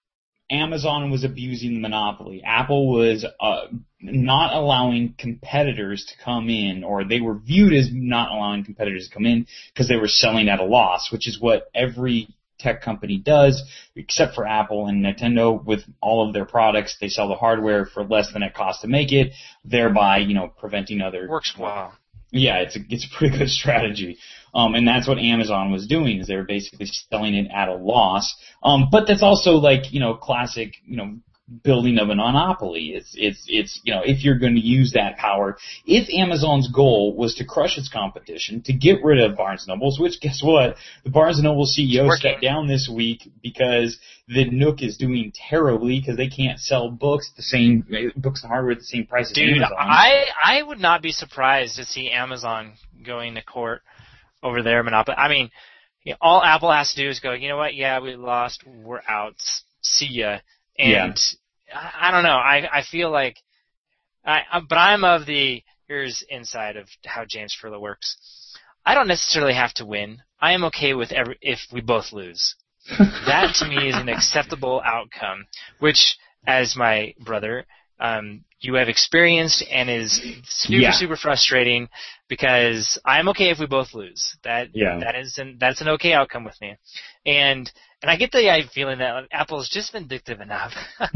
Amazon was abusing the monopoly. Apple was uh, not allowing competitors to come in, or they were viewed as not allowing competitors to come in because they were selling at a loss, which is what every tech company does, except for Apple and Nintendo. With all of their products, they sell the hardware for less than it costs to make it, thereby, you know, preventing other. Works well. Yeah, it's a it's a pretty good strategy, um, and that's what Amazon was doing, is they were basically selling it at a loss. Um, but that's also like, you know, classic, you know, building of a monopoly. It's it's it's you know, if you're going to use that power, if Amazon's goal was to crush its competition, to get rid of Barnes and Nobles, which guess what, the Barnes and Noble C E O stepped down this week because the Nook is doing terribly because they can't sell books the same books and hardware at the same price as Dude, Amazon. I I would not be surprised to see Amazon going to court over their monopoly. I mean, you know, all Apple has to do is go, you know what? Yeah, we lost. We're out. See ya. And yeah. I, I don't know. I I feel like, I, I but I'm of the here's inside of how James Furlow works. I don't necessarily have to win. I am okay with every if we both lose. That to me is an acceptable outcome, which, as my brother, um, you have experienced and is super yeah. super frustrating, because I'm okay if we both lose. That yeah. that is an, that's an okay outcome with me, and. And I get the feeling that Apple's just vindictive enough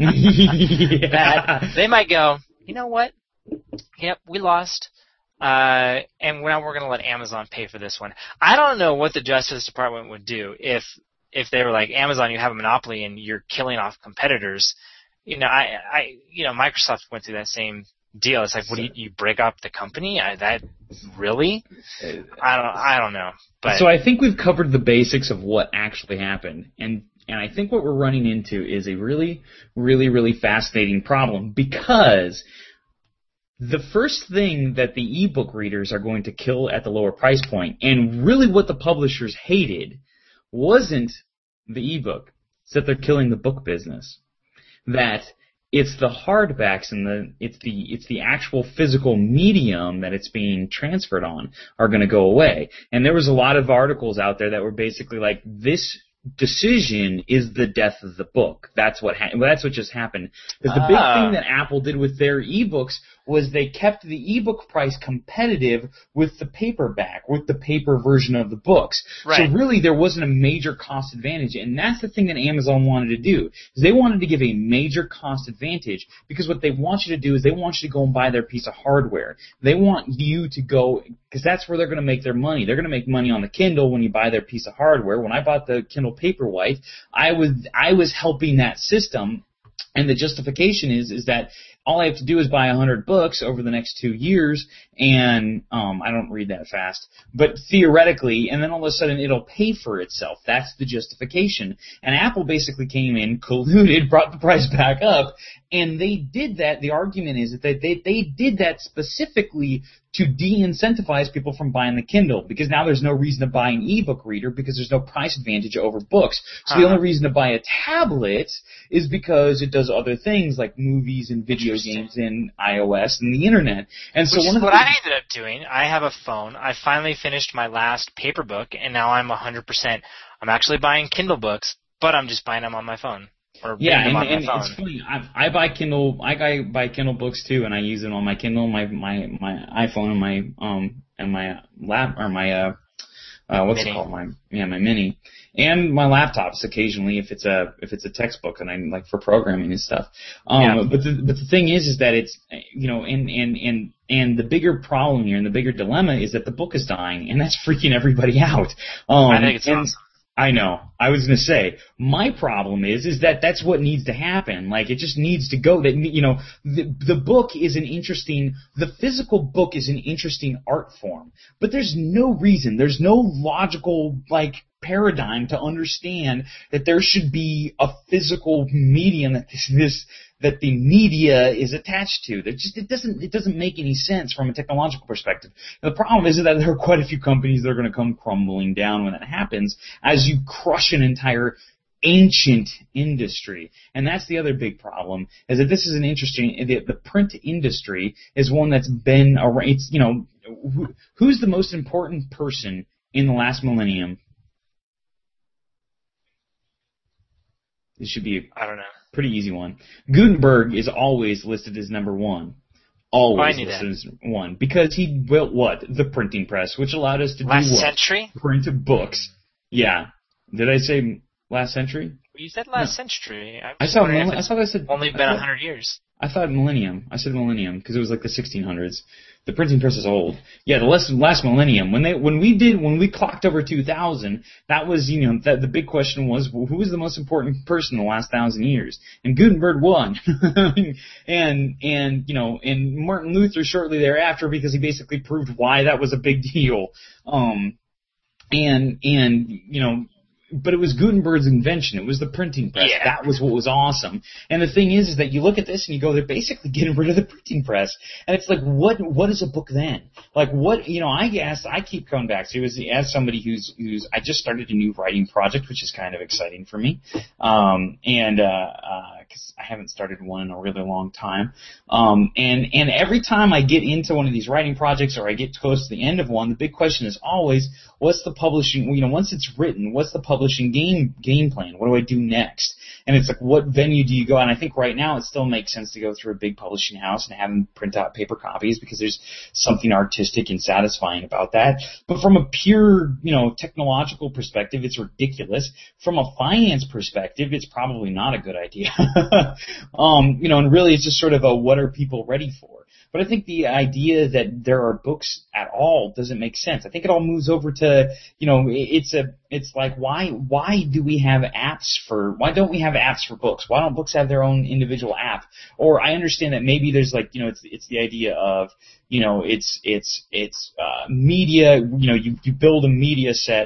yeah. that they might go, you know what? Yep, we lost, uh, and now we're going to let Amazon pay for this one. I don't know what the Justice Department would do if if they were like, Amazon, you have a monopoly and you're killing off competitors. You know, I, I you know, Microsoft went through that same deal. It's like, what do you, you break up the company? I, that really? I don't, I don't know. But so I think we've covered the basics of what actually happened, and and I think what we're running into is a really, really, really fascinating problem, because the first thing that the ebook readers are going to kill at the lower price point, and really what the publishers hated, wasn't the ebook. It's that they're killing the book business. That it's the hardbacks and the it's the it's the actual physical medium that it's being transferred on are going to go away. And there was a lot of articles out there that were basically like, this decision is the death of the book. That's what ha- well, that's what just happened. Because the big Ah. thing that Apple did with their ebooks was they kept the ebook price competitive with the paperback, with the paper version of the books. Right. So really there wasn't a major cost advantage, and that's the thing that Amazon wanted to do. Is they wanted to give a major cost advantage, because what they want you to do is they want you to go and buy their piece of hardware. They want you to go, because that's where they're going to make their money. They're going to make money on the Kindle when you buy their piece of hardware. When I bought the Kindle Paperwhite, I was I was helping that system, and the justification is is that all I have to do is buy a hundred books over the next two years, and um, I don't read that fast, but theoretically, and then all of a sudden it'll pay for itself. That's the justification. And Apple basically came in, colluded, brought the price back up, and they did that. The argument is that they they, they did that specifically to de-incentivize people from buying the Kindle, because now there's no reason to buy an ebook reader because there's no price advantage over books. So the Uh-huh. only reason to buy a tablet is because it does other things like movies and video games and iOS and the internet. And so Which one is of the what things- I ended up doing. I have a phone. I finally finished my last paper book, and now I'm one hundred percent. I'm actually buying Kindle books, but I'm just buying them on my phone. Or Yeah, reading them and, on and my it's phone. funny. I, I buy Kindle. I buy, buy Kindle books too, and I use them on my Kindle, my my my iPhone, and my um and my lap or my uh uh what's Mini. it called? My yeah, my mini, and my laptops occasionally if it's a if it's a textbook and I like for programming and stuff. Um, Yeah. but the but the thing is, is that it's you know, and and and and the bigger problem here and the bigger dilemma is that the book is dying, and that's freaking everybody out. Um, I think it's and, awesome. I know. I was going to say, my problem is, is that that's what needs to happen. Like, it just needs to go. That, you know, the, the book is an interesting, the physical book is an interesting art form. But there's no reason, there's no logical, like, paradigm to understand that there should be a physical medium that this, this that the media is attached to. That just it doesn't it doesn't make any sense from a technological perspective. The problem is that there are quite a few companies that are going to come crumbling down when that happens, as you crush an entire ancient industry. And that's the other big problem, is that this is an interesting, the, the print industry is one that's been around. It's, you know, who, who's the most important person in the last millennium? This should be I don't know. a pretty easy one. Gutenberg is always listed as number one. Always Oh, I knew listed as one. Because he built what? The printing press, which allowed us to Last do what? century? Print books. Yeah. Did I say last century? You said last century. I, I was saw. wondering Millenn- if I it's thought I said. only I been thought- a hundred years. I thought millennium. I said millennium because it was like the sixteen hundreds. The printing press is old. Yeah, the last, last millennium. When they when we did when we clocked over two thousand, that was you know that the big question was, well, who was the most important person in the last thousand years? And Gutenberg won. and and you know and Martin Luther shortly thereafter, because he basically proved why that was a big deal. Um, and and you know. But it was Gutenberg's invention. It was the printing press. Yeah. That was what was awesome. And the thing is, is that you look at this and you go, they're basically getting rid of the printing press. And it's like, what, what is a book then? Like, what, you know, I guess I keep coming back to is as somebody who's, who's, I just started a new writing project, which is kind of exciting for me. Um, and, uh, uh, cause I haven't started one in a really long time. Um, and, and every time I get into one of these writing projects or I get close to the end of one, the big question is always, what's the publishing, you know, once it's written, what's the publishing game game plan? What do I do next? And it's like, what venue do you go? And I think right now it still makes sense to go through a big publishing house and have them print out paper copies because there's something artistic and satisfying about that. But from a pure, you know, technological perspective, it's ridiculous. From a finance perspective, it's probably not a good idea. um, you know, and really it's just sort of a what are people ready for? But I think the idea that there are books at all doesn't make sense. I think it all moves over to, you know, it's a, it's like, why, why do we have apps for, why don't we have apps for books? Why don't books have their own individual app? Or I understand that maybe there's like, you know, it's, it's the idea of, you know, it's, it's, it's, uh, media, you know, you, you build a media set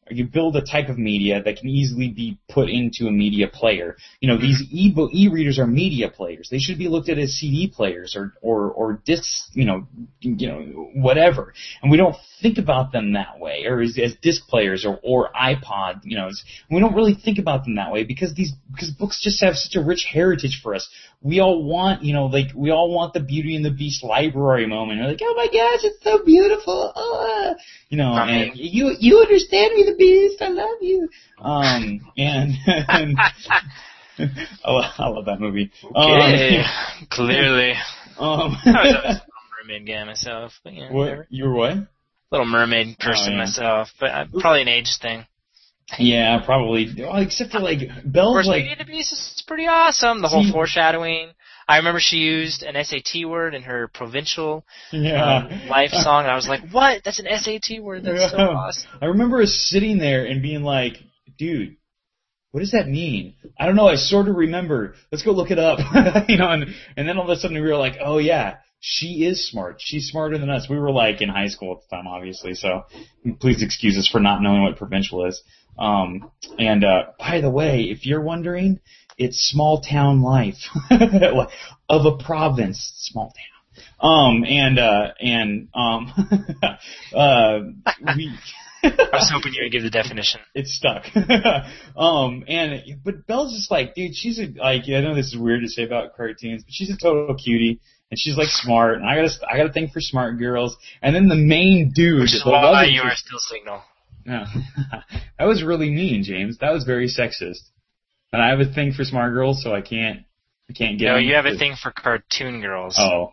you build a type of media that can easily be put into a media player. You know, these e-book, e-readers are media players. They should be looked at as C D players or, or, or discs, you know, you know, whatever. And we don't think about them that way, or as, as disc players or, or iPod, you know. We don't really think about them that way because these, because books just have such a rich heritage for us. We all want, you know, like, we all want the Beauty and the Beast library moment. We're like, oh my gosh, it's so beautiful. Oh, you know, and you, you understand me, the Beast. I love you. Um, and, and I, love, I love that movie. Okay, um, clearly. Um, I was a Little Mermaid guy myself. But yeah, what? Whatever. You were what? Little Mermaid person oh, yeah. myself, but uh, probably an age thing. Yeah, probably. Well, except for like Belle's course, like. Beauty and the Beast is pretty awesome. The whole See, foreshadowing. I remember she used an S A T word in her provincial yeah. um, life song, and I was like, "What? That's an S A T word? That's yeah. so awesome." I remember us sitting there and being like, "Dude, what does that mean?" I don't know. I sort of remember. Let's go look it up. you know, and and then all of a sudden we were like, "Oh yeah." She is smart. She's smarter than us. We were like in high school at the time, obviously, so please excuse us for not knowing what provincial is. Um, and uh, by the way, if you're wondering, it's small town life of a province, small town. Um, and uh, and um, uh, we. I was hoping you would give the definition. It's stuck. um, and but Belle's just like, dude, she's a like. I know this is weird to say about cartoons, but she's a total cutie. And she's like smart, and I got a, I got a thing for smart girls. And then the main dude, which is why you are still single. No, that was really mean, James. That was very sexist. And I have a thing for smart girls, so I can't, I can't get. No, you have a thing for cartoon girls. Oh,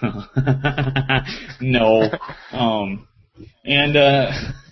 no. Um, and uh.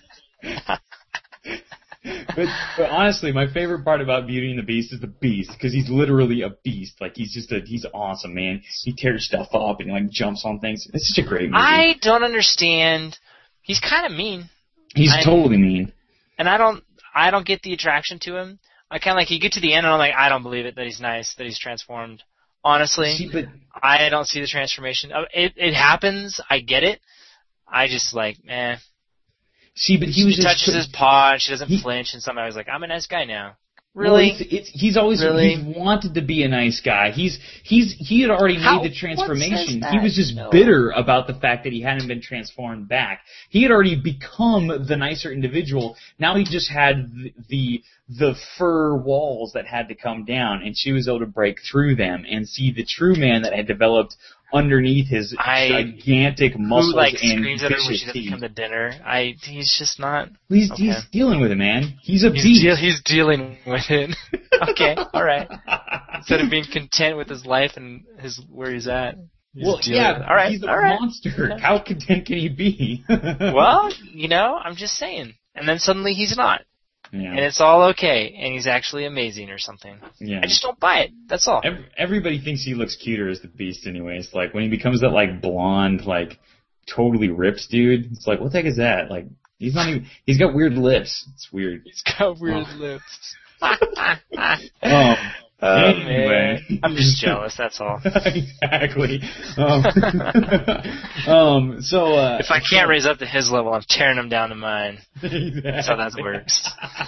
But, but honestly, my favorite part about Beauty and the Beast is the Beast, because he's literally a beast. Like, he's just a, he's awesome, man. He tears stuff up and, like, jumps on things. It's such a great movie. I don't understand. He's kind of mean. He's I, totally mean. And I don't, I don't get the attraction to him. I kind of like, you get to the end and I'm like, I don't believe it that he's nice, that he's transformed. Honestly, see, but, I don't see the transformation. It, it happens. I get it. I just, like, eh. See, but he was she just touches his paw and she doesn't he, flinch, and somehow he's like, I'm a nice guy now. Really? Well, it's, it's, he's always really? he's wanted to be a nice guy. He's he's he had already How? made the transformation. What says He was just no. bitter about the fact that he hadn't been transformed back. He had already become the nicer individual. Now he just had the the, the fur walls that had to come down, and she was able to break through them and see the true man that had developed underneath his I, gigantic muscles who, like, and screams at her when vicious she doesn't teeth. come to dinner. I he's just not. He's okay. he's dealing with it, man. He's a he's beast. De- he's dealing with it. Okay, all right. Instead of being content with his life and his where he's at. He's well, yeah, all right, he's a all right. monster. Yeah. How content can he be? Well, you know, I'm just saying. And then suddenly he's not. Yeah. And it's all okay, and he's actually amazing or something. Yeah. I just don't buy it. That's all. Every, everybody thinks he looks cuter as the Beast anyways. Like, when he becomes that, like, blonde, like, totally ripped dude, it's like, what the heck is that? Like, he's not even, he's got weird lips. It's weird. He's got weird oh. lips. um, Oh, anyway. man. I'm just jealous, that's all. Exactly. Um, um, so, uh, if I can't so, raise up to his level, I'm tearing him down to mine. Exactly. That's how that works.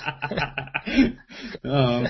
um,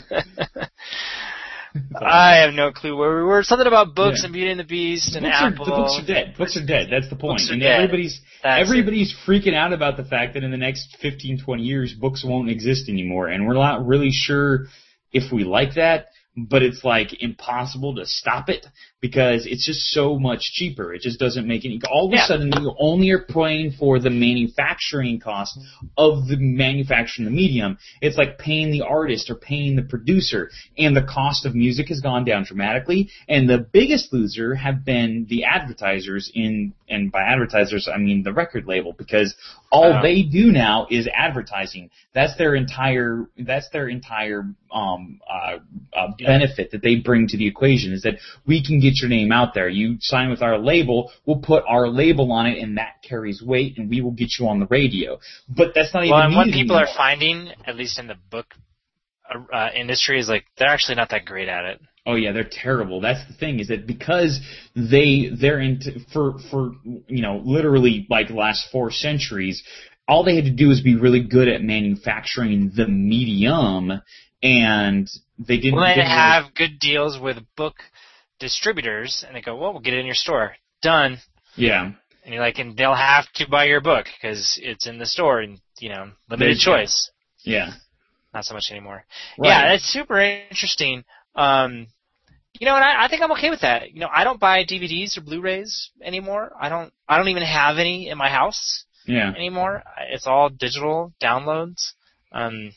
I have no clue where we were. Something about books yeah. and Beauty and the Beast and books Apple. Are, the books are dead. Books are dead. That's the point. Books are and dead. everybody's That's everybody's it. freaking out about the fact that in the next fifteen, twenty years, books won't exist anymore. And we're not really sure if we like that. But it's like impossible to stop it because it's just so much cheaper. It just doesn't make any. All of a yeah. sudden, you only are paying for the manufacturing cost of the manufacturing the medium. It's like paying the artist or paying the producer, and the cost of music has gone down dramatically. And the biggest loser have been the advertisers in, and by advertisers I mean the record label, because all uh, they do now is advertising. That's their entire. That's their entire um uh. uh benefit that they bring to the equation is that we can get your name out there. You sign with our label, we'll put our label on it, and that carries weight, and we will get you on the radio. But that's not well, even. Well, and what people anymore. are finding, at least in the book uh, industry, is like they're actually not that great at it. Oh yeah, they're terrible. That's the thing, is that because they they're into for for you know literally like the last four centuries. all they had to do was be really good at manufacturing the medium, and they didn't. Well, they didn't have really, good deals with book distributors, and they go, well, we'll get it in your store. Done. Yeah. And you're like, and they'll have to buy your book because it's in the store and, you know, limited they, choice. Yeah. Not so much anymore. Right. Yeah, that's super interesting. Um, you know, and I, I think I'm okay with that. You know, I don't buy D V Ds or Blu-rays anymore. I don't. I don't even have any in my house yeah. anymore. It's all digital downloads. Um,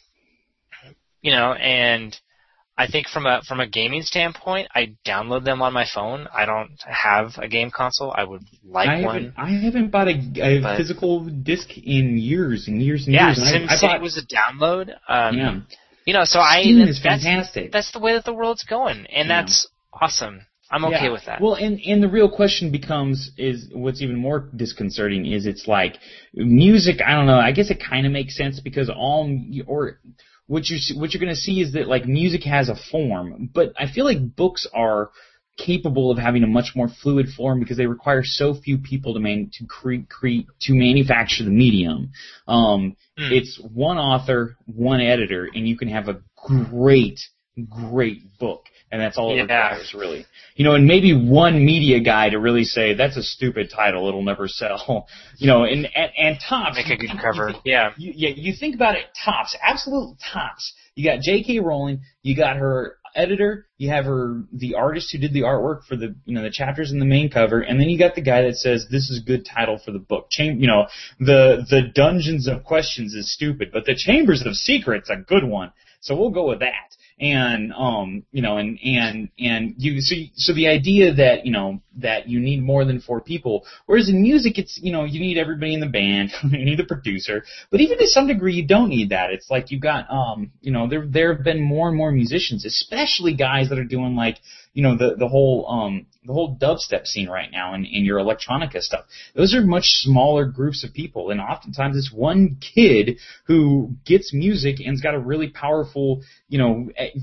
you know, and I think from a from a gaming standpoint, I download them on my phone. I don't have a game console. I would like I one. Haven't, I haven't bought a, a physical disc in years and years and yeah, years. Yeah, SimCity bought, was a download. Um, yeah. You know, so I Steam that's, is fantastic. That's, that's the way that the world's going, and yeah. that's awesome. I'm okay yeah. with that. Well, and and the real question becomes is what's even more disconcerting is it's like music. I don't know. I guess it kind of makes sense because all or what you what you're going to see is that like music has a form, but I feel like books are capable of having a much more fluid form because they require so few people to man to create create to manufacture the medium. Um, mm. It's one author, one editor, and you can have a great, great book, and that's all it yeah. requires, really. You know, and maybe one media guy to really say that's a stupid title; it'll never sell. You know, and and, and tops make a good think, cover. Think, yeah, you, yeah. You think about it, tops, absolute tops. You got J K. Rowling, you got her editor, you have her the artist who did the artwork for the you know the chapters in the main cover, and then you got the guy that says this is a good title for the book. Cham- you know, the the Dungeons of Questions is stupid, but the Chambers of Secrets a good one. So we'll go with that. And um, you know, and and and you so so the idea that you know that you need more than four people, whereas in music it's you know you need everybody in the band, you need a producer, but even to some degree you don't need that. It's like you've got um, you know there there have been more and more musicians, especially guys that are doing like you know the the whole um the whole dubstep scene right now and, and your electronica stuff. Those are much smaller groups of people, and oftentimes it's one kid who gets music and's got a really powerful you know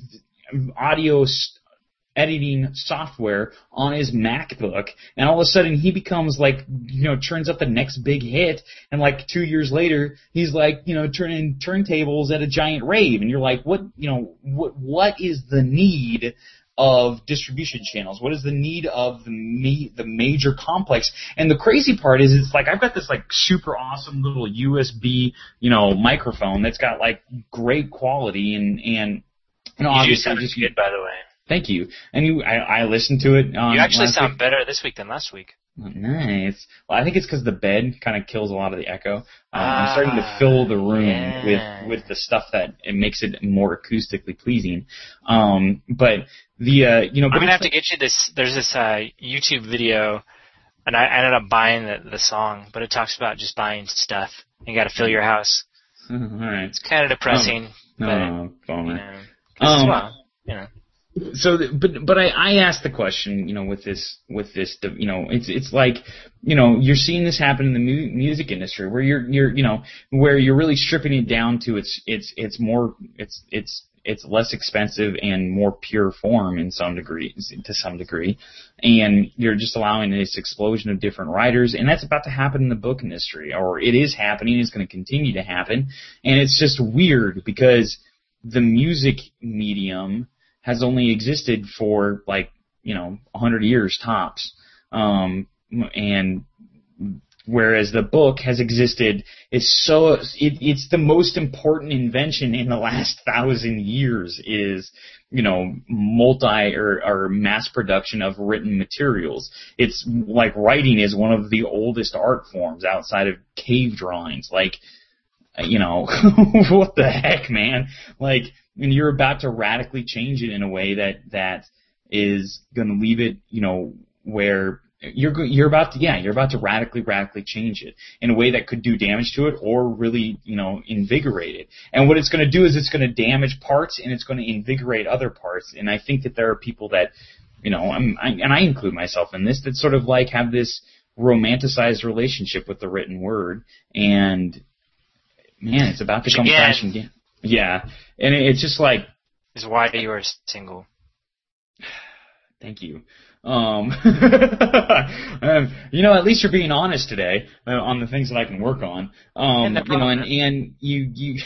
audio st- editing software on his MacBook, and all of a sudden he becomes like, you know, turns up the next big hit, and like two years later he's like, you know, turning turntables at a giant rave, and you're like, what, you know, what, what is the need of distribution channels? What is the need of the ma- the major complex? And the crazy part is, it's like I've got this like super awesome little U S B, you know, microphone that's got like great quality and and you know, you obviously do sound just good, by the way. Thank you. And you, I, I listened to it. Um, you actually sound week. better this week than last week. Oh, nice. Well, I think it's because the bed kind of kills a lot of the echo. Um, ah, I'm starting to fill the room yeah. with with the stuff that it makes it more acoustically pleasing. Um, but the uh, you know, I'm gonna have to get you this. There's this uh, YouTube video, and I ended up buying the the song, but it talks about just buying stuff. You got to fill your house. All right. It's kind of depressing. Oh, but, oh bummer. You know, um, well, you know. So, but but I, I asked the question, you know, with this with this, you know, it's it's like, you know, you're seeing this happen in the mu- music industry where you're you're you know where you're really stripping it down to its it's it's more it's it's it's less expensive and more pure form in some degree to some degree, and you're just allowing this explosion of different writers, and that's about to happen in the book industry, or it is happening, it's going to continue to happen, and it's just weird because the music medium has only existed for like, you know, a hundred years tops. Um, and whereas the book has existed, it's so, it, it's the most important invention in the last thousand years is, you know, multi or, or mass production of written materials. It's like writing is one of the oldest art forms outside of cave drawings. Like, you know, what the heck, man? Like, and you're about to radically change it in a way that that is going to leave it, you know, where you're you're about to yeah you're about to radically radically change it in a way that could do damage to it or really, you know, invigorate it. And what it's going to do is it's going to damage parts and it's going to invigorate other parts. And I think that there are people that, you know, I'm I, and I include myself in this, that sort of like have this romanticized relationship with the written word, and man, it's about to come crashing again. Yeah, and it's just like... Is why you are single. Thank you. Um, um, you know, at least you're being honest today uh, on the things that I can work on. Um, you know, and, and you, you,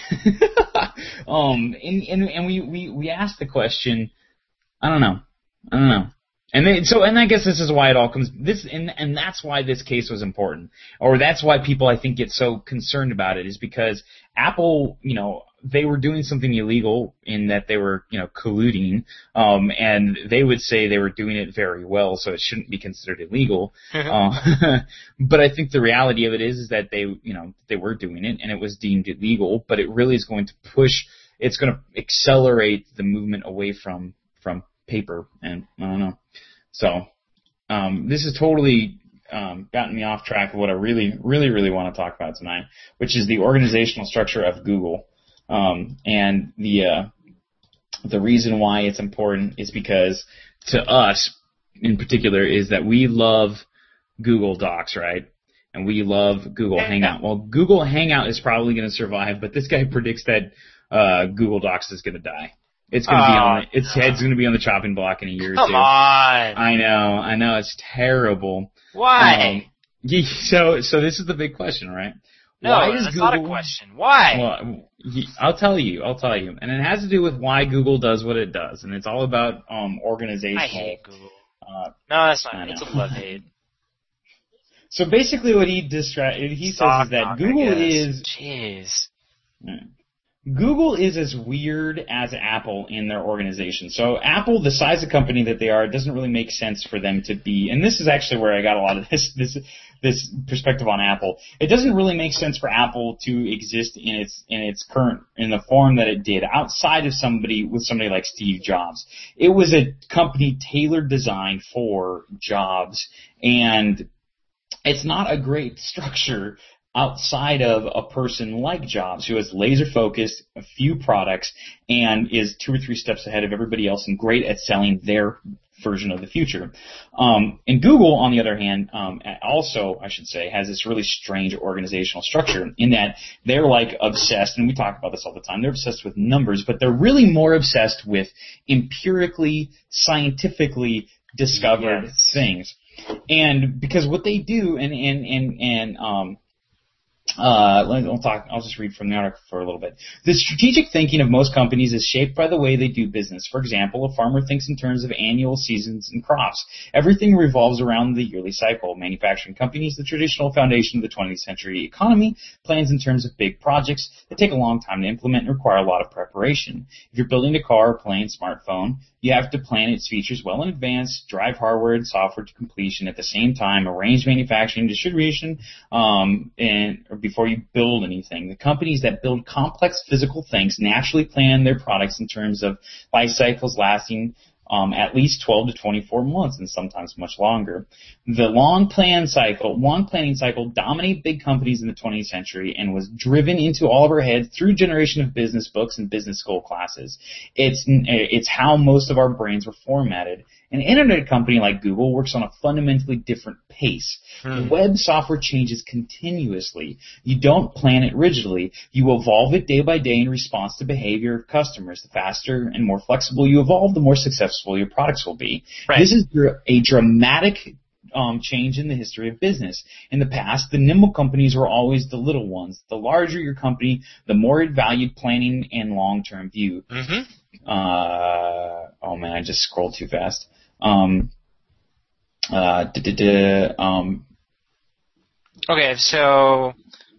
um, and, and, and we, we, we asked the question, I don't know, I don't know. And they, so, and I guess this is why it all comes, this, and, and that's why this case was important. Or that's why people, I think, get so concerned about it, is because Apple, you know, they were doing something illegal in that they were, you know, colluding, um, and they would say they were doing it very well, so it shouldn't be considered illegal. Mm-hmm. Uh, but I think the reality of it is, is that they, you know, they were doing it, and it was deemed illegal, but it really is going to push, it's going to accelerate the movement away from, from paper, and I don't know. So, um, this has totally, um, gotten me off track of what I really, really, really want to talk about tonight, which is the organizational structure of Google. Um, and the, uh, the reason why it's important is because to us in particular is that we love Google Docs, right? And we love Google Hangout. Well, Google Hangout is probably going to survive, but this guy predicts that, uh, Google Docs is going to die. It's going to uh, be on, its head's going to be on the chopping block in a year or two. Come on. I know, I know, it's terrible. Why? Um, so, so this is the big question, right? No, why that's Google, not a question. Why? Well, I'll tell you. I'll tell you. And it has to do with why Google does what it does. And it's all about um, organizational. I hate Google. Uh, no, that's not. It's a love-hate. So basically what he distra- he Stock says is that talk, Google is... Jeez. Yeah. Google is as weird as Apple in their organization. So Apple, the size of company that they are, it doesn't really make sense for them to be, and this is actually where I got a lot of this this this perspective on Apple. It doesn't really make sense for Apple to exist in its in its current in the form that it did outside of somebody with somebody like Steve Jobs. It was a company tailored designed for Jobs, and it's not a great structure outside of a person like Jobs, who is laser focused, a few products, and is two or three steps ahead of everybody else and great at selling their version of the future. Um, and Google, on the other hand, um, also, I should say, has this really strange organizational structure in that they're like obsessed, and we talk about this all the time, they're obsessed with numbers, but they're really more obsessed with empirically, scientifically discovered yes. things. And because what they do, and, and, and, and, um, Uh, I'll talk, I'll just read from the article for a little bit. The strategic thinking of most companies is shaped by the way they do business. For example, a farmer thinks in terms of annual seasons and crops. Everything revolves around the yearly cycle. Manufacturing companies, the traditional foundation of the twentieth century economy, plans in terms of big projects that take a long time to implement and require a lot of preparation. If you're building a car, plane, smartphone, you have to plan its features well in advance, drive hardware and software to completion at the same time, arrange manufacturing, distribution, um, and before you build anything. The companies that build complex physical things naturally plan their products in terms of life cycles lasting um, at least twelve to twenty-four months, and sometimes much longer. The long plan cycle, long planning cycle dominated big companies in the twentieth century and was driven into all of our heads through a generation of business books and business school classes. It's it's how most of our brains were formatted. An internet company like Google works on a fundamentally different pace. Hmm. Web software changes continuously. You don't plan it rigidly. You evolve it day by day in response to behavior of customers. The faster and more flexible you evolve, the more successful your products will be. Right. This is a dramatic um, change in the history of business. In the past, the nimble companies were always the little ones. The larger your company, the more it valued planning and long-term view. Mm-hmm. Uh, oh man, I just scrolled too fast. Um, uh, da, da, da, um, okay, so,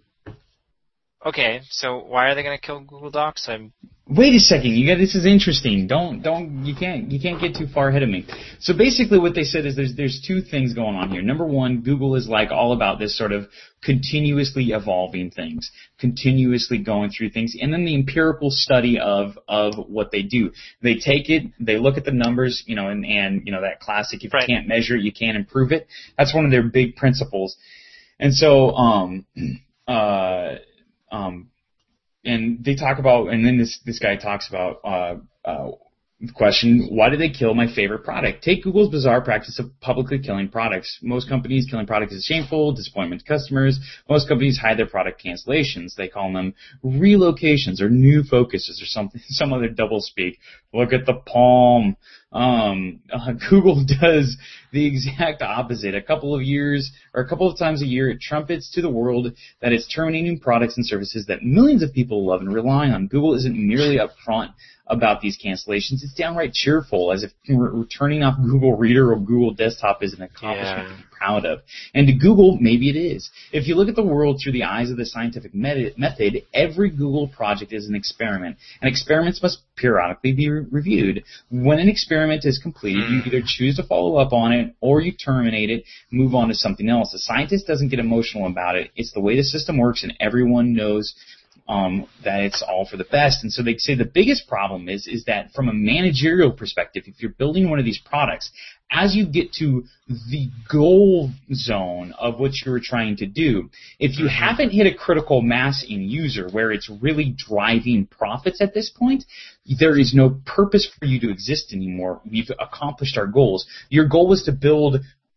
okay, so why are they going to kill Google Docs? I'm Wait a second, you got this is interesting. Don't don't you can't you can't get too far ahead of me. So basically what they said is there's there's two things going on here. Number one, Google is like all about this sort of continuously evolving things, continuously going through things, and then the empirical study of of what they do. They take it, they look at the numbers, you know, and, and you know that classic if you right. can't measure it, you can't improve it. That's one of their big principles. And so um uh um And they talk about, and then this this guy talks about uh, uh, the question: why did they kill my favorite product? Take Google's bizarre practice of publicly killing products. Most companies killing products is shameful, disappointment to customers. Most companies hide their product cancellations. They call them relocations or new focuses or something, some other double speak. Look at the Palm. Um, uh, Google does the exact opposite. A couple of years, or a couple of times a year, it trumpets to the world that it's terminating products and services that millions of people love and rely on. Google isn't merely upfront about these cancellations. It's downright cheerful, as if re- turning off Google Reader or Google Desktop is an accomplishment yeah. to be proud of. And to Google, maybe it is. If you look at the world through the eyes of the scientific method, method every Google project is an experiment, and experiments must periodically be re- reviewed. When an experiment is completed, you either choose to follow up on it or you terminate it, move on to something else. The scientist doesn't get emotional about it. It's the way the system works, and everyone knows Um, that it's all for the best. And so they say the biggest problem is is that from a managerial perspective, if you're building one of these products, as you get to the goal zone of what you're trying to do, if you haven't hit a critical mass in user where it's really driving profits at this point, there is no purpose for you to exist anymore. We've accomplished our goals. Your goal was to build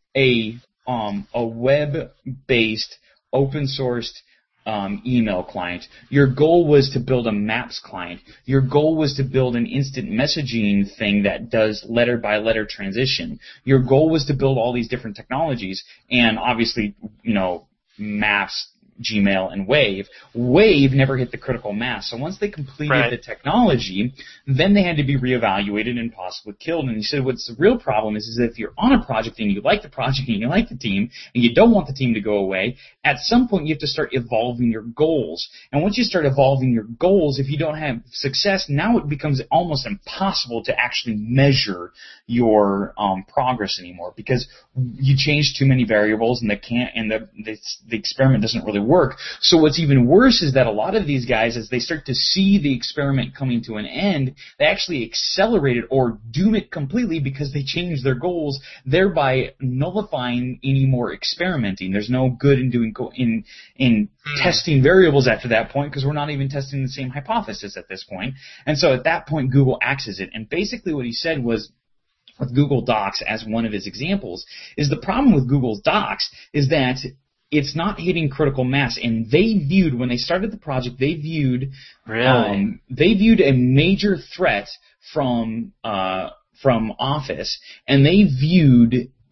a um, a web-based, open-sourced Um, email client. Your goal was to build a Maps client. Your goal was to build an instant messaging thing that does letter-by-letter transition. Your goal was to build all these different technologies, and obviously, you know, Maps, Gmail, and Wave. Wave never hit the critical mass. So once they completed right. the technology, then they had to be reevaluated and possibly killed. And he said what's the real problem is, is that if you're on a project and you like the project and you like the team and you don't want the team to go away, at some point you have to start evolving your goals. And once you start evolving your goals, if you don't have success, now it becomes almost impossible to actually measure your um, progress anymore, because you change too many variables and the can't and the, the the experiment doesn't really work. So what's even worse is that a lot of these guys, as they start to see the experiment coming to an end, they actually accelerate it or doom it completely because they change their goals, thereby nullifying any more experimenting. There's no good in doing in in mm. testing variables after that point, because we're not even testing the same hypothesis at this point. And so at that point, Google axes it. And basically what he said was, with Google Docs as one of his examples, is the problem with Google Docs is that it's not hitting critical mass, and they viewed, when they started the project, they viewed really? um, they viewed a major threat from uh, from Office, and they viewed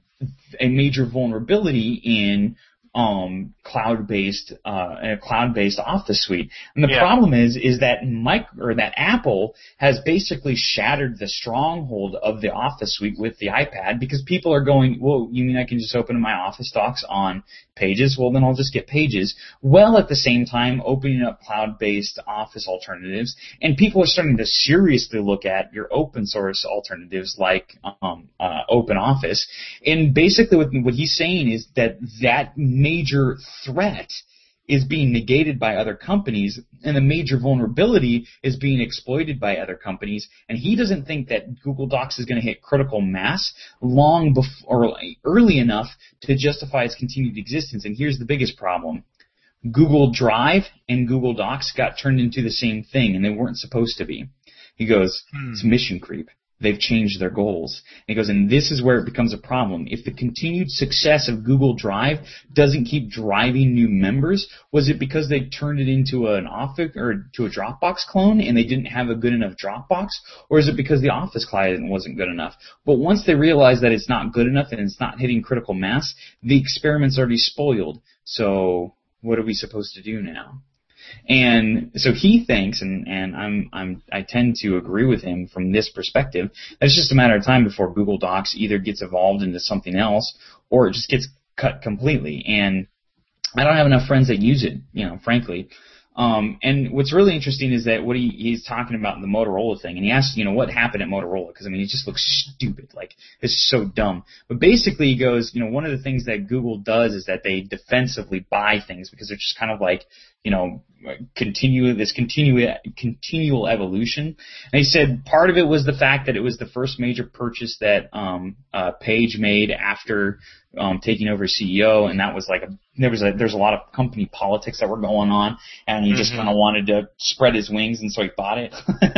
a major vulnerability in um, cloud-based uh, a cloud-based Office suite. And the yeah. problem is is that Mike or that Apple has basically shattered the stronghold of the Office suite with the iPad, because people are going, well, you mean I can just open my Office docs on Pages? Well, then I'll just get Pages. Well, at the same time, opening up cloud-based Office alternatives, and people are starting to seriously look at your open source alternatives like um, uh, OpenOffice. And basically what, what he's saying is that that major threat is being negated by other companies, and the major vulnerability is being exploited by other companies, and he doesn't think that Google Docs is going to hit critical mass long before, or early enough to justify its continued existence. And here's the biggest problem. Google Drive and Google Docs got turned into the same thing, and they weren't supposed to be. He goes, hmm. It's mission creep. They've changed their goals. And he goes, and this is where it becomes a problem. If the continued success of Google Drive doesn't keep driving new members, was it because they turned it into an Office or to a Dropbox clone and they didn't have a good enough Dropbox, or is it because the Office client wasn't good enough? But once they realize that it's not good enough and it's not hitting critical mass, the experiment's already spoiled. So what are we supposed to do now? And so he thinks, and, and I'm, I'm, I tend to agree with him from this perspective, that it's just a matter of time before Google Docs either gets evolved into something else or it just gets cut completely. And I don't have enough friends that use it, you know, frankly. Um, and what's really interesting is that what he, he's talking about in the Motorola thing, and he asks, you know, what happened at Motorola, because, I mean, it just looks stupid, like, it's so dumb. But basically he goes, you know, one of the things that Google does is that they defensively buy things, because they're just kind of like, you know, continue this continue, continual evolution. And he said part of it was the fact that it was the first major purchase that um, uh, Page made after um, taking over C E O, and that was like a there was a there's a lot of company politics that were going on, and he mm-hmm. just kind of wanted to spread his wings, and so he bought it.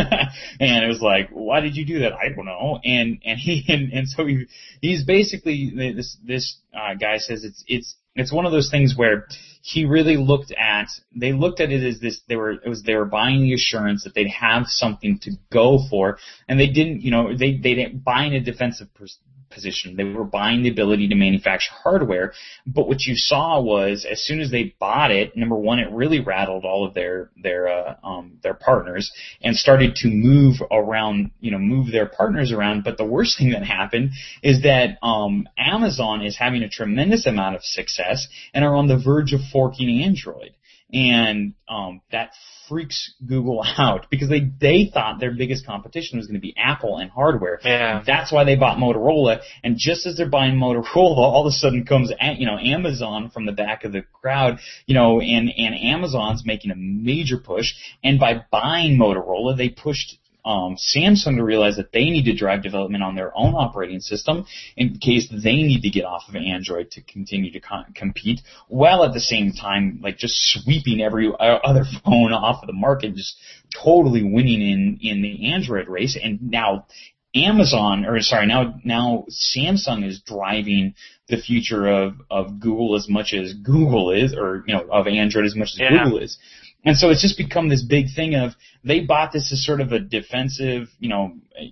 And it was like, why did you do that? I don't know. And and he and, and so he he's basically this this uh, guy says it's it's it's one of those things where he really looked at, they looked at it as this, they were, it was, they were buying the assurance that they'd have something to go for, and they didn't, you know, they, they didn't buy in a defensive pers- position. They were buying the ability to manufacture hardware, but what you saw was, as soon as they bought it, number one, it really rattled all of their, their, uh, um, their partners, and started to move around, you know, move their partners around, but the worst thing that happened is that, um, Amazon is having a tremendous amount of success, and are on the verge of forking Android. And um, that freaks Google out, because they, they thought their biggest competition was going to be Apple and hardware. Yeah. That's why they bought Motorola. And just as they're buying Motorola, all of a sudden comes, you know, Amazon from the back of the crowd, you know, and, and Amazon's making a major push. And by buying Motorola, they pushed Um, Samsung to realize that they need to drive development on their own operating system in case they need to get off of Android to continue to con- compete, while at the same time, like, just sweeping every other phone off of the market, just totally winning in, in the Android race. And now Amazon, or sorry, now now Samsung is driving the future of, of Google as much as Google is, or, you know, of Android as much as yeah. Google is. And so it's just become this big thing of, they bought this as sort of a defensive, you know,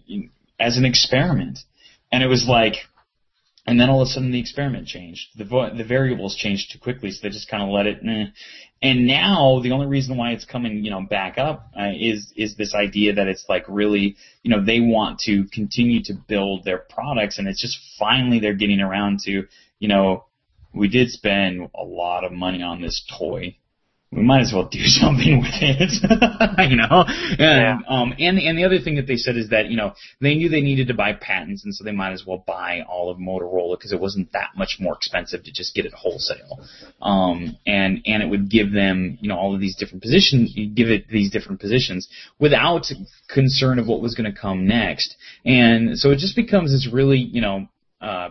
as an experiment. And it was like, and then all of a sudden the experiment changed. The the variables changed too quickly, so they just kind of let it, eh. And now the only reason why it's coming, you know, back up uh, is is this idea that it's like really, you know, they want to continue to build their products, and it's just finally they're getting around to, you know, we did spend a lot of money on this toy. We might as well do something with it, you know. And yeah. um, and and the other thing that they said is that, you know, they knew they needed to buy patents, and so they might as well buy all of Motorola, because it wasn't that much more expensive to just get it wholesale. Um, and and it would give them, you know, all of these different positions, give it these different positions without concern of what was going to come next. And so it just becomes this really, you know. Uh,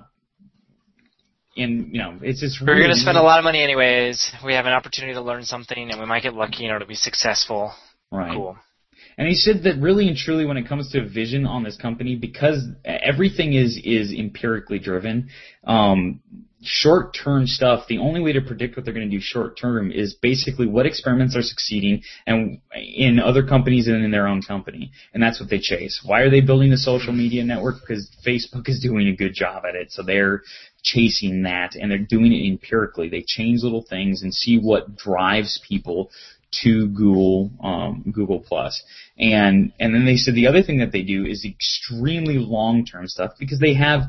And, you know, it's just We're really, going to spend a lot of money anyways. We have an opportunity to learn something, and we might get lucky in order to be successful. Right. Cool. And he said that really and truly, when it comes to vision on this company, because everything is is empirically driven, um, short-term stuff, the only way to predict what they're going to do short-term is basically what experiments are succeeding and in other companies and in their own company. And that's what they chase. Why are they building a social media network? Because Facebook is doing a good job at it. So they're chasing that, and they're doing it empirically. They change little things and see what drives people to Google, um, Google Plus. And, and then they said the other thing that they do is extremely long-term stuff, because they have,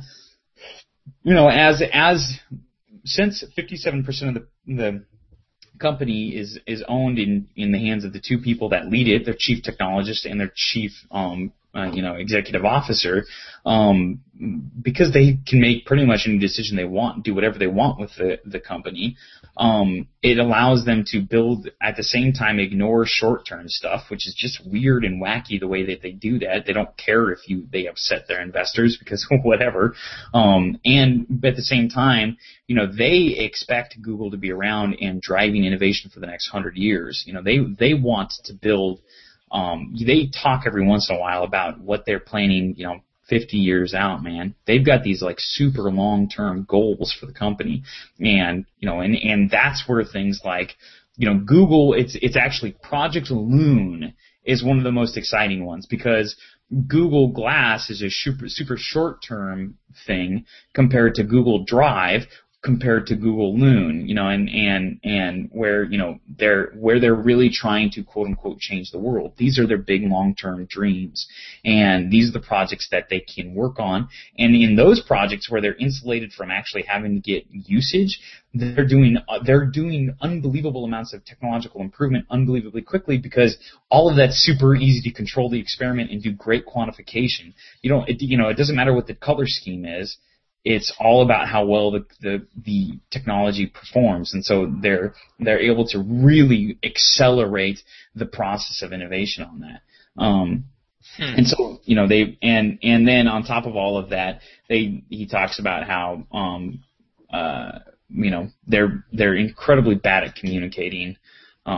you know, as, as, since fifty-seven percent of the, the company is, is owned in, in the hands of the two people that lead it, their chief technologist and their chief, um, uh, you know, executive officer, um, because they can make pretty much any decision they want, do whatever they want with the, the company, um, it allows them to build, at the same time, ignore short-term stuff, which is just weird and wacky the way that they do that. They don't care if you, they upset their investors, because whatever. Um, and at the same time, you know, they expect Google to be around and driving innovation for the next hundred years. You know, they, they want to build, um, they talk every once in a while about what they're planning, you know, fifty years out, man. They've got these like super long-term goals for the company. And, you know, and, and that's where things like, you know, Google, it's, it's actually Project Loon is one of the most exciting ones, because Google Glass is a super, super short-term thing compared to Google Drive, compared to Google Loon, you know, and, and, and where, you know, they're, where they're really trying to quote unquote change the world. These are their big long-term dreams. And these are the projects that they can work on. And in those projects where they're insulated from actually having to get usage, they're doing, they're doing unbelievable amounts of technological improvement unbelievably quickly, because all of that's super easy to control the experiment and do great quantification. You know, it, you know, it doesn't matter what the color scheme is. It's all about how well the, the the technology performs, and so they're they're able to really accelerate the process of innovation on that. Um, hmm. And so, you know, they and and then on top of all of that, they he talks about how um, uh, you know, they're they're incredibly bad at communicating. Um,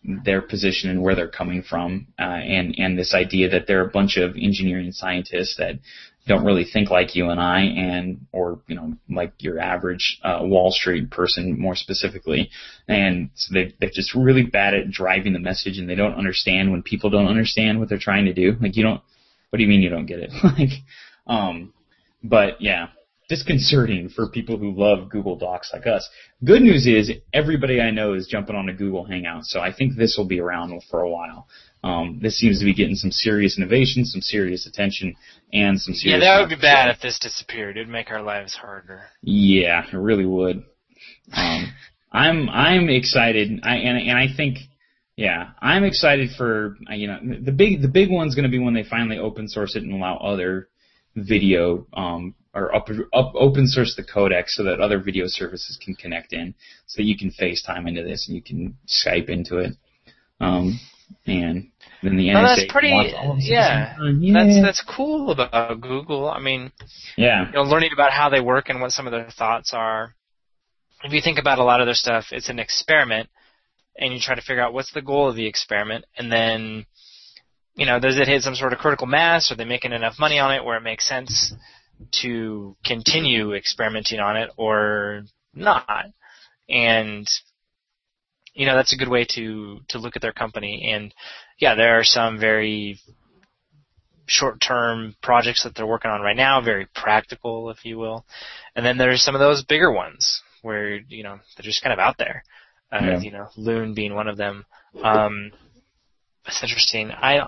their position and where they're coming from, uh, and and this idea that they're a bunch of engineering scientists that don't really think like you and I, and or you know like your average uh, Wall Street person more specifically, and so they they're just really bad at driving the message, and they don't understand when people don't understand what they're trying to do. Like you don't, what do you mean you don't get it? like, um, but yeah. Disconcerting for people who love Google Docs like us. Good news is everybody I know is jumping on a Google Hangout, so I think this will be around for a while. Um, this seems to be getting some serious innovation, some serious attention, and some serious... Yeah, that would be bad if this disappeared. It would make our lives harder. Yeah, it really would. Um, I'm I'm excited, I, and and I think, yeah, I'm excited for, you know, the big the big one's going to be when they finally open source it and allow other video um or up, up open source the codec so that other video services can connect in, so that you can FaceTime into this and you can Skype into it. Um, and then the N S A. Well, that's pretty. Yeah, yeah, that's that's cool about Google. I mean, yeah, you know, learning about how they work and what some of their thoughts are. If you think about a lot of their stuff, it's an experiment, and you try to figure out what's the goal of the experiment, and then, you know, does it hit some sort of critical mass? Are they making enough money on it where it makes sense to continue experimenting on it or not? And, you know, that's a good way to, to look at their company. And, yeah, there are some very short-term projects that they're working on right now, very practical, if you will. And then there's some of those bigger ones where, you know, they're just kind of out there. Uh, yeah. You know, Loon being one of them. Um, That's interesting. I,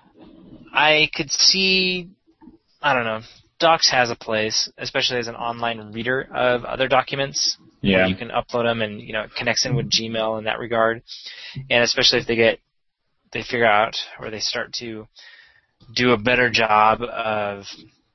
I could see, I don't know, Docs has a place, especially as an online reader of other documents. Yeah. Where you can upload them and, you know, it connects in with Gmail in that regard. And especially if they get, they figure out or they start to do a better job of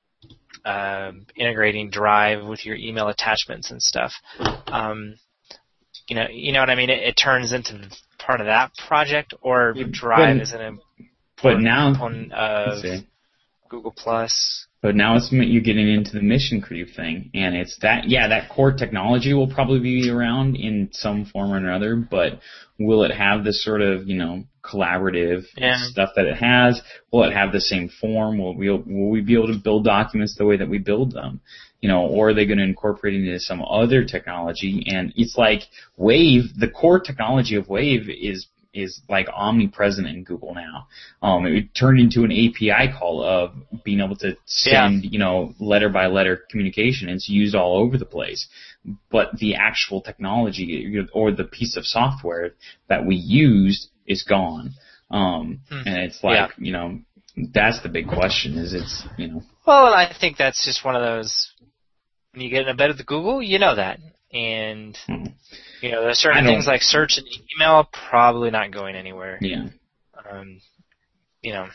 uh, integrating Drive with your email attachments and stuff. Um, you know, you know what I mean? It, it turns into part of that project, or Drive but, is an important but now, component of Google Plus. But now it's you getting into the mission creep thing, and it's that, yeah, that core technology will probably be around in some form or another, but will it have this sort of, you know, collaborative yeah. stuff that it has? Will it have the same form? Will we, will we be able to build documents the way that we build them? You know, or are they going to incorporate it into some other technology? And it's like Wave, the core technology of Wave is is like omnipresent in Google now. Um, it turned into an A P I call of being able to send, yeah. you know, letter by letter communication. It's used all over the place. But the actual technology or the piece of software that we used is gone. Um, hmm. And it's like, yeah. you know, that's the big question is it's, you know. Well, and I think that's just one of those, when you get in a bed with Google, you know that. And, hmm. you know, there's certain things like search and email probably not going anywhere. Yeah. Um, you know,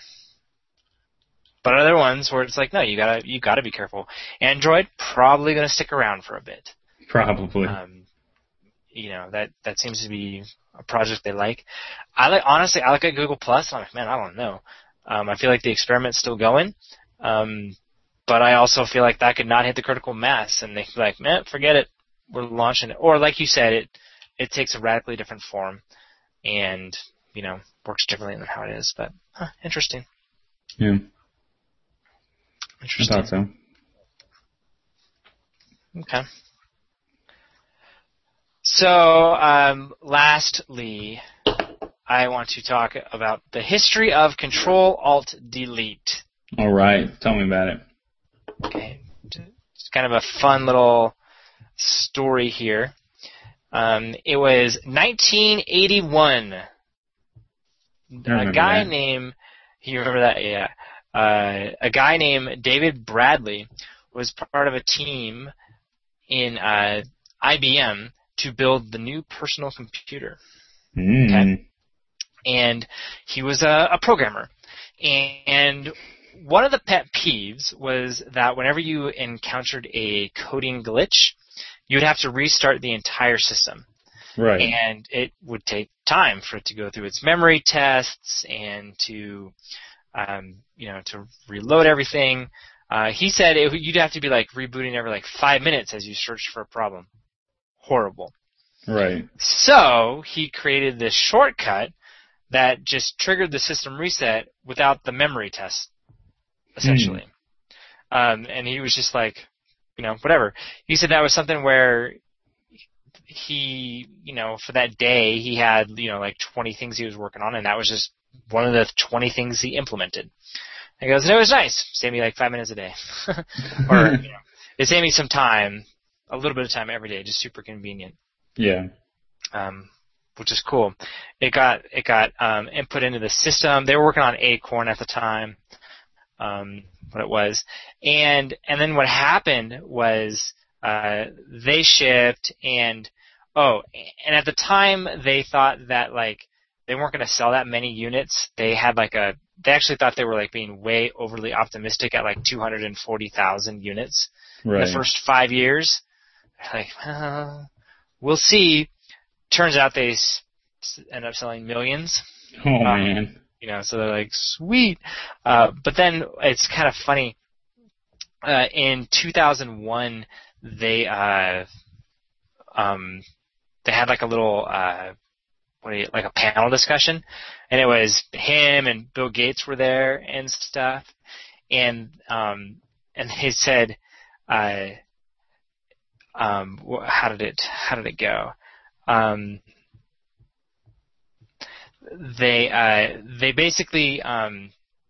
but other ones where it's like, no, you gotta, you gotta be careful. Android probably gonna stick around for a bit. Probably. Um, you know, that, that seems to be a project they like. I like, honestly, I look at Google Plus, I'm like, man, I don't know. Um, I feel like the experiment's still going. Um, but I also feel like that could not hit the critical mass, and they like, man, forget it. We're launching it. Or like you said, it it takes a radically different form and, you know, works differently than how it is. But huh, interesting. Yeah. Interesting. I thought so. Okay. So, um, lastly, I want to talk about the history of Control-Alt-Delete. All right. Tell me about it. Okay. It's kind of a fun little story here. Um, it was nineteen eighty-one. A guy that. named, you remember that? Yeah. Uh, a guy named David Bradley was part of a team in uh, I B M to build the new personal computer. Mm. Okay? And he was a, a programmer. And one of the pet peeves was that whenever you encountered a coding glitch, you would have to restart the entire system. Right. And it would take time for it to go through its memory tests and to, um, you know, to reload everything. Uh, he said it, you'd have to be like rebooting every like five minutes as you searched for a problem. Horrible. Right. So he created this shortcut that just triggered the system reset without the memory test, essentially. Mm. Um, and he was just like, you know, whatever. He said that was something where he, you know, for that day he had, you know, like twenty things he was working on, and that was just one of the twenty things he implemented. And he goes, and it was nice. Saved me like five minutes a day. Or, you know, it saved me some time, a little bit of time every day, just super convenient. Yeah. Um, which is cool. It got it got um, input into the system. They were working on Acorn at the time, um, what it was, and and then what happened was uh, they shipped, and oh, and at the time they thought that like they weren't going to sell that many units. They had like a they actually thought they were like being way overly optimistic at like two hundred forty thousand units right. in the first five years. They're like, uh, we'll see. Turns out they s- end up selling millions. Oh, um, man. You know, so they're like, sweet. Uh, but then it's kind of funny. Uh, in two thousand one, they uh, um, they had like a little uh, what do you, like a panel discussion, and it was him and Bill Gates were there and stuff, and um, and they said, uh, um, how did it how did it go? Um, they uh, they basically um,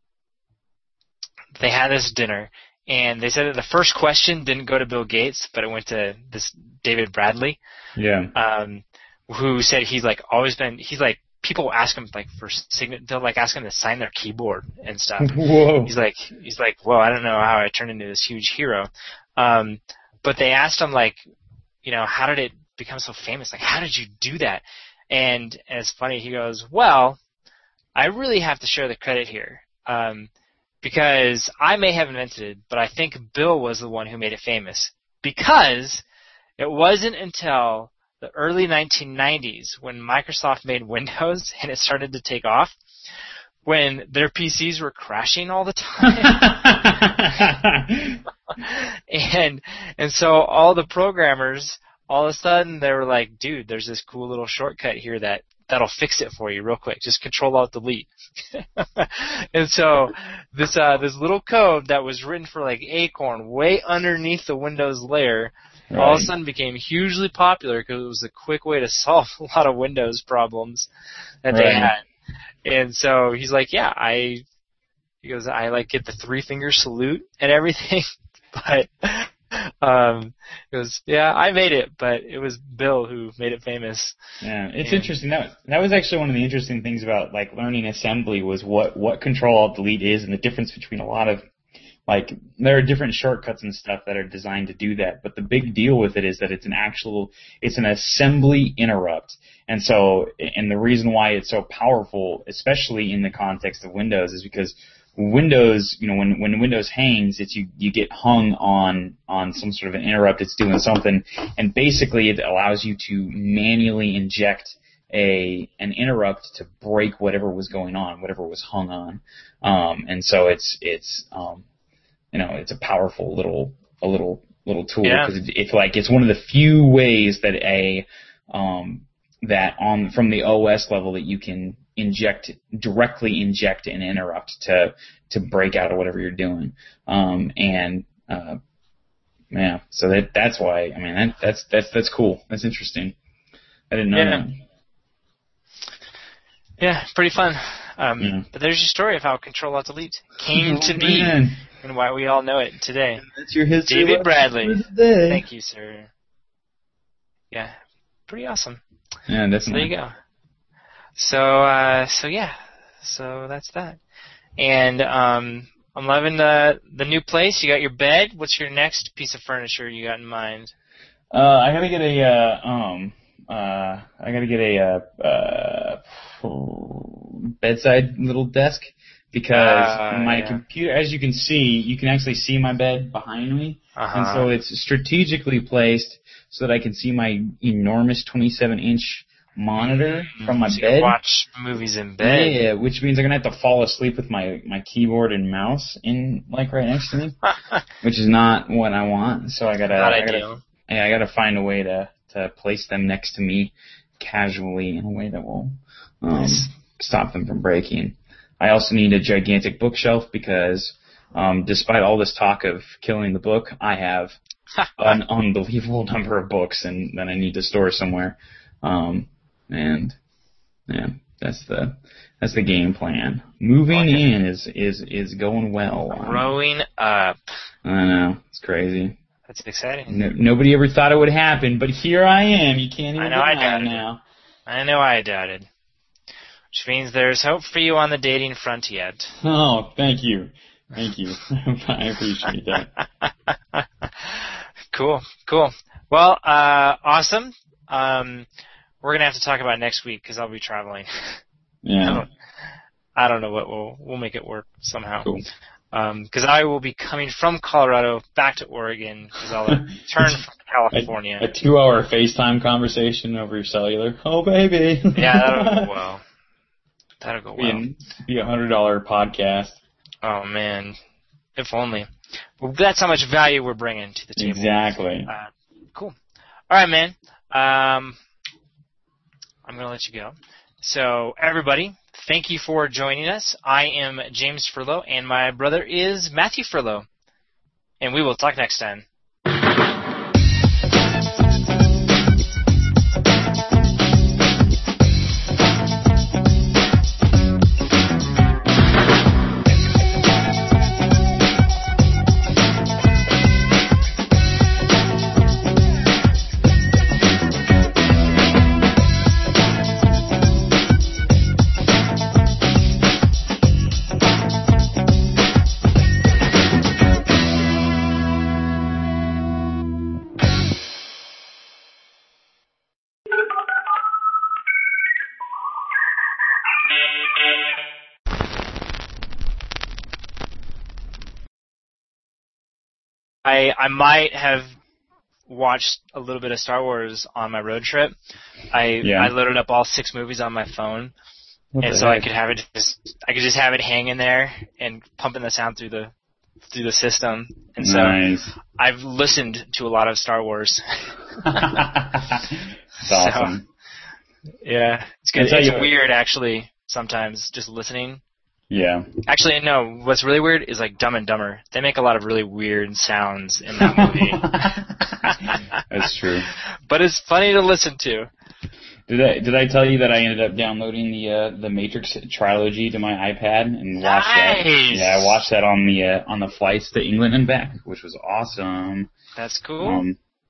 they had this dinner, and they said that the first question didn't go to Bill Gates, but it went to this David Bradley. Yeah. Um, who said he's like always been he's like people ask him like for sign they'll like ask him to sign their keyboard and stuff. Whoa. He's like he's like whoa, I don't know how I turned into this huge hero. Um, but they asked him like, you know, how did it become so famous? Like, how did you do that? And, and it's funny. He goes, well, I really have to share the credit here, um, because I may have invented it, but I think Bill was the one who made it famous, because it wasn't until the early nineteen nineties when Microsoft made Windows and it started to take off, when their P Cs were crashing all the time. and and so all the programmers, all of a sudden, they were like, dude, there's this cool little shortcut here that, that'll fix it for you real quick. Just Control-Alt-Delete. And so this uh, this little code that was written for like Acorn way underneath the Windows layer right. all of a sudden became hugely popular because it was a quick way to solve a lot of Windows problems that right. they had. And so he's like, yeah, I, he goes, I like get the three-finger salute and everything, but... Um, it was, yeah, I made it, but it was Bill who made it famous. Yeah, it's and, interesting. That that was actually one of the interesting things about like learning assembly was what what Control-Alt-Delete is and the difference between a lot of like there are different shortcuts and stuff that are designed to do that. But the big deal with it is that it's an actual it's an assembly interrupt, and so and the reason why it's so powerful, especially in the context of Windows, is because Windows, you know, when when Windows hangs, it's you you get hung on on some sort of an interrupt. It's doing something, and basically it allows you to manually inject a an interrupt to break whatever was going on, whatever was hung on. Um, and so it's it's um, you know, it's a powerful little a little little tool because yeah. it, it's like it's one of the few ways that a um, that on from the O S level that you can inject directly inject an interrupt to to break out of whatever you're doing, um, and uh, yeah, so that that's why I mean that, that's that's that's cool. That's interesting. I didn't know yeah. that. Yeah, pretty fun. Um, yeah. But there's your story of how Control-Alt-Delete came oh, to be man. and why we all know it today. That's your history. David Bradley. Thank you, sir. Yeah, pretty awesome. Yeah, definitely. So there you go. So, uh, so yeah, so that's that. And, um, I'm loving the, the new place. You got your bed. What's your next piece of furniture you got in mind? Uh, I gotta get a, uh, um, uh, I gotta get a, uh, uh, bedside little desk because uh, my yeah. computer, as you can see, you can actually see my bed behind me. Uh-huh. And so it's strategically placed so that I can see my enormous twenty-seven inch monitor from my so you bed. Can watch movies in bed. Yeah, which means I'm gonna have to fall asleep with my, my keyboard and mouse in like right next to me, which is not what I want. So I gotta, not I ideal. gotta, yeah, I gotta find a way to to place them next to me casually in a way that will um, nice. stop them from breaking. I also need a gigantic bookshelf because um, despite all this talk of killing the book, I have an unbelievable number of books and that I need to store somewhere. Um, and yeah, that's the that's the game plan. Moving okay. in is is is going well. Growing up. I know, it's crazy. That's exciting. No, nobody ever thought it would happen, but here I am. You can't even I know I doubted now. It. I know I doubted. Which means there's hope for you on the dating front yet. Oh, thank you. Thank you. I appreciate that. Cool, cool. Well, uh, awesome. Um, we're going to have to talk about next week because I'll be traveling. Yeah. I don't, I don't know what we'll, we'll make it work somehow. Cool. Um, cause I will be coming from Colorado back to Oregon cause I'll return from California. A, a two hour FaceTime conversation over your cellular. Oh, baby. Yeah, that'll go well. That'll go well. Be a, be a hundred dollar podcast. Oh man. If only. Well, that's how much value we're bringing to the table. Exactly. Uh, cool. Alright, man. Um, I'm gonna let you go. So, everybody, thank you for joining us. I am James Furlow, and my brother is Matthew Furlow. And we will talk next time. I I might have watched a little bit of Star Wars on my road trip. I yeah. I loaded up all six movies on my phone, what and so heck? I could have it just I could just have it hanging there and pumping the sound through the through the system. And so nice. I've listened to a lot of Star Wars. That's awesome. So, yeah, it's good. It's weird actually sometimes just listening. Yeah. Actually, no. What's really weird is like Dumb and Dumber. They make a lot of really weird sounds in that movie. That's true. But it's funny to listen to. Did I did I tell you that I ended up downloading the uh, the Matrix trilogy to my iPad and watched nice. that? Yeah, I watched that on the uh, on the flights to England and back, which was awesome. That's cool. Um,